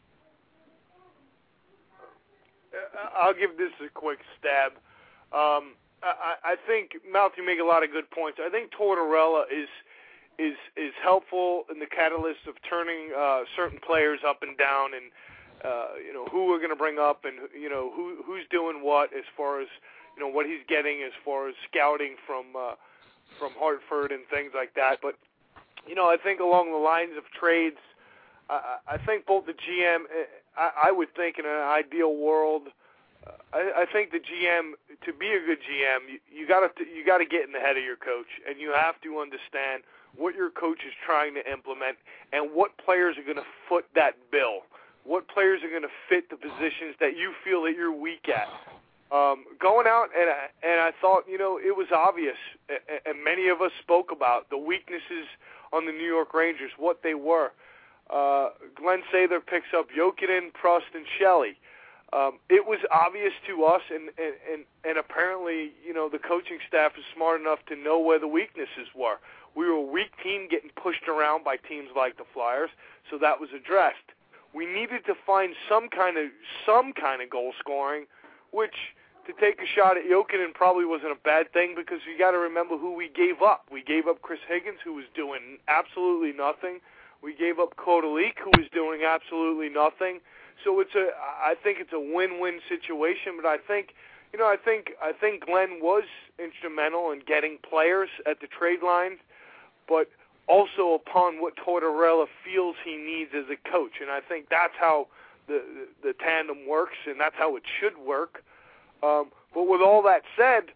I'll give this a quick stab. Um, I, I think, Mouth, you make a lot of good points. I think Tortorella is is is helpful in the catalyst of turning uh, certain players up and down, and uh, you know who we're going to bring up, and you know who who's doing what as far as you know what he's getting as far as scouting from uh, from Hartford and things like that. But you know, I think along the lines of trades, I, I think both the G M, I, I would think in an ideal world, uh, I, I think the G M, to be a good G M, you, you got to you got to get in the head of your coach, and you have to understand what your coach is trying to implement and what players are going to foot that bill, what players are going to fit the positions that you feel that you're weak at. Um, going out, and I, and I thought, you know, it was obvious, and many of us spoke about the weaknesses on the New York Rangers, what they were. Uh, Glenn Sather picks up Jokinen, Prost, and Shelley. Um, it was obvious to us, and, and, and, and apparently, you know, the coaching staff is smart enough to know where the weaknesses were. We were a weak team getting pushed around by teams like the Flyers, so that was addressed. We needed to find some kind of some kind of goal scoring, which to take a shot at Jokinen probably wasn't a bad thing, because you got to remember who we gave up. We gave up Chris Higgins, who was doing absolutely nothing. We gave up Kodalik, who was doing absolutely nothing. So it's a, I think it's a win-win situation. But I think, you know, I think I think Glenn was instrumental in getting players at the trade line, but also upon what Tortorella feels he needs as a coach. And I think that's how the the, the tandem works, and that's how it should work. Um, but with all that said,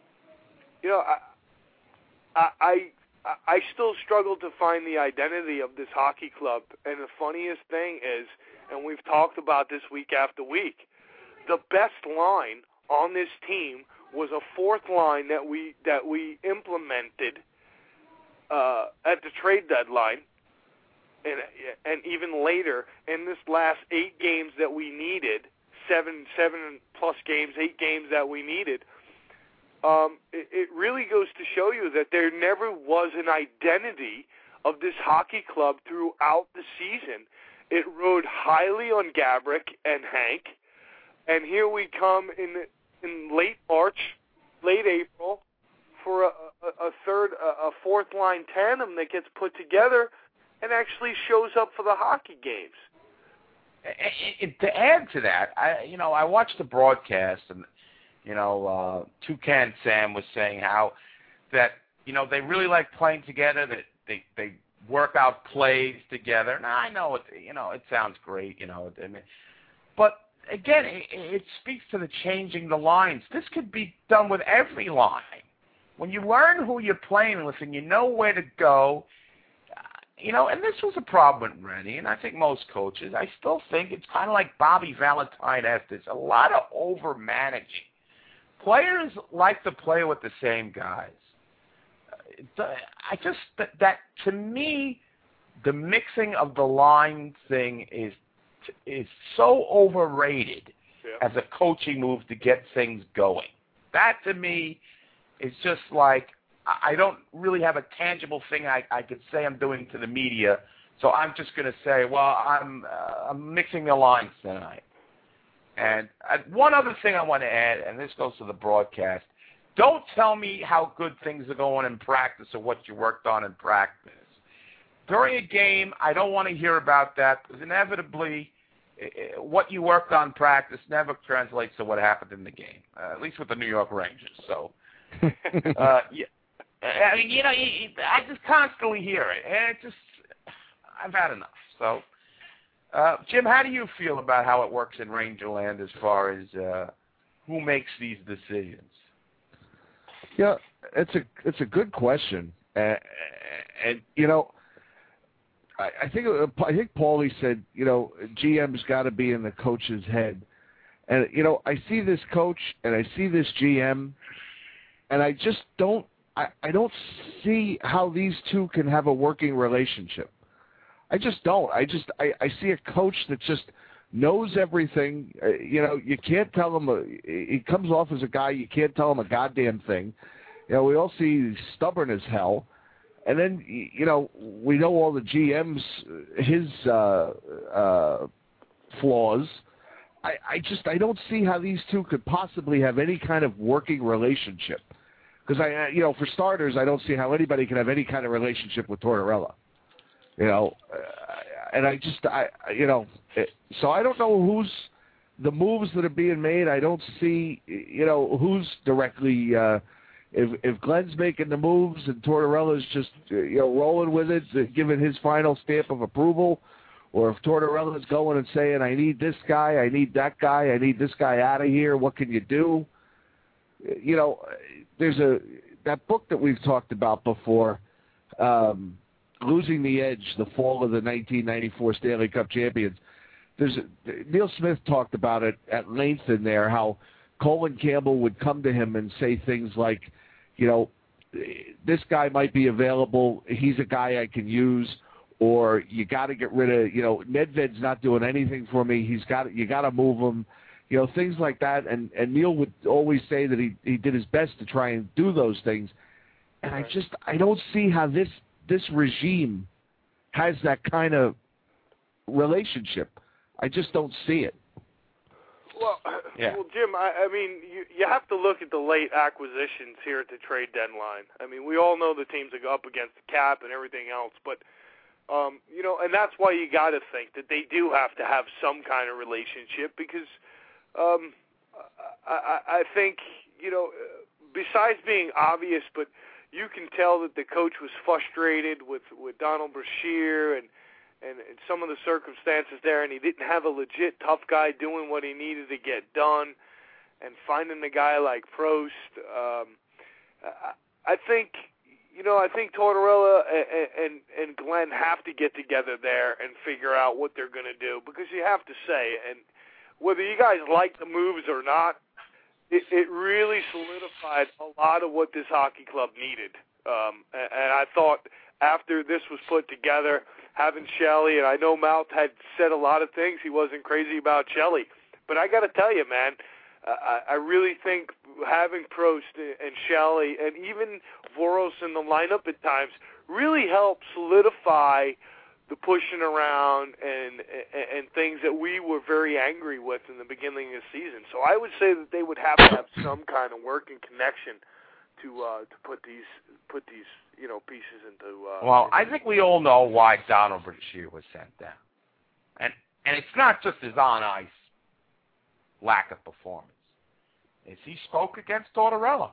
you know, I, I I still struggle to find the identity of this hockey club. And the funniest thing is, and we've talked about this week after week, the best line on this team was a fourth line that we that we implemented uh, at the trade deadline, and and even later in this last eight games that we needed. Seven, seven plus games, eight games that we needed. Um, it, it really goes to show you that there never was an identity of this hockey club throughout the season. It rode highly on Gaborik and Hank, and here we come in in late March, late April, for a, a, a third, a, a fourth line tandem that gets put together and actually shows up for the hockey games. It, it, to add to that, I you know I watched the broadcast, and you know uh, Toucan Sam was saying how that you know they really like playing together, that they they work out plays together. Now I know it you know it sounds great, you know, I mean, but again it, it speaks to the changing the lines. This could be done with every line. When you learn who you're playing with and you know where to go. You know, and this was a problem with Rennie, and I think most coaches, I still think it's kind of like Bobby Valentine has this, a lot of over-managing. Players like to play with the same guys. I just, that, that to me, the mixing of the line thing is is so overrated yeah. as a coaching move to get things going. That, to me, is just like, I don't really have a tangible thing I, I could say I'm doing to the media, so I'm just going to say, well, I'm uh, I'm mixing the lines tonight. And uh, one other thing I want to add, and this goes to the broadcast, don't tell me how good things are going in practice or what you worked on in practice. During a game, I don't want to hear about that, because inevitably uh, what you worked on in practice never translates to what happened in the game, uh, at least with the New York Rangers. So, uh, yeah. I mean, you know, I just constantly hear it, and it just, I've had enough. So, uh, Jim, how do you feel about how it works in Rangerland as far as uh, who makes these decisions? Yeah, it's a it's a good question, uh, and you know, I, I think I think Paulie said, you know, G M's got to be in the coach's head, and you know, I see this coach and I see this G M, and I just don't I, I don't see how these two can have a working relationship. I just don't. I just I, I see a coach that just knows everything. Uh, you know, you can't tell him. A, he comes off as a guy you can't tell him a goddamn thing. You know, we all see he's stubborn as hell. And then, you know, we know all the G M's, his uh, uh, flaws. I, I just, I don't see how these two could possibly have any kind of working relationship. Because, I, you know, for starters, I don't see how anybody can have any kind of relationship with Tortorella. You know, uh, and I just, I, you know, it, so I don't know who's, the moves that are being made, I don't see, you know, who's directly, uh, if if Glenn's making the moves and Tortorella's just, you know, rolling with it, giving his final stamp of approval, or if Tortorella's going and saying, I need this guy, I need that guy, I need this guy out of here, what can you do? You know, there's a, that book that we've talked about before, um, Losing the Edge, the fall of the nineteen ninety-four Stanley Cup champions. There's a, Neil Smith talked about it at length in there, how Colin Campbell would come to him and say things like, you know, this guy might be available, he's a guy I can use, or you got to get rid of, you know, Nedved's not doing anything for me, he's got, you got to move him, you know, things like that. And, and Neil would always say that he, he did his best to try and do those things. And I just, I don't see how this, this regime has that kind of relationship. I just don't see it. Well, yeah. well, Jim, I, I mean, you you have to look at the late acquisitions here at the trade deadline. I mean, we all know the teams that go up against the cap and everything else, but um, you know, and that's why you got to think that they do have to have some kind of relationship, because um, I, I think, you know, besides being obvious, but you can tell that the coach was frustrated with with Donald Brashear and. And, and some of the circumstances there, and he didn't have a legit tough guy doing what he needed to get done, and finding a guy like Prost. Um, I, I think, you know, I think Tortorella and, and, and Glenn have to get together there and figure out what they're going to do, because you have to say, and whether you guys like the moves or not, it, it really solidified a lot of what this hockey club needed. Um, and, and I thought after this was put together, having Shelley, and I know Mouth had said a lot of things. He wasn't crazy about Shelley. But I got to tell you, man, uh, I, I really think having Prost and Shelley and even Voros in the lineup at times really helped solidify the pushing around and, and, and things that we were very angry with in the beginning of the season. So I would say that they would have to have some kind of working connection to uh, to put these put these you know pieces into. Uh, well, into I think we all know why Donald Brashear was sent down, and and it's not just his on ice lack of performance. It's he spoke against Tortorella.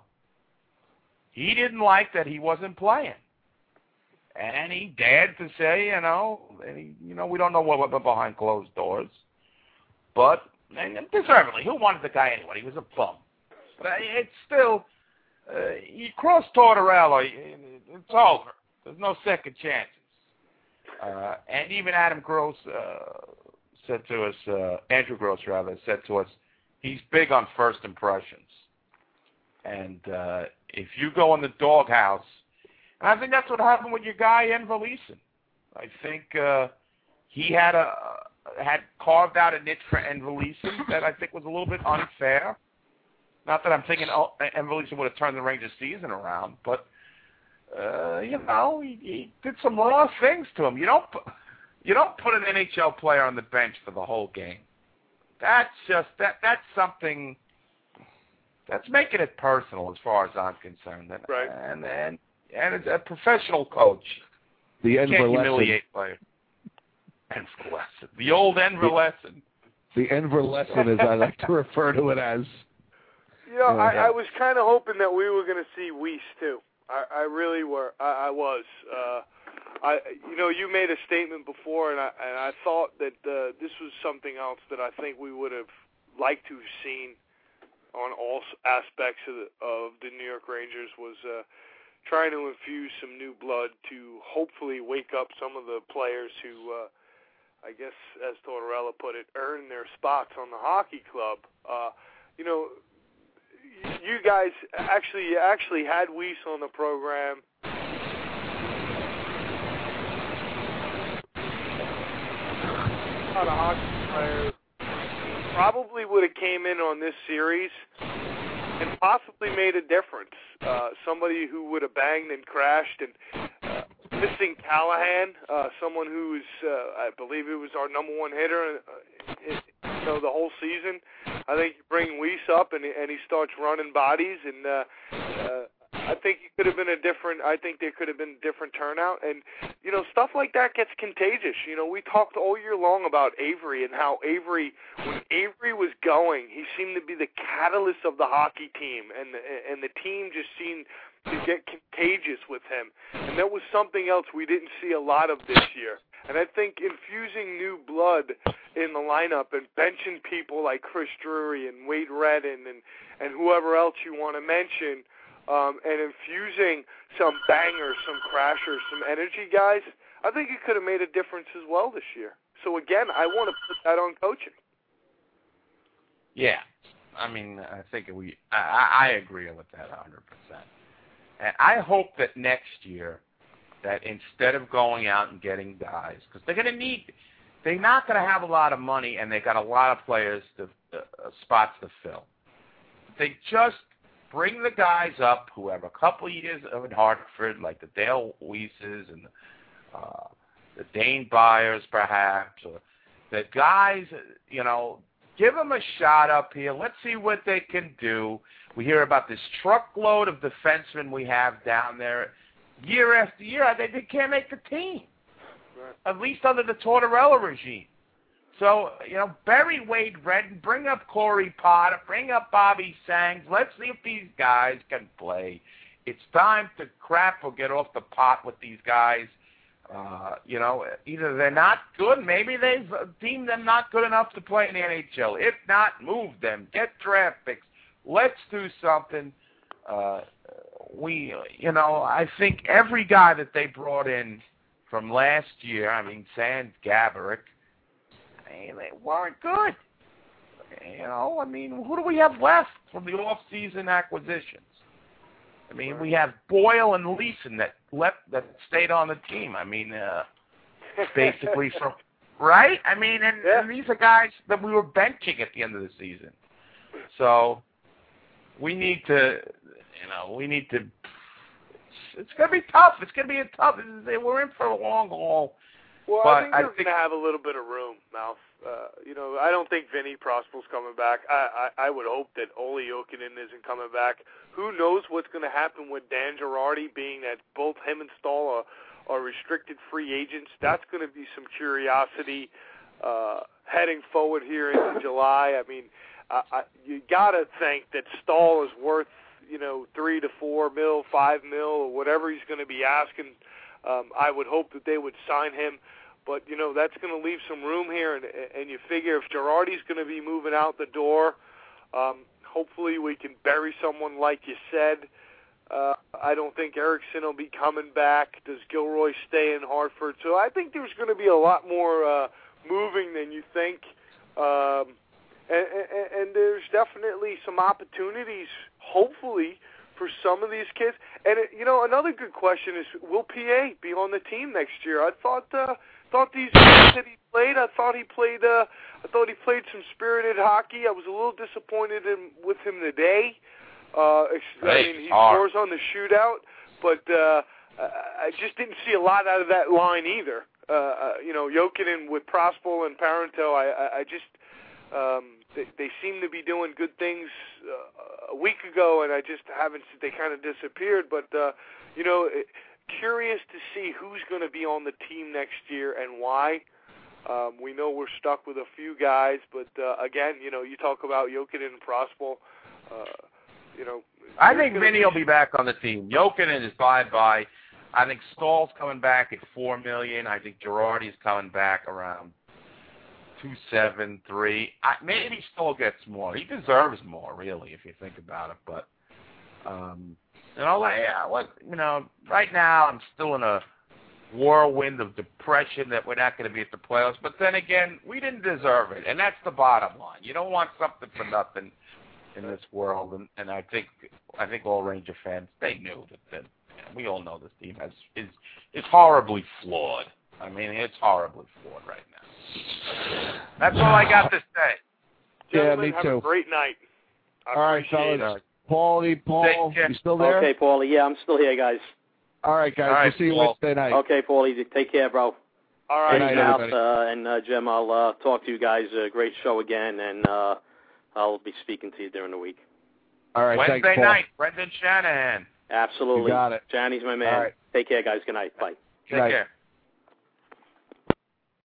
He didn't like that he wasn't playing, and he dared to say, you know, and he, you know, we don't know what went behind closed doors, but and deservedly, who wanted the guy anyway? He was a bum, but it's still. Uh, you cross Tortorella, it's over. There's no second chances. Uh, and even Adam Gross uh, said to us, uh, Andrew Gross rather, said to us, he's big on first impressions. And uh, if you go in the doghouse, and I think that's what happened with your guy, Enverleisen. I think uh, he had a had carved out a niche for Enverleisen that I think was a little bit unfair. Not that I'm thinking oh, Enverleisen would have turned the Rangers season around, but uh, you know he, he did some raw things to him. You don't put, you don't put an N H L player on the bench for the whole game. That's just that that's something that's making it personal as far as I'm concerned. And right. and and, and as a professional coach, the you can't Enverleisen. humiliate players. Enverleisen, the old Enverleisen. The, the Enverleisen, as I like to refer to it as. You know, Yeah. I, I was kind of hoping that we were going to see Weiss too. I, I really were. I, I was. Uh, I, you know, you made a statement before, and I and I thought that uh, this was something else that I think we would have liked to have seen on all aspects of the, of the New York Rangers was uh, trying to infuse some new blood to hopefully wake up some of the players who, uh, I guess, as Tortorella put it, earn their spots on the hockey club. Uh, you know, you guys actually actually had Weiss on the program. A lot of hockey players probably would have came in on this series and possibly made a difference. Uh, somebody who would have banged and crashed, and uh, missing Callahan, uh, someone who's, uh, I believe it was our number one hitter, uh, it, you know, the whole season. I think you bring Weiss up and, and he starts running bodies, and uh, uh, I think it could have been a different. I think there could have been a different turnout, and you know, stuff like that gets contagious. You know, we talked all year long about Avery and how Avery, when Avery was going, he seemed to be the catalyst of the hockey team, and the, and the team just seemed to get contagious with him. And that was something else we didn't see a lot of this year. And I think infusing new blood in the lineup and benching people like Chris Drury and Wade Redden and and whoever else you want to mention. Um, and infusing some bangers, some crashers, some energy guys, I think it could have made a difference as well this year. So, again, I want to put that on coaching. Yeah. I mean, I think we I, I agree with that one hundred percent. And I hope that next year that instead of going out and getting guys, because they're going to need, they're not going to have a lot of money and they got a lot of players, to, uh, spots to fill. They just bring the guys up who have a couple of years in Hartford, like the Dale Weisses and uh, the Dane Byers, perhaps, or the guys, you know, give them a shot up here. Let's see what they can do. We hear about this truckload of defensemen we have down there. Year after year, they, they can't make the team, right. At least under the Tortorella regime. So, you know, bury Wade Redden, bring up Corey Potter, bring up Bobby Sangs. Let's see if these guys can play. It's time to crap or get off the pot with these guys. Uh, you know, either they're not good, maybe they've deemed them not good enough to play in the N H L. If not, move them, get draft picks. Let's do something. Uh, we, you know, I think every guy that they brought in from last year, I mean, Sans Gaborik, they weren't good. You know, I mean, who do we have left from the off-season acquisitions? I mean, we have Boyle and Leeson that left, that stayed on the team. I mean, uh, basically from right. I mean, and, yeah. and these are guys that we were benching at the end of the season. So we need to, you know, we need to. It's going to be tough. It's going to be a tough. We're in for a long haul. Well, but I think they're going to have a little bit of room, Mouth. Uh, you know, I don't think Vinny Prospel's coming back. I, I, I would hope that Olli Jokinen isn't coming back. Who knows what's going to happen with Dan Girardi, being that both him and Stahl are, are restricted free agents. That's going to be some curiosity uh, heading forward here into July. I mean, I, I, you got to think that Stahl is worth, you know, three to four mil, five mil, or whatever he's going to be asking. Um, I would hope that they would sign him. But, you know, that's going to leave some room here, and, and you figure if Girardi's going to be moving out the door, um, hopefully we can bury someone like you said. Uh, I don't think Erickson will be coming back. Does Gilroy stay in Hartford? So I think there's going to be a lot more uh, moving than you think. Um, and, and, and there's definitely some opportunities, hopefully, for some of these kids. And, it, you know, another good question is, will P A be on the team next year? I thought... Uh, thought these games that he played, I thought he played uh, I thought he played some spirited hockey. I was a little disappointed in, with him today. Uh, I mean, he scores on the shootout, but uh, I just didn't see a lot out of that line either. Uh, uh, you know, Jokinen with Prospel and Parenteau, I, I, I just, um, they, they seem to be doing good things uh, a week ago, and I just haven't, they kind of disappeared, but, uh, you know, it, curious to see who's going to be on the team next year and why. Um, we know we're stuck with a few guys, but uh, again, you know, you talk about Jokinen and Prospel. Uh, you know, I think Vinny be... will be back on the team. Jokinen is bye-bye. I think Stahl's coming back at four million. I think Girardi's coming back around two seven, three. I, maybe Stoll gets more. He deserves more, really, if you think about it. But um, you know, like, yeah, what you know, right now I'm still in a whirlwind of depression that we're not going to be at the playoffs. But then again, we didn't deserve it, and that's the bottom line. You don't want something for nothing in this world, and, and I think I think all Ranger fans, they knew that, that you know, we all know this team has is is horribly flawed. I mean, it's horribly flawed right now. That's all I got to say. Yeah, Gentlemen, me have too. a great night. I All right, appreciate fellas. it. Paulie, Paul, you still there? Okay, Paulie. Yeah, I'm still here, guys. All right, guys. All right, we'll see you Paul. Wednesday night. Okay, Paulie. Take care, bro. All right. Good night, Peace out, everybody. uh, and uh, Jim, I'll uh, talk to you guys. Uh, great show again, and uh, I'll be speaking to you during the week. All right, Wednesday thanks, Paul. night, Brendan Shanahan. Absolutely. You got it. Johnny's my man. All right. Take care, guys. Good night. Bye. Take Night. care.